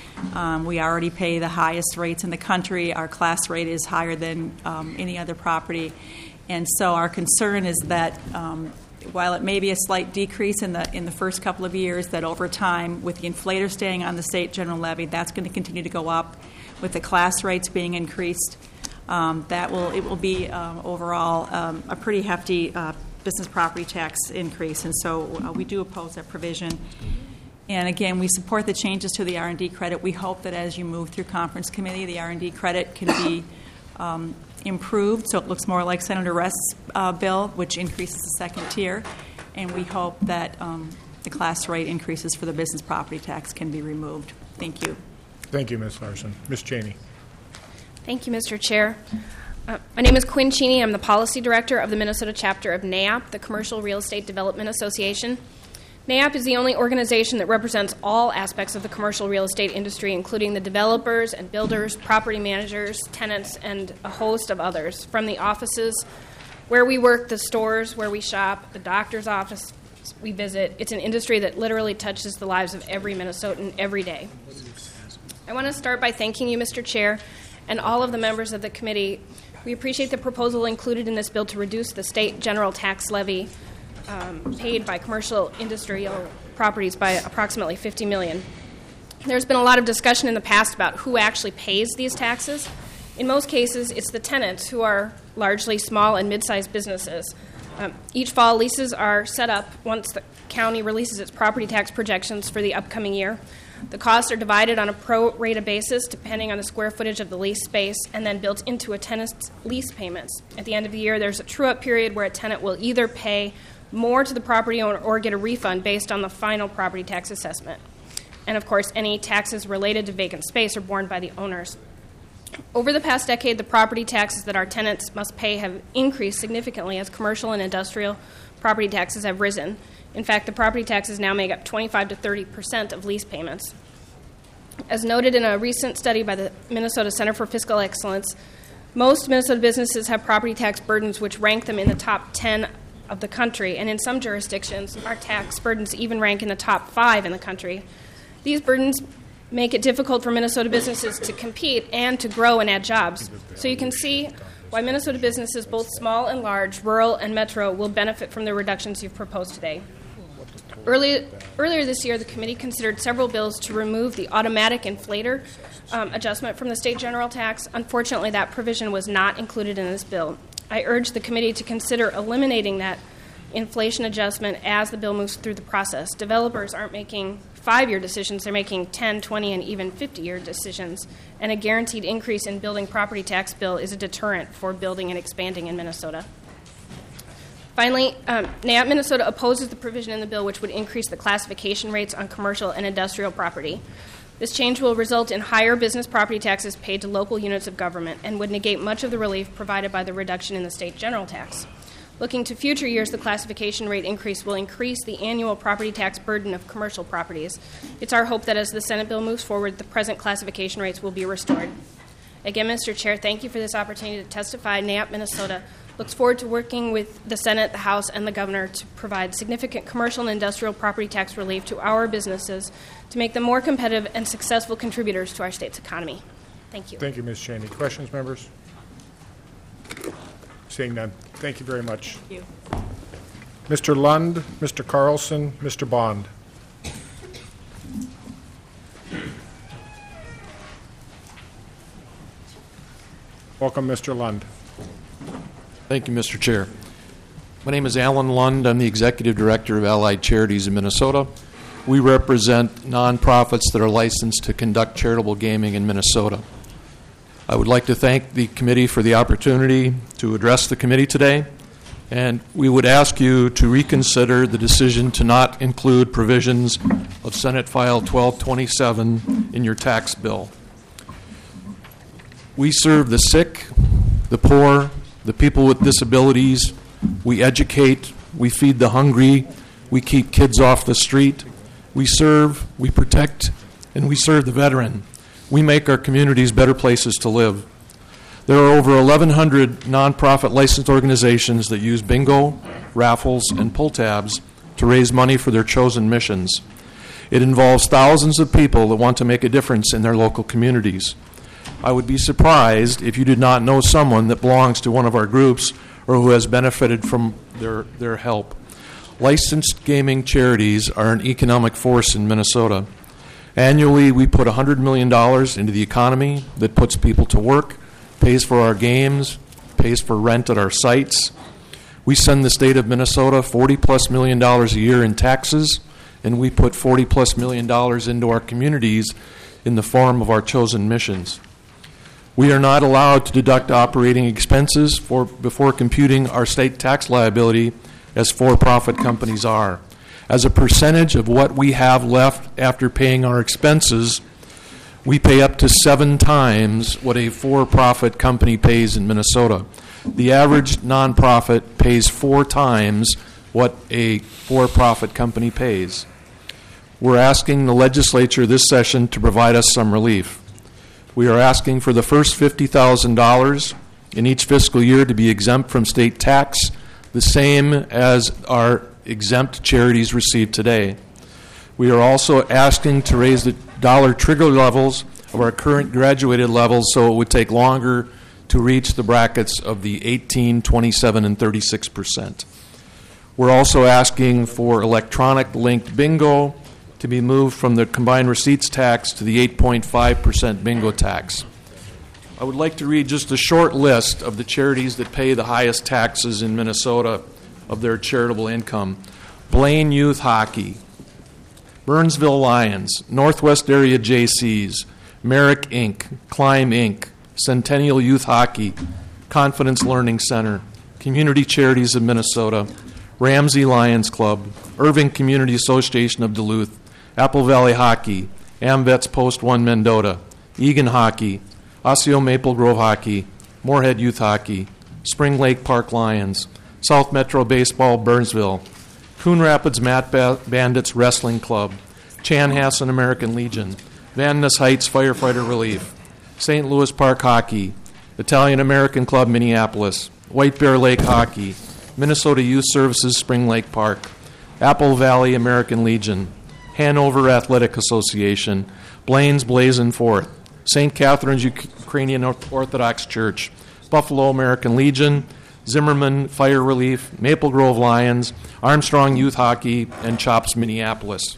Um, we already pay the highest rates in the country. Our class rate is higher than um, any other property. And so our concern is that um, while it may be a slight decrease in the in the first couple of years, that over time, with the inflator staying on the state general levy, that's going to continue to go up. With the class rates being increased, um, that will it will be um, overall um, a pretty hefty uh, business property tax increase, and so uh, we do oppose that provision. And again, we support the changes to the R and D credit. We hope that as you move through conference committee, the R and D credit can be um, improved so it looks more like Senator Rest's uh, bill, which increases the second tier. And we hope that um, the class rate increases for the business property tax can be removed. Thank you. Thank you, Miz Larson. Miz Cheney. Thank you, Mister Chair. Uh, my name is Quinn Cheney. I'm the Policy Director of the Minnesota chapter of N A A P, the Commercial Real Estate Development Association. N A A P is the only organization that represents all aspects of the commercial real estate industry, including the developers and builders, property managers, tenants, and a host of others, from the offices where we work, the stores where we shop, the doctor's office we visit. It's an industry that literally touches the lives of every Minnesotan every day. I want to start by thanking you, Mister Chair, and all of the members of the committee. We appreciate the proposal included in this bill to reduce the state general tax levy um, paid by commercial industrial properties by approximately fifty million dollars. There's been a lot of discussion in the past about who actually pays these taxes. In most cases, it's the tenants, who are largely small and mid-sized businesses. Um, each fall, leases are set up once the county releases its property tax projections for the upcoming year. The costs are divided on a pro rata basis depending on the square footage of the lease space and then built into a tenant's lease payments. At the end of the year, there's a true-up period where a tenant will either pay more to the property owner or get a refund based on the final property tax assessment. And, of course, any taxes related to vacant space are borne by the owners. Over the past decade, the property taxes that our tenants must pay have increased significantly as commercial and industrial property taxes have risen. In fact, the property taxes now make up twenty-five to thirty percent of lease payments. As noted in a recent study by the Minnesota Center for Fiscal Excellence, most Minnesota businesses have property tax burdens which rank them in the top ten of the country, and in some jurisdictions, our tax burdens even rank in the top five in the country. These burdens make it difficult for Minnesota businesses to compete and to grow and add jobs. So you can see why Minnesota businesses, both small and large, rural and metro, will benefit from the reductions you've proposed today. Early, earlier this year, the committee considered several bills to remove the automatic inflator um, adjustment from the state general tax. Unfortunately, that provision was not included in this bill. I urge the committee to consider eliminating that inflation adjustment as the bill moves through the process. Developers aren't making five-year decisions. They're making ten, twenty, and even fifty-year decisions, and a guaranteed increase in building property tax bill is a deterrent for building and expanding in Minnesota. Finally, um, N A A P Minnesota opposes the provision in the bill which would increase the classification rates on commercial and industrial property. This change will result in higher business property taxes paid to local units of government and would negate much of the relief provided by the reduction in the state general tax. Looking to future years, the classification rate increase will increase the annual property tax burden of commercial properties. It's our hope that as the Senate bill moves forward, the present classification rates will be restored. Again, Mister Chair, thank you for this opportunity to testify. N A A P Minnesota looks forward to working with the Senate, the House, and the Governor to provide significant commercial and industrial property tax relief to our businesses to make them more competitive and successful contributors to our state's economy. Thank you. Thank you, Miz Cheney. Questions, members? Seeing none. Thank you very much. Thank you. Mister Lund, Mister Carlson, Mister Bond. Welcome, Mister Lund. Thank you, Mister Chair. My name is Alan Lund. I'm the Executive Director of Allied Charities in Minnesota. We represent nonprofits that are licensed to conduct charitable gaming in Minnesota. I would like to thank the committee for the opportunity to address the committee today, and we would ask you to reconsider the decision to not include provisions of Senate File twelve twenty-seven in your tax bill. We serve the sick, the poor, the people with disabilities. We educate, we feed the hungry, we keep kids off the street. We serve, we protect, and we serve the veteran. We make our communities better places to live. There are over eleven hundred nonprofit licensed organizations that use bingo, raffles, and pull tabs to raise money for their chosen missions. It involves thousands of people that want to make a difference in their local communities. I would be surprised if you did not know someone that belongs to one of our groups or who has benefited from their, their help. Licensed gaming charities are an economic force in Minnesota. Annually, we put one hundred million dollars into the economy that puts people to work, pays for our games, pays for rent at our sites. We send the state of Minnesota forty plus million dollars a year in taxes, and we put forty plus million dollars into our communities in the form of our chosen missions. We are not allowed to deduct operating expenses for, before computing our state tax liability as for-profit companies are. As a percentage of what we have left after paying our expenses, we pay up to seven times what a for-profit company pays in Minnesota. The average nonprofit pays four times what a for-profit company pays. We're asking the legislature this session to provide us some relief. We are asking for the first fifty thousand dollars in each fiscal year to be exempt from state tax, the same as our exempt charities receive today. We are also asking to raise the dollar trigger levels of our current graduated levels so it would take longer to reach the brackets of the eighteen, twenty-seven, and thirty-six percent. We're also asking for electronic linked bingo to be moved from the combined receipts tax to the eight point five percent bingo tax. I would like to read just a short list of the charities that pay the highest taxes in Minnesota of their charitable income. Blaine Youth Hockey, Burnsville Lions, Northwest Area J Cs, Merrick Incorporated, Climb Incorporated, Centennial Youth Hockey, Confidence Learning Center, Community Charities of Minnesota, Ramsey Lions Club, Irving Community Association of Duluth, Apple Valley Hockey, AmVets Post one Mendota, Egan Hockey, Osseo Maple Grove Hockey, Moorhead Youth Hockey, Spring Lake Park Lions, South Metro Baseball Burnsville, Coon Rapids Mat Bandits Wrestling Club, Chanhassen American Legion, Van Ness Heights Firefighter Relief, Saint Louis Park Hockey, Italian American Club Minneapolis, White Bear Lake Hockey, Minnesota Youth Services Spring Lake Park, Apple Valley American Legion, Hanover Athletic Association, Blaine's Blazing Forth, Saint Catherine's Ukrainian Orthodox Church, Buffalo American Legion, Zimmerman Fire Relief, Maple Grove Lions, Armstrong Youth Hockey, and CHOPS Minneapolis.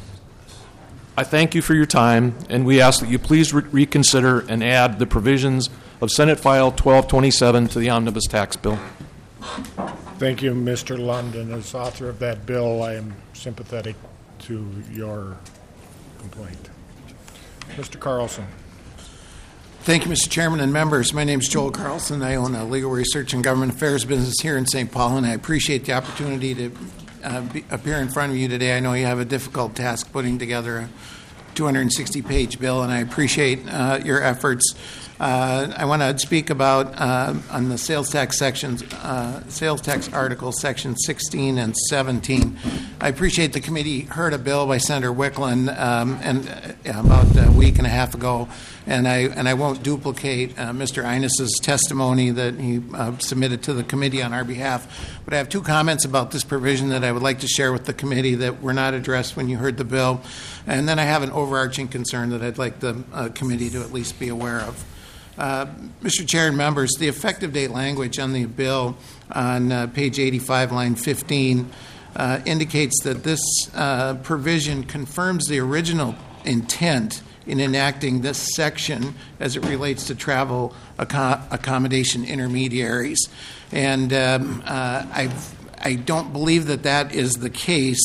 I thank you for your time, and we ask that you please re- reconsider and add the provisions of Senate File twelve twenty-seven to the Omnibus Tax Bill. Thank you, Mister London. As author of that bill, I am sympathetic to your complaint. Mister Carlson. Thank you, Mister Chairman and members. My name is Joel Carlson. I own a legal research and government affairs business here in Saint Paul, and I appreciate the opportunity to uh, be, appear in front of you today. I know you have a difficult task putting together a two hundred sixty page bill, and I appreciate uh, your efforts. Uh, I want to speak about uh, on the sales tax sections, uh, sales tax article section sixteen and seventeen. I appreciate the committee heard a bill by Senator Wicklund um, and uh, about a week and a half ago, and I and I won't duplicate uh, Mister Innes's testimony that he uh, submitted to the committee on our behalf. But I have two comments about this provision that I would like to share with the committee that were not addressed when you heard the bill, and then I have an overarching concern that I'd like the uh, committee to at least be aware of. Uh, Mister Chair and members, the effective date language on the bill on uh, page eighty-five, line fifteen, uh, indicates that this uh, provision confirms the original intent in enacting this section as it relates to travel ac- accommodation intermediaries. And um, uh, I've I don't believe that that is the case.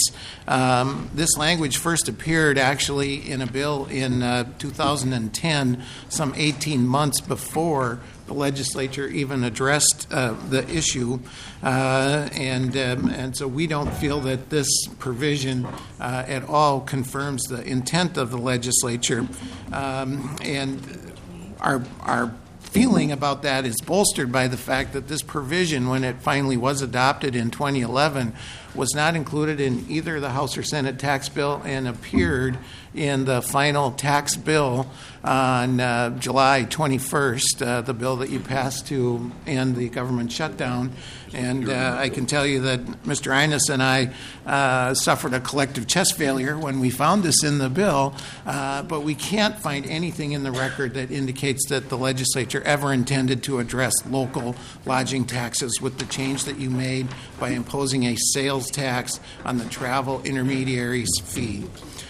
Um, this language first appeared actually in a bill in uh, two thousand ten, some eighteen months before the legislature even addressed uh, the issue, uh, and um, and so we don't feel that this provision uh, at all confirms the intent of the legislature, um, and our our. feeling about that is bolstered by the fact that this provision, when it finally was adopted in twenty eleven, was not included in either the House or Senate tax bill and appeared in the final tax bill on uh, July twenty-first, uh, the bill that you passed to end the government shutdown. And uh, I can tell you that Mister Innes and I uh, suffered a collective chest failure when we found this in the bill, uh, but we can't find anything in the record that indicates that the legislature ever intended to address local lodging taxes with the change that you made by imposing a sales tax on the travel intermediaries fee.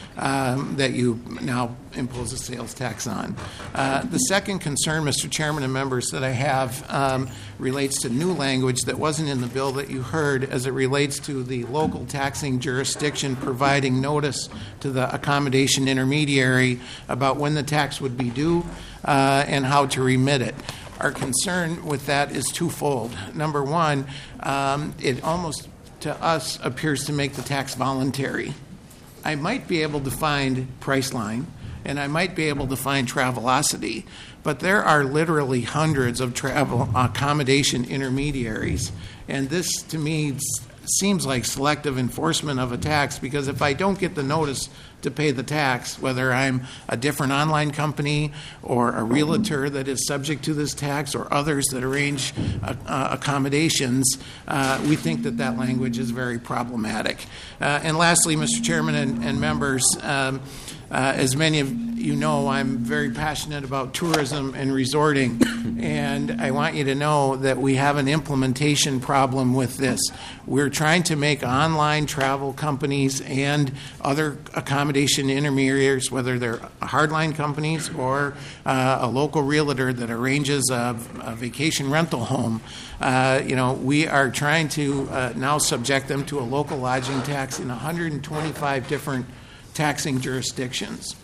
Um, that you now impose a sales tax on. Uh, the second concern, Mister Chairman and members, that I have um, relates to new language that wasn't in the bill that you heard as it relates to the local taxing jurisdiction providing notice to the accommodation intermediary about when the tax would be due uh, and how to remit it. Our concern with that is twofold. Number one, um, it almost to us appears to make the tax voluntary. I might be able to find Priceline, and I might be able to find Travelocity, but there are literally hundreds of travel accommodation intermediaries, and this, to me, seems like selective enforcement of a tax, because if I don't get the notice to pay the tax, whether I'm a different online company or a realtor that is subject to this tax or others that arrange uh, uh, accommodations, uh, we think that that language is very problematic. Uh, and lastly, Mister Chairman and, and members, um, uh, as many of you know, I'm very passionate about tourism and resorting, and I want you to know that we have an implementation problem with this. We're trying to make online travel companies and other accommodation intermediaries, whether they're hardline companies or uh, a local realtor that arranges a, a vacation rental home, uh, you know, we are trying to uh, now subject them to a local lodging tax in one hundred twenty-five different taxing jurisdictions.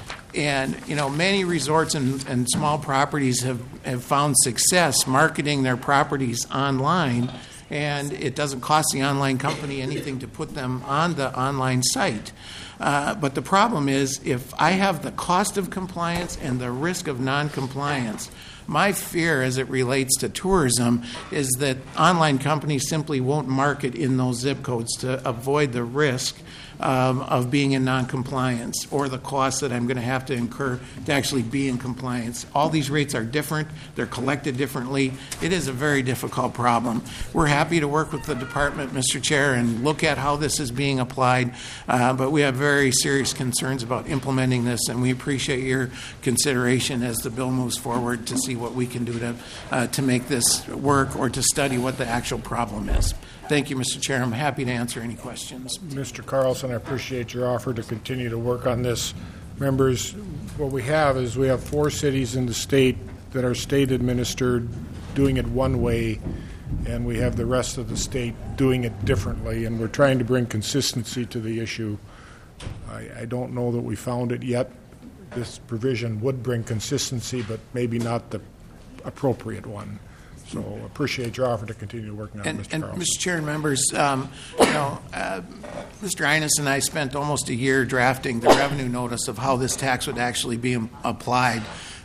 And, you know, many resorts and, and small properties have, have found success marketing their properties online, and it doesn't cost the online company anything to put them on the online site. Uh, but the problem is, if I have the cost of compliance and the risk of noncompliance, my fear as it relates to tourism is that online companies simply won't market in those zip codes to avoid the risk Um, of being in noncompliance or the cost that I'm going to have to incur to actually be in compliance. All these rates are different. They're collected differently. It is a very difficult problem. We're happy to work with the department, Mister Chair, and look at how this is being applied, uh, but we have very serious concerns about implementing this, and we appreciate your consideration as the bill moves forward to see what we can do to, uh, to make this work or to study what the actual problem is. Thank you, Mister Chair. I'm happy to answer any questions. Mister Carlson, I appreciate your offer to continue to work on this. Members, what we have is we have four cities in the state that are state administered, doing it one way, and we have the rest of the state doing it differently, and we're trying to bring consistency to the issue. I, I don't know that we found it yet. This provision would bring consistency, but maybe not the appropriate one. So appreciate your offer to continue working on and, it, Mister And Carlson. Mister Chair and members, um, you know, uh, Mister Innes and I spent almost a year drafting the revenue notice of how this tax would actually be applied.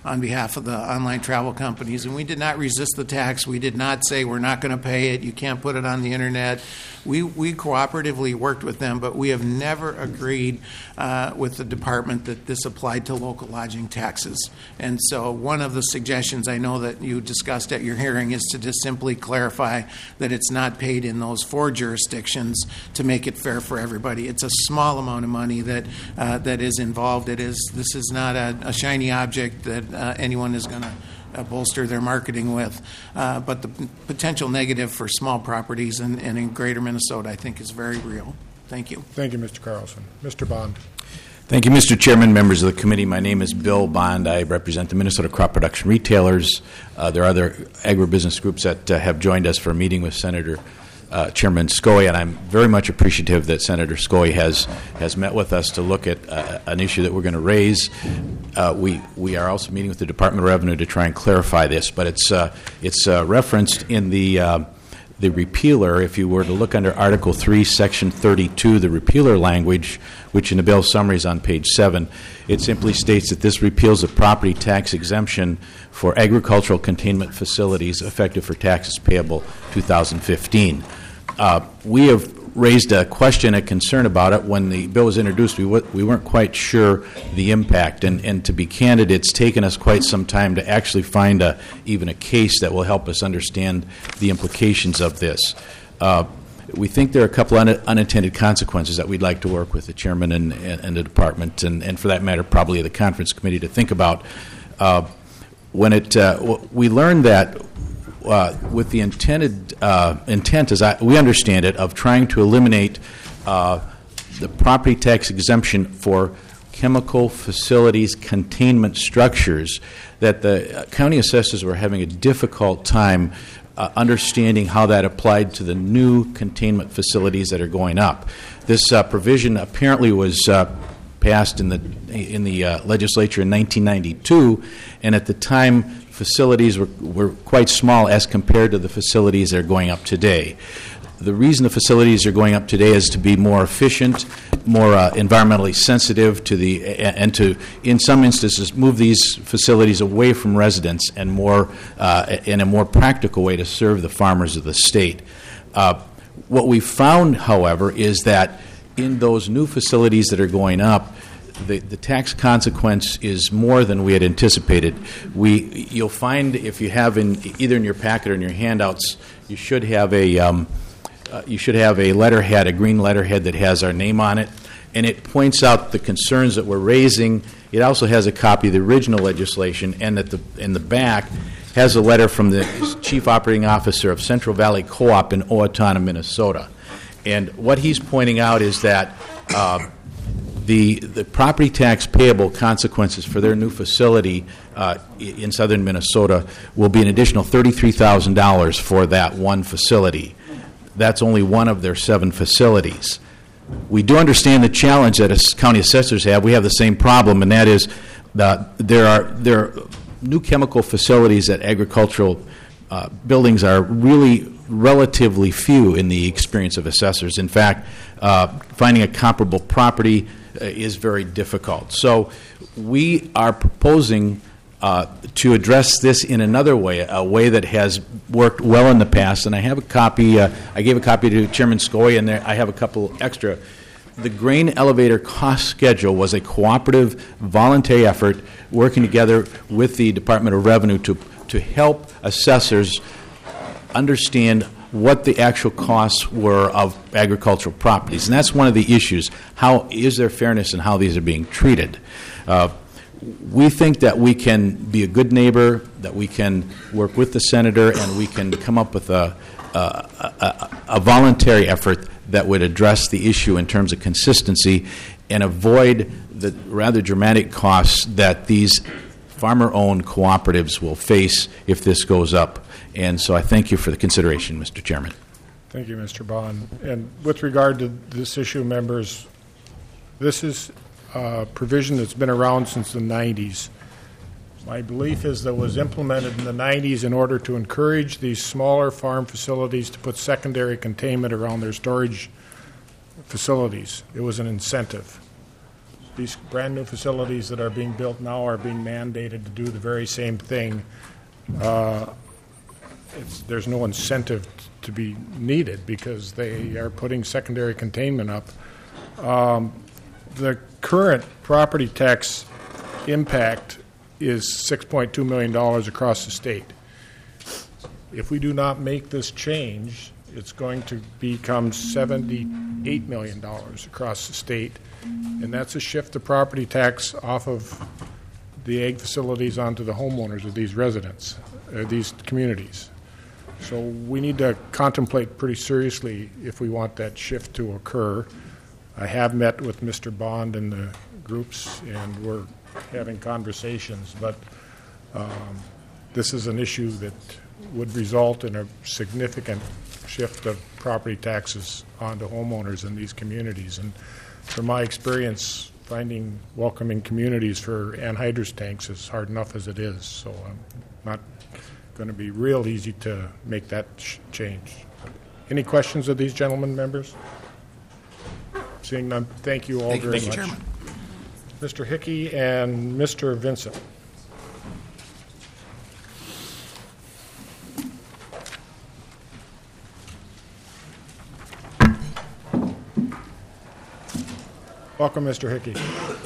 on behalf of the online travel companies, and we did not resist the tax. We did not say we're not going to pay it, you can't put it on the internet. We, we cooperatively worked with them, but we have never agreed uh, with the department that this applied to local lodging taxes. And so one of the suggestions I know that you discussed at your hearing is to just simply clarify that it's not paid in those four jurisdictions to make it fair for everybody. It's a small amount of money that uh, that is involved. It is this is not a, a shiny object that uh, anyone is going to Uh, bolster their marketing with. Uh, but the p- potential negative for small properties and, and in greater Minnesota, I think, is very real. Thank you. Thank you, Mister Carlson. Mister Bond. Thank you, Mister Chairman, members of the committee. My name is Bill Bond. I represent the Minnesota Crop Production Retailers. Uh, there are other agribusiness groups that uh, have joined us for a meeting with Senator Uh, Chairman Scoy, and I'm very much appreciative that Senator Scoy has has met with us to look at uh, an issue that we're going to raise. Uh, we we are also meeting with the Department of Revenue to try and clarify this, but it's uh, it's uh, referenced in the uh, the repealer. If you were to look under Article three, Section thirty-two, the repealer language, which in the bill summary is on page seven, it simply states that this repeals a property tax exemption for agricultural containment facilities effective for taxes payable two thousand fifteen. Uh, we have raised a question, a concern about it. When the bill was introduced, we, w- we weren't quite sure the impact. And, and to be candid, it's taken us quite some time to actually find a, even a case that will help us understand the implications of this. Uh, we think there are a couple un- unintended consequences that we'd like to work with the chairman and, and, and the department, and, and for that matter, probably the conference committee to think about. Uh, when it, uh, w- we learned that Uh, with the intended uh, intent, as I, we understand it, of trying to eliminate uh, the property tax exemption for chemical facilities containment structures, that the county assessors were having a difficult time uh, understanding how that applied to the new containment facilities that are going up. This uh, provision apparently was uh, passed in the in the uh, legislature in nineteen ninety-two, and at the time facilities were, were quite small as compared to the facilities that are going up today. The reason the facilities are going up today is to be more efficient, more uh, environmentally sensitive to the, and to, in some instances, move these facilities away from residents and more uh, in a more practical way to serve the farmers of the state. Uh, what we found, however, is that in those new facilities that are going up, The, the tax consequence is more than we had anticipated. We, you'll find if you have in either in your packet or in your handouts, you should have a um, uh, you should have a letterhead, a green letterhead that has our name on it, and it points out the concerns that we're raising. It also has a copy of the original legislation, and at the in the back has a letter from the Chief Operating Officer of Central Valley Co-op in Owatonna, Minnesota, and what he's pointing out is that. Uh, The, the property tax payable consequences for their new facility uh, in southern Minnesota will be an additional thirty-three thousand dollars for that one facility. That's only one of their seven facilities. We do understand the challenge that as county assessors have. We have the same problem, and that is that there are there are new chemical facilities at agricultural uh, buildings are really relatively few in the experience of assessors. In fact, uh, finding a comparable property is very difficult. So we are proposing uh, to address this in another way, a way that has worked well in the past. And I have a copy. Uh, I gave a copy to Chairman Scoy, and there I have a couple extra. The grain elevator cost schedule was a cooperative, voluntary effort working together with the Department of Revenue to to help assessors understand what the actual costs were of agricultural properties. And that's one of the issues. How is there fairness in how these are being treated? Uh, we think that we can be a good neighbor, that we can work with the senator, and we can come up with a, a, a, a voluntary effort that would address the issue in terms of consistency and avoid the rather dramatic costs that these farmer-owned cooperatives will face if this goes up. And so I thank you for the consideration, Mister Chairman. Thank you, Mister Bond. And with regard to this issue, members, this is a provision that's been around since the nineties. My belief is that it was implemented in the nineties in order to encourage these smaller farm facilities to put secondary containment around their storage facilities. It was an incentive. these brand-new facilities that are being built now are being mandated to do the very same thing. Uh, it's, there's no incentive to be needed because they are putting secondary containment up. Um, the current property tax impact is six point two million dollars across the state. If we do not make this change, it's going to become seventy-eight million dollars across the state, and that's a shift of property tax off of the ag facilities onto the homeowners of these residents, uh, these communities. So we need to contemplate pretty seriously if we want that shift to occur. I have met with Mister Bond and the groups, and we're having conversations, but um, this is an issue that would result in a significant shift of property taxes onto homeowners in these communities. And from my experience, finding welcoming communities for anhydrous tanks is hard enough as it is, so I'm not going to be real easy to make that sh- change. Any questions of these gentlemen, members? Seeing none, thank you all Thank you, very Mister much. Chairman. Mister Hickey and Mister Vincent. Welcome, Mister Hickey.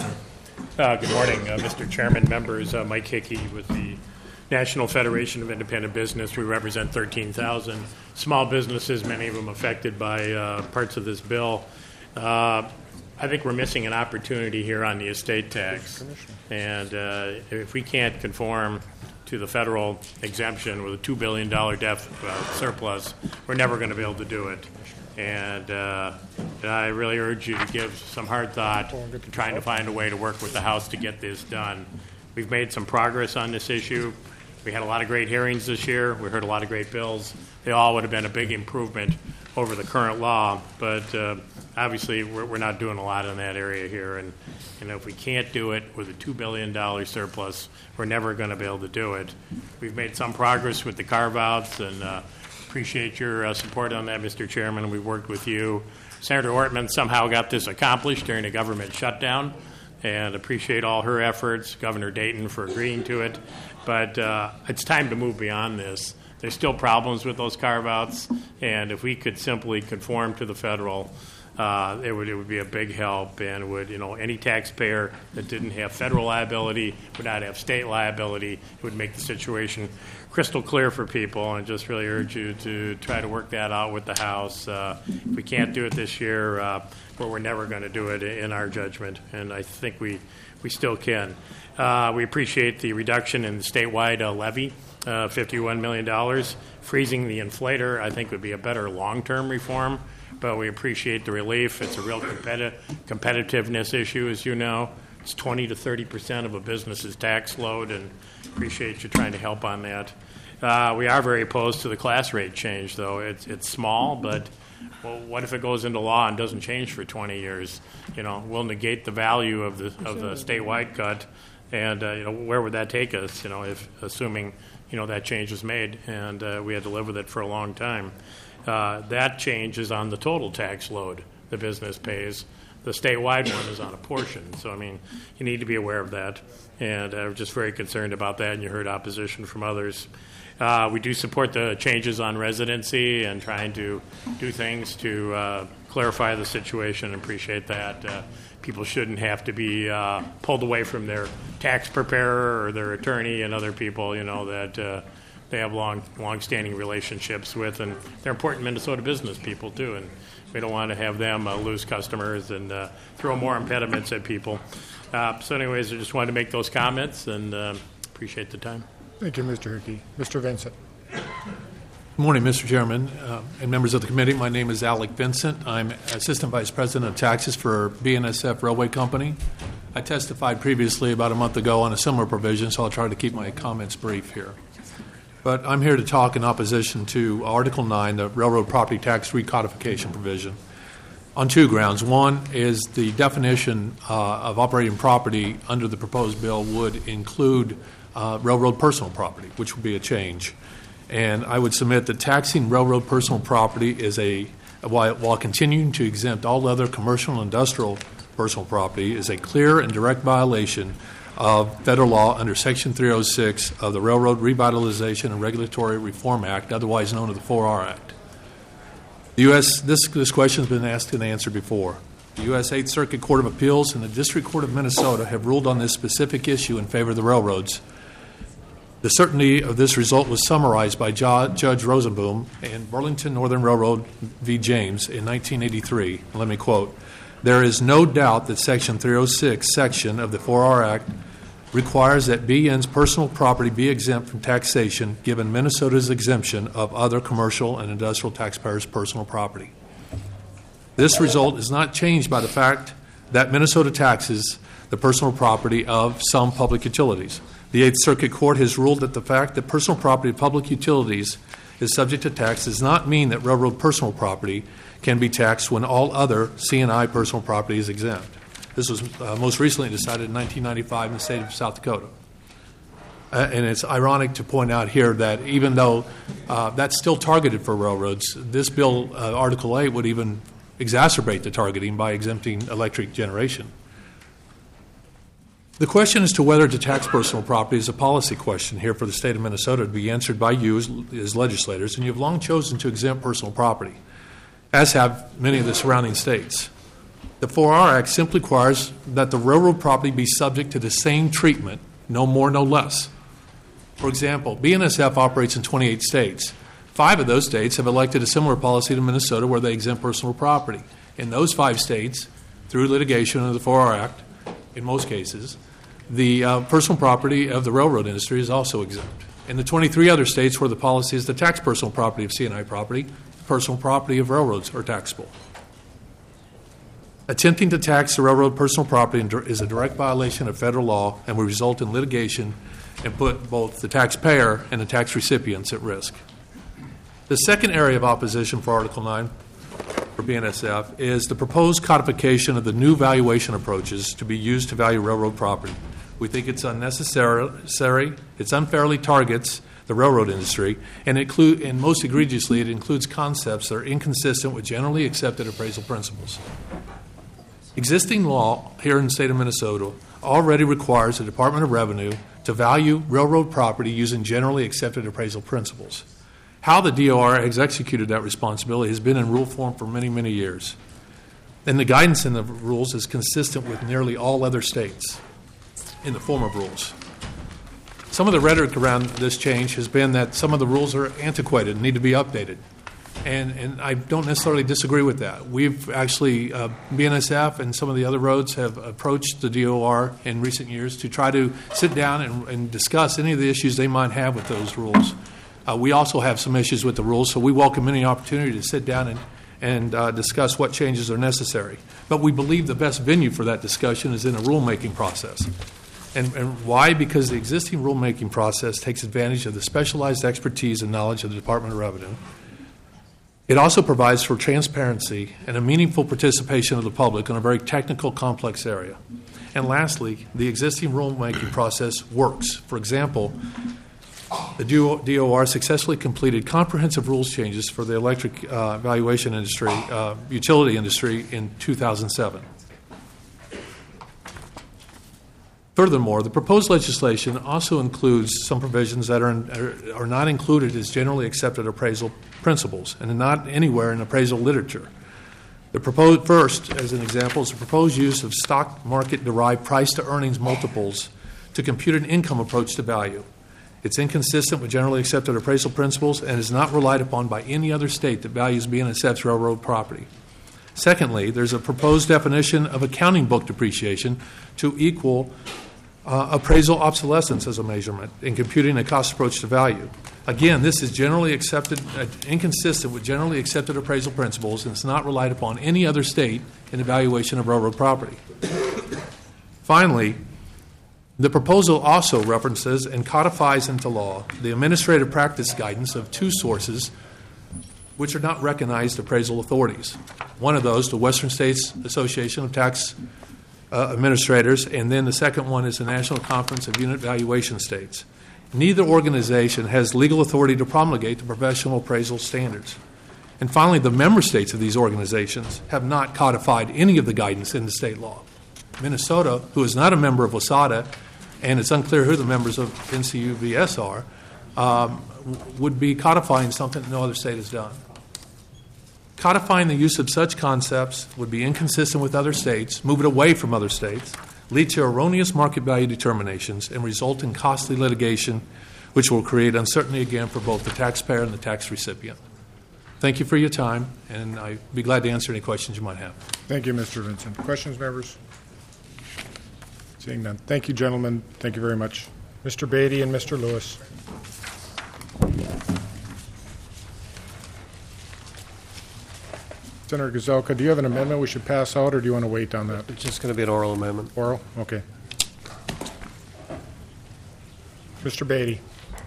Uh, good morning, uh, Mister Chairman, members. Uh, Mike Hickey with the National Federation of Independent Business. We represent thirteen thousand small businesses, many of them affected by uh, parts of this bill. Uh, I think we're missing an opportunity here on the estate tax. And uh, if we can't conform to the federal exemption with a two billion dollars def- uh, surplus, we're never going to be able to do it. And uh, I really urge you to give some hard thought to trying to find a way to work with the House to get this done. We've made some progress on this issue. We had a lot of great hearings this year. We heard a lot of great bills. They all would have been a big improvement over the current law, but uh, obviously we're, we're not doing a lot in that area here. And you know, if we can't do it with a two billion dollars surplus, we're never going to be able to do it. We've made some progress with the carve-outs, and uh, appreciate your uh, support on that, Mister Chairman. We've worked with you. Senator Ortman somehow got this accomplished during a government shutdown, and appreciate all her efforts, Governor Dayton for agreeing to it. But uh, it's time to move beyond this. There's still problems with those carve-outs, and if we could simply conform to the federal, uh, it would it would be a big help, and would you know any taxpayer that didn't have federal liability would not have state liability. It would make the situation crystal clear for people, and just really urge you to try to work that out with the House. Uh, if we can't do it this year, uh, well, we're never going to do it in our judgment, and I think we we still can. Uh, we appreciate the reduction in the statewide uh, levy. Uh, fifty-one million dollars. Freezing the inflator, I think, would be a better long-term reform, but we appreciate the relief. It's a real competi- competitiveness issue, as you know. It's twenty to thirty percent of a business's tax load, and appreciate you trying to help on that. Uh, we are very opposed to the class rate change, though. It's, it's small, but well, what if it goes into law and doesn't change for twenty years? You know, we'll negate the value of the of the statewide cut, and uh, you know, where would that take us? You know, if assuming you know that change was made, and uh, we had to live with it for a long time. Uh, that change is on the total tax load the business pays. The statewide one is on a portion. So, I mean, you need to be aware of that. And I'm just very concerned about that, and you heard opposition from others. Uh, we do support the changes on residency and trying to do things to uh, clarify the situation, and appreciate that. Uh, people shouldn't have to be uh, pulled away from their tax preparer or their attorney and other people, you know, that uh, they have long, long-standing relationships with, and they're important Minnesota business people, too, and we don't want to have them uh, lose customers and uh, throw more impediments at people. Uh, so anyways, I just wanted to make those comments, and uh, appreciate the time. Thank you, Mister Hickey. Mister Vincent. Good morning, Mister Chairman uh, and members of the committee. My name is Alec Vincent. I'm Assistant Vice President of Taxes for B N S F Railway Company. I testified previously about a month ago on a similar provision, so I'll try to keep my comments brief here. But I'm here to talk in opposition to Article nine, the Railroad Property Tax Recodification provision, on two grounds. One is the definition uh, of operating property under the proposed bill would include uh, railroad personal property, which would be a change. And I would submit that taxing railroad personal property is a, while, while continuing to exempt all other commercial and industrial personal property is a clear and direct violation of federal law under Section three oh six of the Railroad Revitalization and Regulatory Reform Act, otherwise known as the four R Act. The U S this, this question has been asked and answered before. The U S Eighth Circuit Court of Appeals and the District Court of Minnesota have ruled on this specific issue in favor of the railroads. The certainty of this result was summarized by Judge Rosenboom in Burlington Northern Railroad v. James in nineteen eighty-three. Let me quote, "There is no doubt that Section three oh six section of the four R Act requires that B N's personal property be exempt from taxation given Minnesota's exemption of other commercial and industrial taxpayers' personal property. This result is not changed by the fact that Minnesota taxes the personal property of some public utilities. The Eighth Circuit Court has ruled that the fact that personal property of public utilities is subject to tax does not mean that railroad personal property can be taxed when all other C and I personal property is exempt. This was uh, most recently decided in nineteen ninety-five in the state of South Dakota. Uh, and it's ironic to point out here that even though uh, that's still targeted for railroads, this bill, uh, Article eight, would even exacerbate the targeting by exempting electric generation. The question as to whether to tax personal property is a policy question here for the state of Minnesota to be answered by you as, as legislators, and you've long chosen to exempt personal property, as have many of the surrounding states. The four R Act simply requires that the railroad property be subject to the same treatment, no more, no less. For example, B N S F operates in twenty-eight states. Five of those states have elected a similar policy to Minnesota where they exempt personal property. In those five states, through litigation under the four R Act, in most cases, the uh, personal property of the railroad industry is also exempt. In the twenty-three other states where the policy is to tax personal property of C and I property, personal property of railroads are taxable. Attempting to tax the railroad personal property is a direct violation of federal law and will result in litigation and put both the taxpayer and the tax recipients at risk. The second area of opposition for Article nine for B N S F is the proposed codification of the new valuation approaches to be used to value railroad property. We think it's unnecessary, it unfairly targets the railroad industry, and, include, and most egregiously, it includes concepts that are inconsistent with generally accepted appraisal principles. Existing law here in the state of Minnesota already requires the Department of Revenue to value railroad property using generally accepted appraisal principles. How the D O R has executed that responsibility has been in rule form for many, many years. And the guidance in the rules is consistent with nearly all other states in the form of rules. Some of the rhetoric around this change has been that some of the rules are antiquated and need to be updated. And, and I don't necessarily disagree with that. We've actually, uh, B N S F and some of the other roads have approached the D O R in recent years to try to sit down and, and discuss any of the issues they might have with those rules. Uh, we also have some issues with the rules, so we welcome any opportunity to sit down and, and uh, discuss what changes are necessary. But we believe the best venue for that discussion is in a rulemaking process. And, and why? Because the existing rulemaking process takes advantage of the specialized expertise and knowledge of the Department of Revenue. It also provides for transparency and a meaningful participation of the public in a very technical, complex area. And lastly, the existing rulemaking process works. For example, the D O R successfully completed comprehensive rules changes for the electric uh, valuation industry, uh, utility industry in two thousand seven. Furthermore, the proposed legislation also includes some provisions that are, in, are, are not included as generally accepted appraisal principles and are not anywhere in appraisal literature. The proposed, first, as an example, is the proposed use of stock market-derived price-to-earnings multiples to compute an income approach to value. It's inconsistent with generally accepted appraisal principles and is not relied upon by any other state that values B N S F's railroad property. Secondly, there's a proposed definition of accounting book depreciation to equal uh, appraisal obsolescence as a measurement in computing a cost approach to value. Again, this is generally accepted, uh, inconsistent with generally accepted appraisal principles, and it's not relied upon any other state in evaluation of railroad property. Finally, the proposal also references and codifies into law the administrative practice guidance of two sources which are not recognized appraisal authorities. One of those, the Western States Association of Tax uh, Administrators, and then the second one is the National Conference of Unit Valuation States. Neither organization has legal authority to promulgate the professional appraisal standards. And finally, the member states of these organizations have not codified any of the guidance in the state law. Minnesota, who is not a member of WSADA, and it's unclear who the members of N C U B S are, um, would be codifying something that no other state has done. Codifying the use of such concepts would be inconsistent with other states, move it away from other states, lead to erroneous market value determinations, and result in costly litigation, which will create uncertainty again for both the taxpayer and the tax recipient. Thank you for your time, and I'd be glad to answer any questions you might have. Thank you, Mister Vincent. Questions, members? Seeing none. Thank you, gentlemen. Thank you very much. Mister Beatty and Mister Lewis. Senator Gazelka, do you have an amendment we should pass out, or do you want to wait on that? It's just going to be an oral amendment. Oral? Okay. Mister Beatty.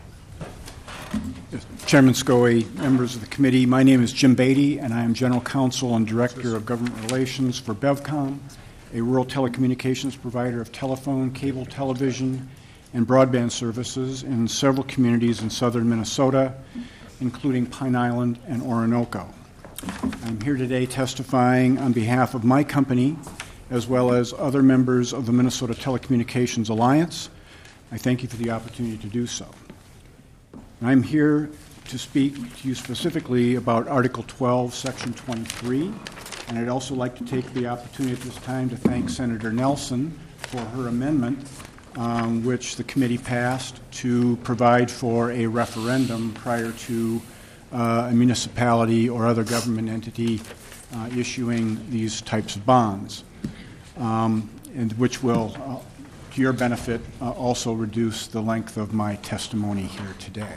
Chairman Scoey, members of the committee, my name is Jim Beatty, and I am General Counsel and Director of Government Relations for BevCom, a rural telecommunications provider of telephone, cable television, and broadband services in several communities in southern Minnesota, including Pine Island and Orinoco. I'm here today testifying on behalf of my company, as well as other members of the Minnesota Telecommunications Alliance. I thank you for the opportunity to do so. I'm here to speak to you specifically about Article twelve, Section twenty-three, and I'd also like to take the opportunity at this time to thank Senator Nelson for her amendment, um, which the committee passed to provide for a referendum prior to uh, a municipality or other government entity uh, issuing these types of bonds, um, and which will, uh, to your benefit, uh, also reduce the length of my testimony here today.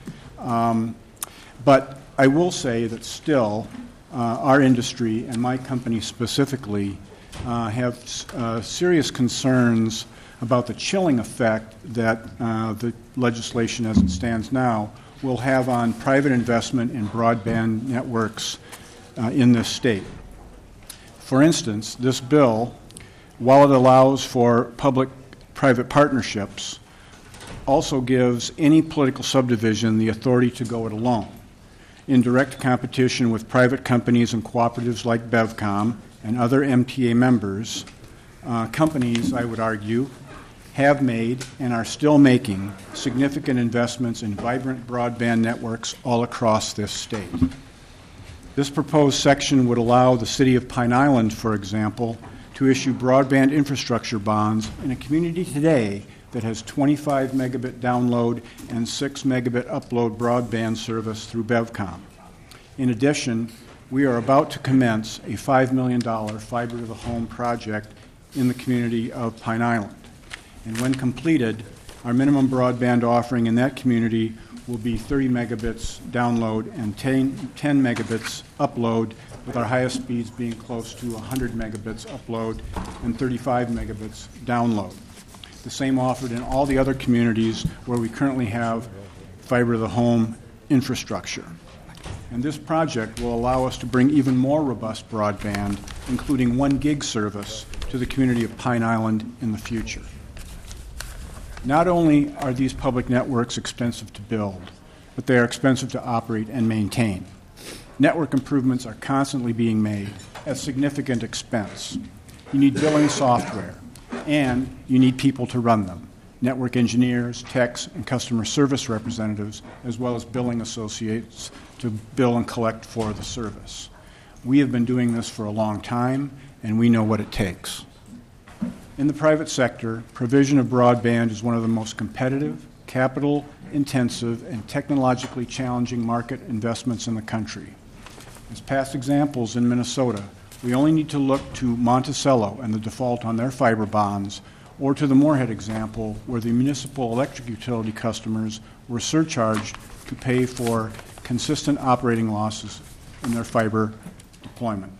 Um, but I will say that still, uh, our industry and my company specifically uh, have uh, serious concerns about the chilling effect that uh, the legislation as it stands now will have on private investment in broadband networks uh, in this state. For instance, this bill, while it allows for public-private partnerships, also gives any political subdivision the authority to go it alone in direct competition with private companies and cooperatives like BevCom and other M T A members. Uh, companies, I would argue, have made and are still making significant investments in vibrant broadband networks all across this state. This proposed section would allow the city of Pine Island, for example, to issue broadband infrastructure bonds in a community today that has twenty-five megabit download and six megabit upload broadband service through BevCom. In addition, we are about to commence a five million dollars fiber to the home project in the community of Pine Island. And when completed, our minimum broadband offering in that community will be thirty megabits download and ten, ten megabits upload, with our highest speeds being close to one hundred megabits upload and thirty-five megabits download. The same offered in all the other communities where we currently have fiber to the home infrastructure. And this project will allow us to bring even more robust broadband, including one gig service, to the community of Pine Island in the future. Not only are these public networks expensive to build, but they are expensive to operate and maintain. Network improvements are constantly being made at significant expense. You need billing software, and you need people to run them, network engineers, techs, and customer service representatives, as well as billing associates to bill and collect for the service. We have been doing this for a long time, and we know what it takes. In the private sector, provision of broadband is one of the most competitive, capital-intensive, and technologically challenging market investments in the country. As past examples in Minnesota, we only need to look to Monticello and the default on their fiber bonds, or to the Moorhead example, where the municipal electric utility customers were surcharged to pay for consistent operating losses in their fiber deployment.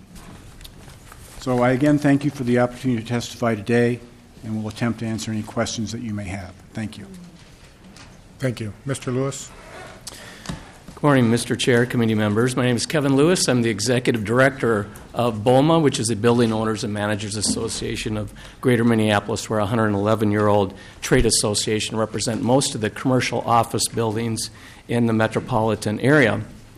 So I again thank you for the opportunity to testify today, and will attempt to answer any questions that you may have. Thank you. Thank you. Mister Lewis. Good morning, Mister Chair, committee members. My name is Kevin Lewis. I'm the Executive Director of B O M A, which is the Building Owners and Managers Association of Greater Minneapolis. We're a one hundred eleven-year-old trade association, represent most of the commercial office buildings in the metropolitan area.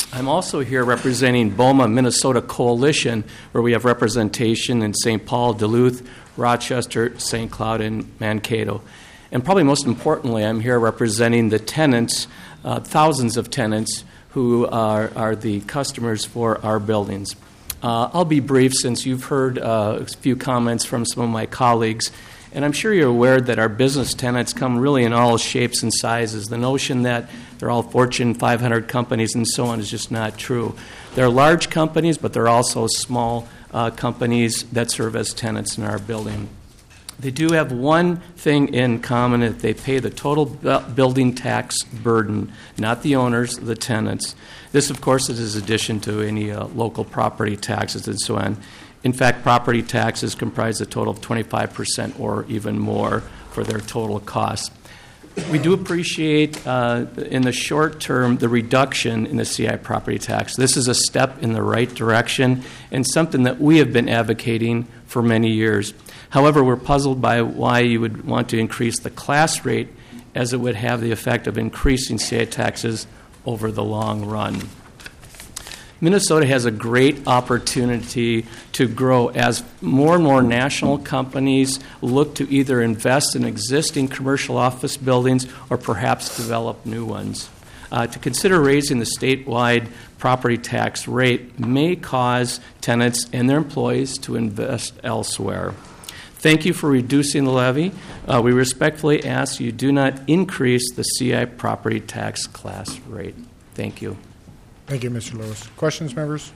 I'm also here representing BOMA Minnesota Coalition, where we have representation in Saint Paul, Duluth, Rochester, Saint Cloud, and Mankato. And probably most importantly, I'm here representing the tenants, uh, thousands of tenants who are, are the customers for our buildings. Uh, I'll be brief since you've heard uh, a few comments from some of my colleagues. And I'm sure you're aware that our business tenants come really in all shapes and sizes. The notion that they're all Fortune five hundred companies and so on is just not true. They're large companies, but they're also small uh, companies that serve as tenants in our building. They do have one thing in common, that they pay the total bu- building tax burden, not the owners, the tenants. This, of course, is in addition to any uh, local property taxes and so on. In fact, property taxes comprise a total of twenty-five percent or even more for their total costs. We do appreciate, uh, in the short term, the reduction in the C I property tax. This is a step in the right direction and something that we have been advocating for many years. However, we're puzzled by why you would want to increase the class rate, as it would have the effect of increasing C I taxes over the long run. Minnesota has a great opportunity to grow as more and more national companies look to either invest in existing commercial office buildings or perhaps develop new ones. Uh, to consider raising the statewide property tax rate may cause tenants and their employees to invest elsewhere. Thank you for reducing the levy. Uh, we respectfully ask you do not increase the C I property tax class rate. Thank you. Thank you, Mister Lewis. Questions, members?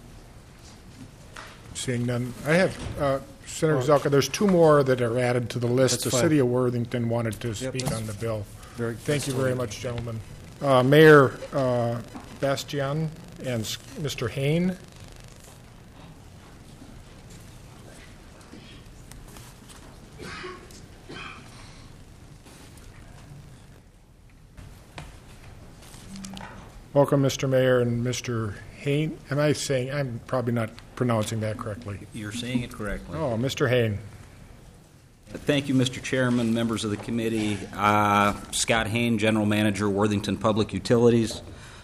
Seeing none. I have, uh, Senator Zelka, there's two more that are added to the list. That's the fine. City of Worthington wanted to Yep, speak on the bill. Very Thank you that's very fine. much, gentlemen. Uh, Mayor uh, Bastian and S- Mister Hain. Welcome, Mister Mayor and Mister Hain. Am I saying, I'm probably not pronouncing that correctly. You're saying it correctly. Oh, Mister Hain. Thank you, Mister Chairman, members of the committee. Uh, Scott Hain, General Manager, Worthington Public Utilities.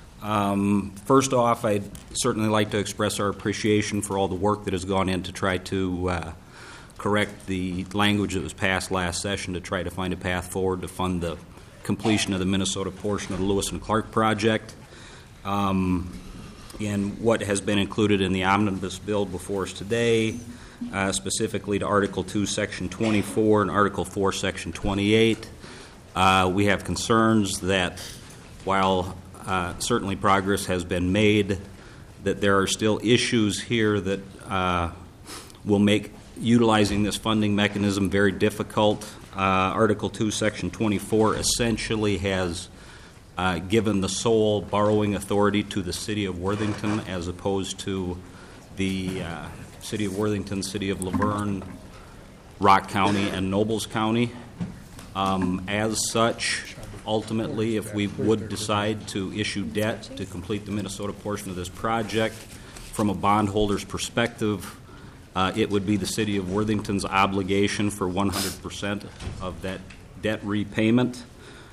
Um, first off, I'd certainly like to express our appreciation for all the work that has gone in to try to uh, correct the language that was passed last session to try to find a path forward to fund the completion of the Minnesota portion of the Lewis and Clark project. Um, in what has been included in the omnibus bill before us today, uh, specifically to Article two, Section twenty-four, and Article four, Section twenty-eight. Uh, we have concerns that while uh, certainly progress has been made, that there are still issues here that uh, will make utilizing this funding mechanism very difficult. Uh, Article two, Section twenty-four essentially has Uh, given the sole borrowing authority to the City of Worthington as opposed to the uh, City of Worthington, City of Laverne, Rock County, and Nobles County. Um, as such, ultimately, if we would decide to issue debt to complete the Minnesota portion of this project, from a bondholder's perspective, uh, it would be the City of Worthington's obligation for one hundred percent of that debt repayment.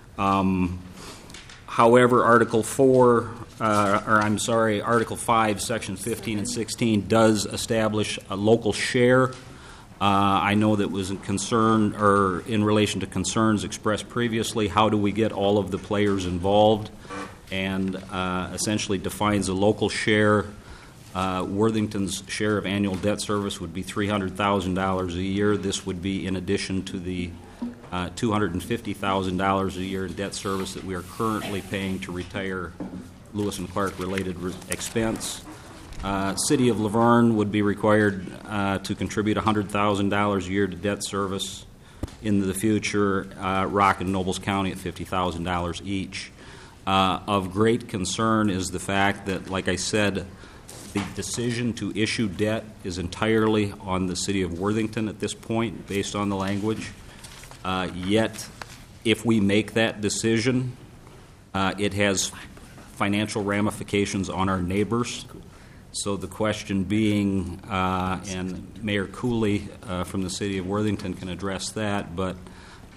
Um, However, Article four, uh, or I'm sorry, Article five, Section fifteen and sixteen does establish a local share. Uh, I know that was in concern, or in relation to concerns expressed previously. How do we get all of the players involved? And uh, essentially defines a local share. Uh, Worthington's share of annual debt service would be three hundred thousand dollars a year. This would be in addition to the Uh, two hundred fifty thousand dollars a year in debt service that we are currently paying to retire Lewis and Clark related re- expense. Uh, City of Laverne would be required uh, to contribute one hundred thousand dollars a year to debt service in the future. Uh, Rock and Nobles County at fifty thousand dollars each. Uh, of great concern is the fact that, like I said, the decision to issue debt is entirely on the City of Worthington at this point, based on the language. Uh, yet, if we make that decision, uh, it has financial ramifications on our neighbors. So the question being, uh, and Mayor Cooley uh, from the City of Worthington can address that, but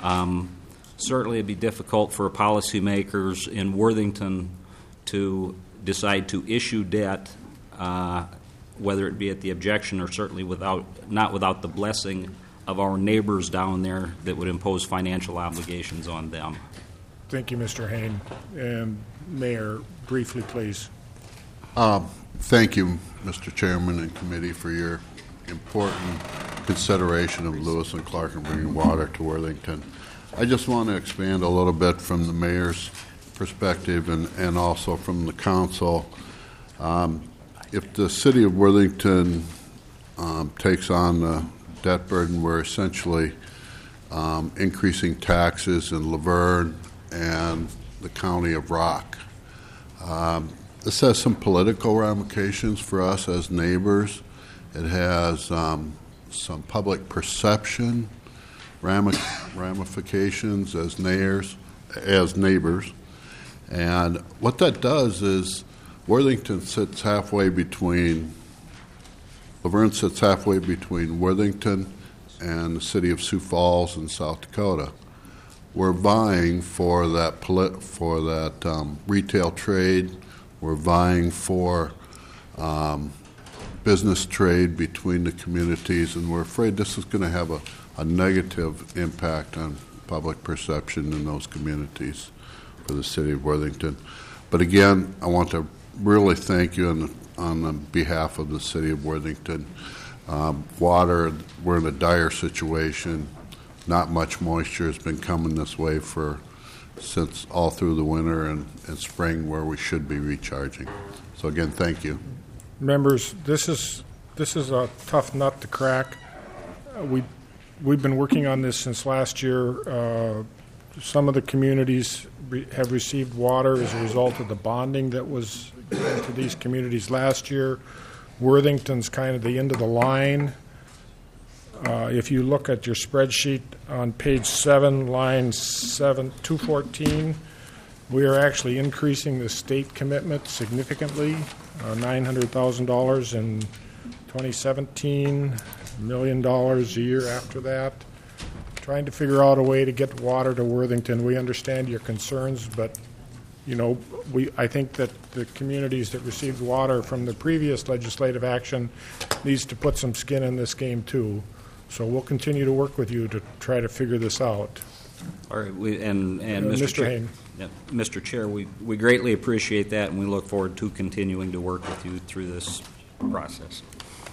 um, certainly it'd be difficult for policymakers in Worthington to decide to issue debt, uh, whether it be at the objection or certainly without, not without the blessing of our neighbors down there that would impose financial obligations on them. Thank you, Mister Hain. And Mayor, briefly, please. Uh, thank you, Mister Chairman and committee, for your important consideration of Lewis and Clark and bringing water to Worthington. I just want to expand a little bit from the mayor's perspective and, and also from the council. Um, if the city of Worthington um, takes on the debt burden, we're essentially um, increasing taxes in Laverne and the county of Rock. Um, this has some political ramifications for us as neighbors. It has um, some public perception ramifications as neighbors, as neighbors. And what that does is Worthington sits halfway between, Laverne sits halfway between Worthington and the city of Sioux Falls in South Dakota. We're vying for that polit- for that um, retail trade. We're vying for um, business trade between the communities, and we're afraid this is going to have a, a negative impact on public perception in those communities for the city of Worthington. But again, I want to really thank you on, the, on the behalf of the city of Worthington. Um, water, we're in a dire situation. Not much moisture has been coming this way for since all through the winter and, and spring, where we should be recharging. So again, thank you. Members, this is this is a tough nut to crack. Uh, we we've been working on this since last year. Uh, some of the communities re- have received water as a result of the bonding that was given to these communities last year. Worthington's kind of the end of the line. Uh, if you look at your spreadsheet on page seven, line seven, two fourteen, we are actually increasing the state commitment significantly, uh, nine hundred thousand dollars in twenty seventeen, a million dollars a year after that. Trying to figure out a way to get water to Worthington. We understand your concerns, but you know, we I think that the communities that received water from the previous legislative action needs to put some skin in this game too. So we'll continue to work with you to try to figure this out. All right, we, and, and Uh, Mister Mister Chair, Hain. yeah, Mister Chair, we, we greatly appreciate that, and we look forward to continuing to work with you through this process.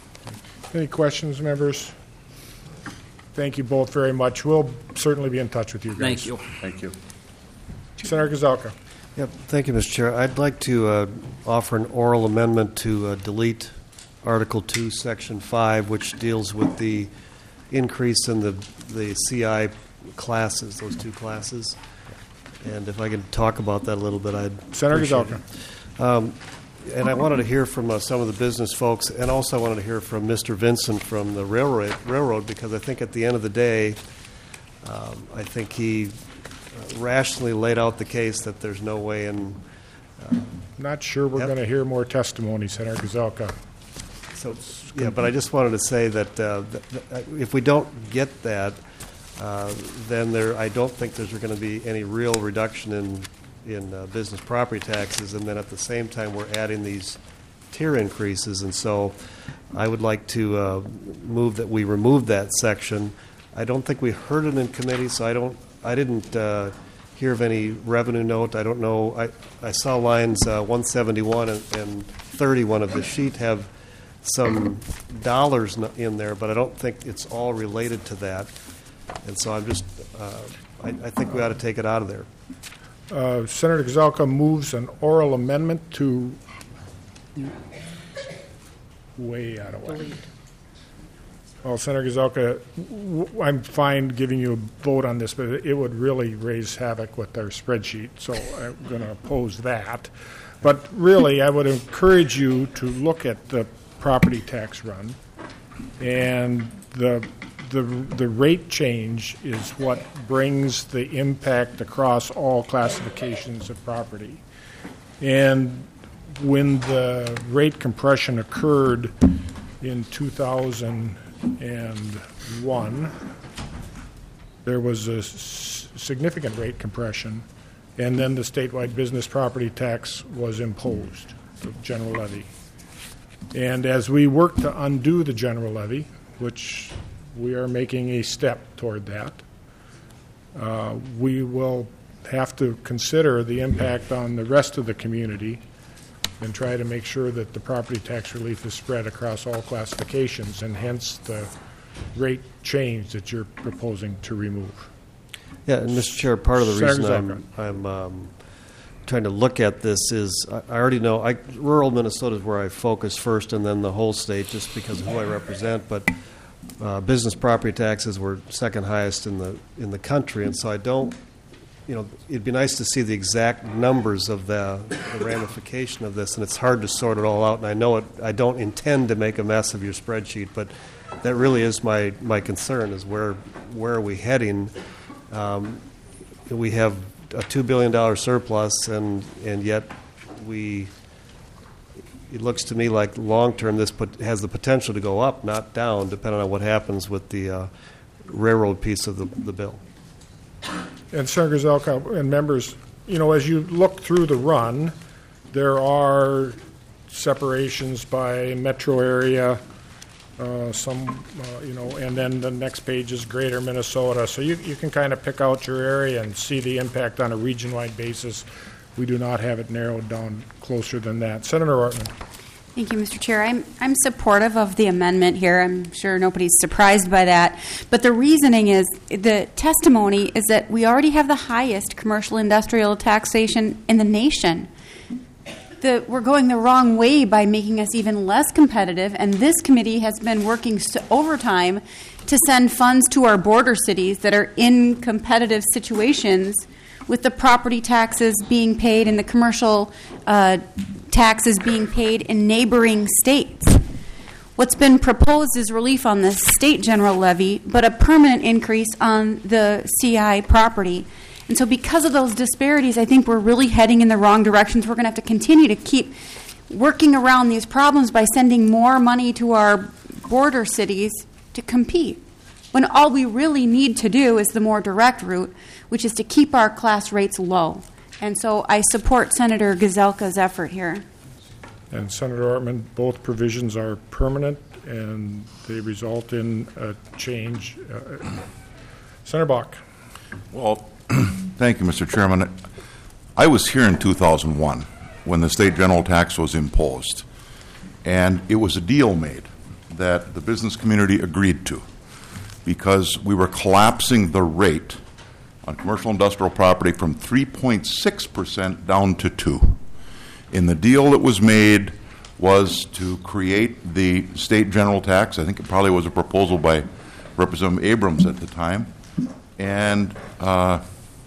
Any questions, members? Thank you both very much. We'll certainly be in touch with you guys. Thank you. Thank you. Senator Gazelka. Yep, thank you, Mister Chair. I'd like to uh, offer an oral amendment to uh, delete Article two, Section five, which deals with the increase in the the C I classes, those two classes. And if I could talk about that a little bit, I'd Senator appreciate Gazelka. it. Um, and I wanted to hear from uh, some of the business folks, and also I wanted to hear from Mister Vincent from the railroad, railroad because I think at the end of the day, um, I think he rationally laid out the case that there's no way in. Uh, Not sure we're yep. going to hear more testimony, Senator Gazelka. So, yeah, but I just wanted to say that uh, th- th- if we don't get that, uh, then there, I don't think there's going to be any real reduction in in uh, business property taxes. And then at the same time, we're adding these tier increases. And so, I would like to uh, move that we remove that section. I don't think we heard it in committee, so I don't. I didn't uh, hear of any revenue note. I don't know. I I saw lines uh, one seventy-one and, and thirty-one of the sheet have some dollars in there, but I don't think it's all related to that. And so I'm just, uh, I, I think we ought to take it out of there. Uh, Senator Gazelka moves an oral amendment to way out of whack. Well, Senator Gazelka, w- I'm fine giving you a vote on this, but it would really raise havoc with our spreadsheet, so I'm going to oppose that. But really, I would encourage you to look at the property tax run, and the the the rate change is what brings the impact across all classifications of property. And when the rate compression occurred in two thousand one, there was a s- significant rate compression, and then the statewide business property tax was imposed, the general levy. And as we work to undo the general levy, which we are making a step toward that, uh, we will have to consider the impact on the rest of the community and try to make sure that the property tax relief is spread across all classifications, and hence the rate change that you're proposing to remove. Yeah, and Mister Chair, part of the Senator reason Zalka. I'm, I'm um, trying to look at this is I, I already know I, rural Minnesota is where I focus first, and then the whole state, just because of who I represent. But uh, business property taxes were second highest in the in the country, and so I don't. You know, it'd be nice to see the exact numbers of the, the ramification of this, and it's hard to sort it all out. And I know it. I don't intend to make a mess of your spreadsheet, but that really is my, my concern: is where where are we heading? Um, we have a two billion dollar surplus, and and yet we. It looks to me like long term this put, has the potential to go up, not down, depending on what happens with the uh, railroad piece of the, the bill. And Senator Zalka and members, you know, as you look through the run, there are separations by metro area, uh, some, uh, you know, and then the next page is greater Minnesota. So you, you can kind of pick out your area and see the impact on a region-wide basis. We do not have it narrowed down closer than that. Senator Ortman. Thank you, Mister Chair. I'm I'm supportive of the amendment here. I'm sure nobody's surprised by that. But the reasoning is, the testimony is that we already have the highest commercial industrial taxation in the nation. The, we're going the wrong way by making us even less competitive, and this committee has been working so overtime to send funds to our border cities that are in competitive situations, with the property taxes being paid and the commercial uh, taxes being paid in neighboring states. What's been proposed is relief on the state general levy, but a permanent increase on the C I property. And so because of those disparities, I think we're really heading in the wrong directions. We're going to have to continue to keep working around these problems by sending more money to our border cities to compete, when all we really need to do is the more direct route, which is to keep our class rates low. And so I support Senator Gazelka's effort here. And Senator Ortman, both provisions are permanent, and they result in a change. Uh, Senator Bach. Well, thank you, Mister Chairman. I was here in two thousand one when the state general tax was imposed, and it was a deal made that the business community agreed to, because we were collapsing the rate on commercial industrial property from three point six percent down to two. In the deal that was made was to create the state general tax. I think it probably was a proposal by Representative Abrams at the time. And uh,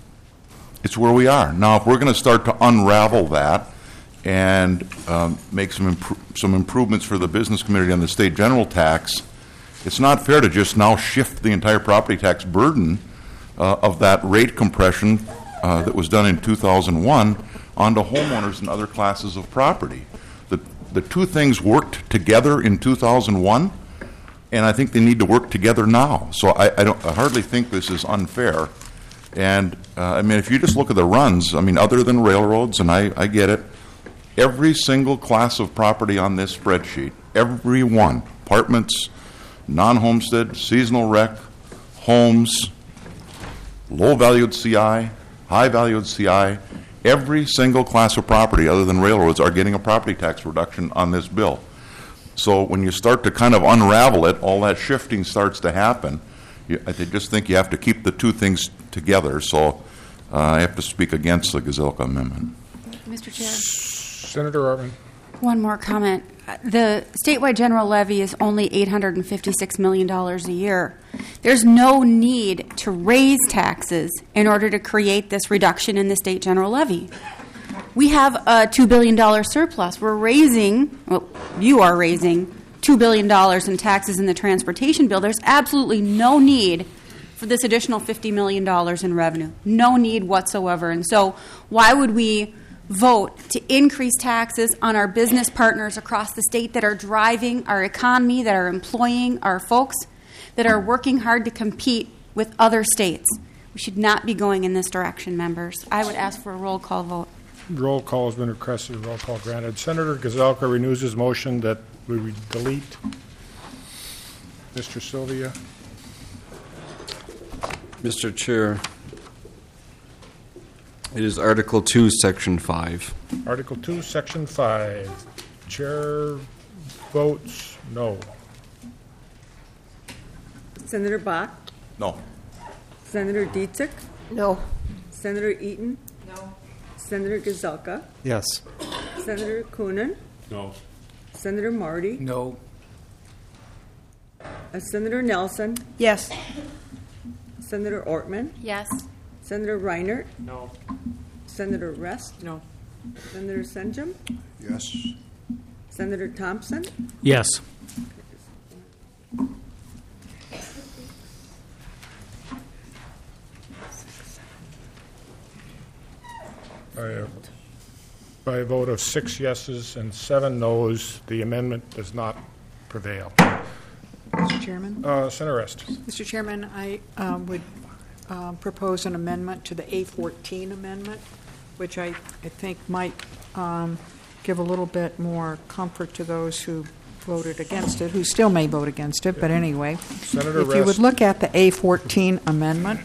it's where we are. Now, if we're going to start to unravel that and um, make some, impro- some improvements for the business community on the state general tax, it's not fair to just now shift the entire property tax burden uh, of that rate compression uh, that was done in two thousand one onto homeowners and other classes of property. The, the two things worked together in two thousand one, and I think they need to work together now. So I, I, don't, I hardly think this is unfair. And, uh, I mean, if you just look at the runs, I mean, other than railroads, and I, I get it, every single class of property on this spreadsheet, every one, apartments, non-homestead, seasonal rec, homes, low-valued C I, high-valued C I, every single class of property other than railroads are getting a property tax reduction on this bill. So when you start to kind of unravel it, all that shifting starts to happen. You, I just think you have to keep the two things together. So uh, I have to speak against the Gazelka amendment. Mister Chair. Senator Ortman. One more comment. The statewide general levy is only eight hundred fifty-six million dollars a year. There's no need to raise taxes in order to create this reduction in the state general levy. We have a two billion dollars surplus. We're raising, well, you are raising two billion dollars in taxes in the transportation bill. There's absolutely no need for this additional fifty million dollars in revenue. No need whatsoever. And so why would we vote to increase taxes on our business partners across the state that are driving our economy, that are employing our folks, that are working hard to compete with other states? We should not be going in this direction, members. I would ask for a roll call vote. Roll call has been requested. Roll call granted. Senator Gazelka renews his motion that we delete. Mister Sylvia. Mister Chair, it is Article two, Section five. Article two, Section five. Chair votes no. Senator Bach? No. Senator Dietzig? No. Senator Eaton? No. Senator Gazelka? Yes. Senator Coonan? No. Senator Marty? No. Uh, Senator Nelson? Yes. Senator Ortman? Yes. Senator Reinert? No. Senator Rest? No. Senator Senjum? Yes. Senator Thompson? Yes. By a, by a vote of six yeses and seven noes, the amendment does not prevail. Mister Chairman? Uh, Senator Rest. Mister Chairman, I uh, would uh, propose an amendment to the A fourteen amendment, which I, I think might um, give a little bit more comfort to those who voted against it, who still may vote against it, but anyway. Senator If Rest. you would look at the A fourteen amendment.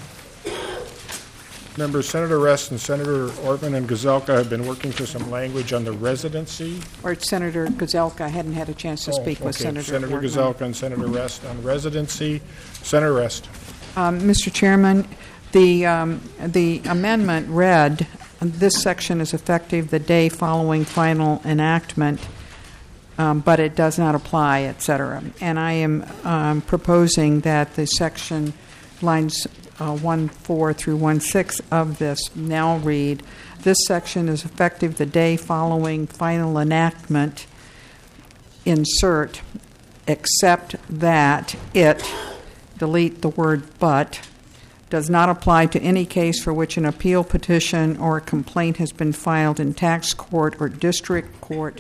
Members Senator Rest and Senator Ortman and Gazelka have been working for some language on the residency. Or Senator Gazelka. I hadn't had a chance to Oh, speak with okay. Senator Senator Ortman. Gazelka and Senator Rest on residency. Senator Rest. Um, Mister Chairman, the um, the amendment read, this section is effective the day following final enactment, um, but it does not apply, et cetera. And I am um, proposing that the section lines uh, one four through one six of this now read, this section is effective the day following final enactment, insert, except that it, delete the word but, does not apply to any case for which an appeal petition or a complaint has been filed in tax court or district court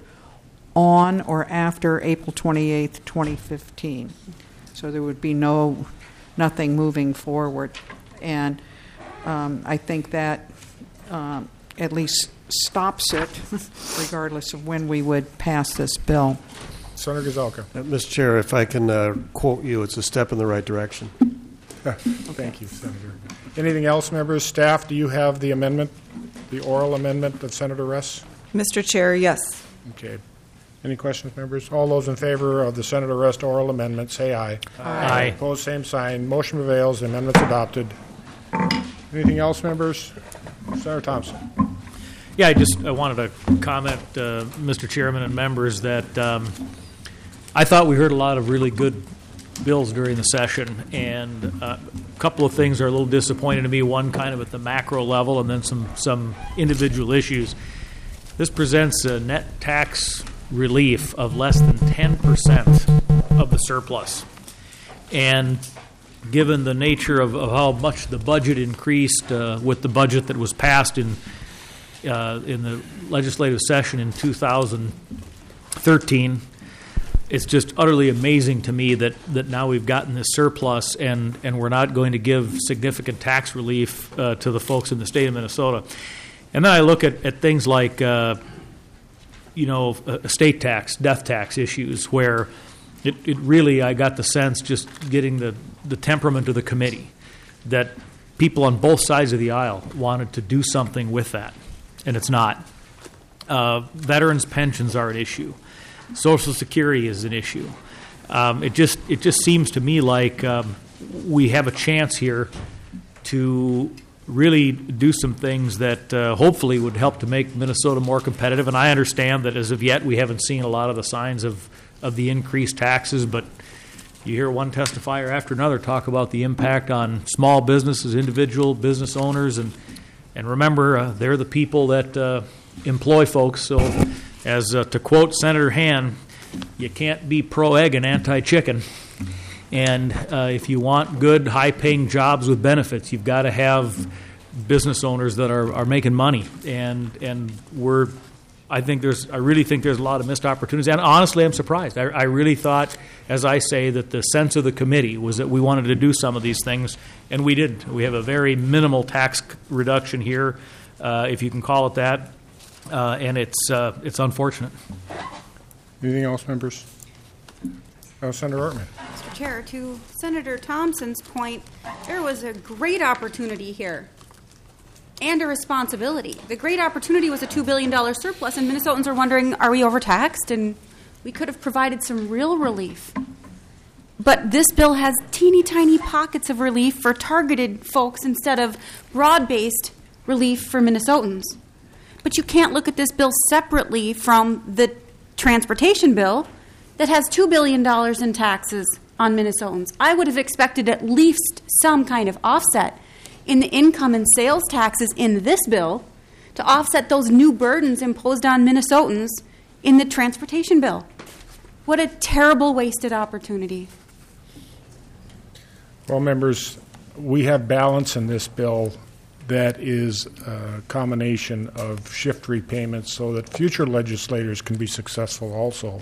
on or after April twenty-eighth, twenty fifteen. So there would be no, nothing moving forward. And um, I think that um, at least stops it, regardless of when we would pass this bill. Senator Gazelka. Uh, Mister Chair, if I can uh, quote you, it's a step in the right direction. Thank you, Senator. Anything else, members? Staff, do you have the amendment, the oral amendment of Senator Rest? Mister Chair, yes. Okay. Any questions, members? All those in favor of the Senator Rest oral amendment, say aye. Aye. Opposed, same sign. Motion prevails. The amendment's adopted. Anything else, members? Senator Thompson. Yeah, I just I wanted to comment, uh, Mister Chairman and members, that um, I thought we heard a lot of really good bills during the session, and uh, a couple of things are a little disappointing to me. One kind of at the macro level, and then some some individual issues. This presents a net tax relief of less than ten percent of the surplus, and given the nature of, of how much the budget increased uh, with the budget that was passed in uh, in the legislative session in two thousand thirteen. It's just utterly amazing to me that, that now we've gotten this surplus and, and we're not going to give significant tax relief uh, to the folks in the state of Minnesota. And then I look at, at things like, uh, you know, estate tax, death tax issues, where it, it really, I got the sense, just getting the, the temperament of the committee, that people on both sides of the aisle wanted to do something with that, and it's not. Uh, veterans' pensions are an issue. Social Security is an issue. Um, it just it just seems to me like um, we have a chance here to really do some things that uh, hopefully would help to make Minnesota more competitive. And I understand that as of yet we haven't seen a lot of the signs of, of the increased taxes, but you hear one testifier after another talk about the impact on small businesses, individual business owners, and and remember, uh, they're the people that uh, employ folks. So, as uh, to quote Senator Han, you can't be pro-egg and anti-chicken. And uh, if you want good, high-paying jobs with benefits, you've got to have business owners that are, are making money. And and we're I think there's, I really think there's a lot of missed opportunities, and honestly, I'm surprised. I, I really thought, as I say, that the sense of the committee was that we wanted to do some of these things, and we didn't. We have a very minimal tax reduction here, uh, if you can call it that, uh, and it's uh, it's unfortunate. Anything else, members? Uh, Senator Ortman. Mister Chair, to Senator Thompson's point, there was a great opportunity here and a responsibility. The great opportunity was a two billion dollars surplus, and Minnesotans are wondering, are we overtaxed? And we could have provided some real relief. But this bill has teeny tiny pockets of relief for targeted folks instead of broad-based relief for Minnesotans. But you can't look at this bill separately from the transportation bill that has two billion dollars in taxes on Minnesotans. I would have expected at least some kind of offset in the income and sales taxes in this bill to offset those new burdens imposed on Minnesotans in the transportation bill. What a terrible wasted opportunity. Well, members, we have balance in this bill that is a combination of shift repayments so that future legislators can be successful also.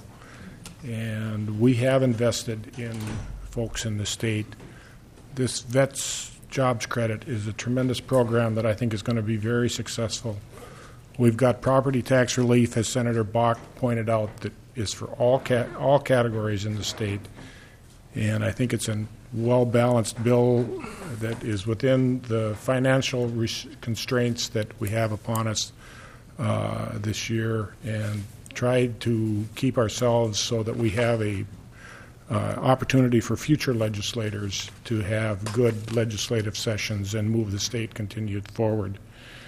And we have invested in folks in the state. This Vets Jobs Credit is a tremendous program that I think is going to be very successful. We've got property tax relief, as Senator Bach pointed out, that is for all cat, all categories in the state. And I think it's a well-balanced bill that is within the financial res- constraints that we have upon us uh, this year, and tried to keep ourselves so that we have a Uh, opportunity for future legislators to have good legislative sessions and move the state continued forward.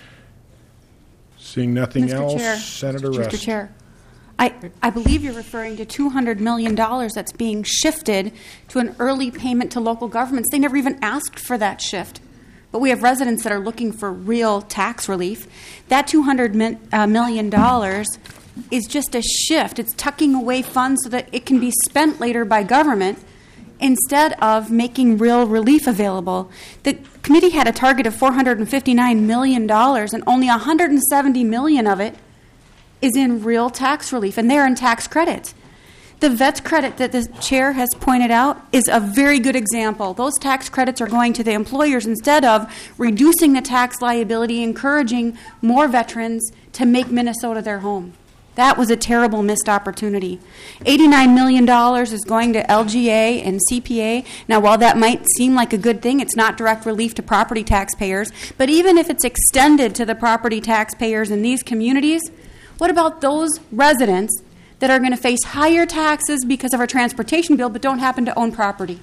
Seeing nothing Mister else, Chair, Senator Mister Rest. Chair, I, I believe you're referring to two hundred million dollars that's being shifted to an early payment to local governments. They never even asked for that shift. But we have residents that are looking for real tax relief. That two hundred million dollars is just a shift. It's tucking away funds so that it can be spent later by government instead of making real relief available. The committee had a target of four hundred fifty-nine million dollars, and only one hundred seventy million dollars of it is in real tax relief, and they're in tax credits. The vets credit that the chair has pointed out is a very good example. Those tax credits are going to the employers instead of reducing the tax liability, encouraging more veterans to make Minnesota their home. That was a terrible missed opportunity. eighty-nine million dollars is going to L G A and C P A. Now, while that might seem like a good thing, it's not direct relief to property taxpayers. But even if it's extended to the property taxpayers in these communities, what about those residents that are going to face higher taxes because of our transportation bill but don't happen to own property?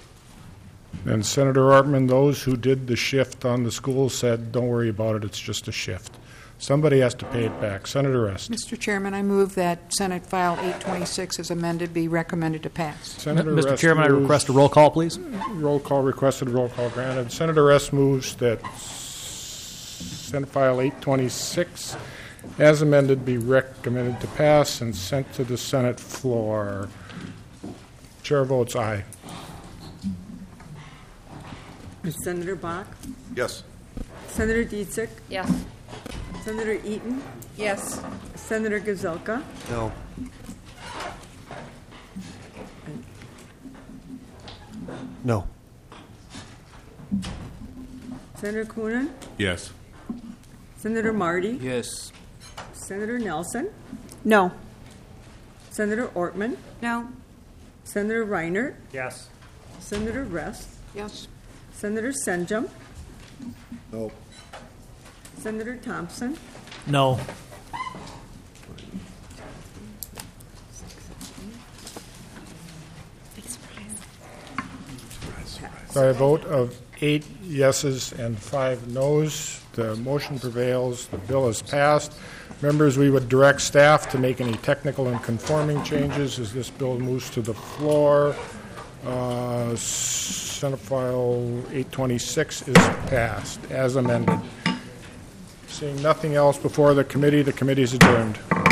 And Senator Ortman, those who did the shift on the schools said, don't worry about it, it's just a shift. Somebody has to pay it back. Senator Rest. Mister Chairman, I move that Senate File eight twenty-six as amended be recommended to pass. Senator Mister Rest Chairman, moves, I request a roll call, please. Roll call requested, roll call granted. Senator Rest moves that Senate File eight twenty-six as amended be recommended to pass and sent to the Senate floor. Chair votes aye. Senator Bach? Yes. Senator Dietzig? Yes. Senator Eaton? Yes. Senator Gazelka? No. No. Senator Coonan? Yes. Senator Marty? Yes. Senator Nelson? No. Senator Ortman? No. Senator Reinert? Yes. Senator Rest? Yes. Senator Senjum? No. Senator Thompson? No. By a vote of eight yeses and five noes, the motion prevails. The bill is passed. Members, we would direct staff to make any technical and conforming changes as this bill moves to the floor. Uh, Senate File eight twenty-six is passed as amended. Seeing nothing else before the committee, the committee is adjourned.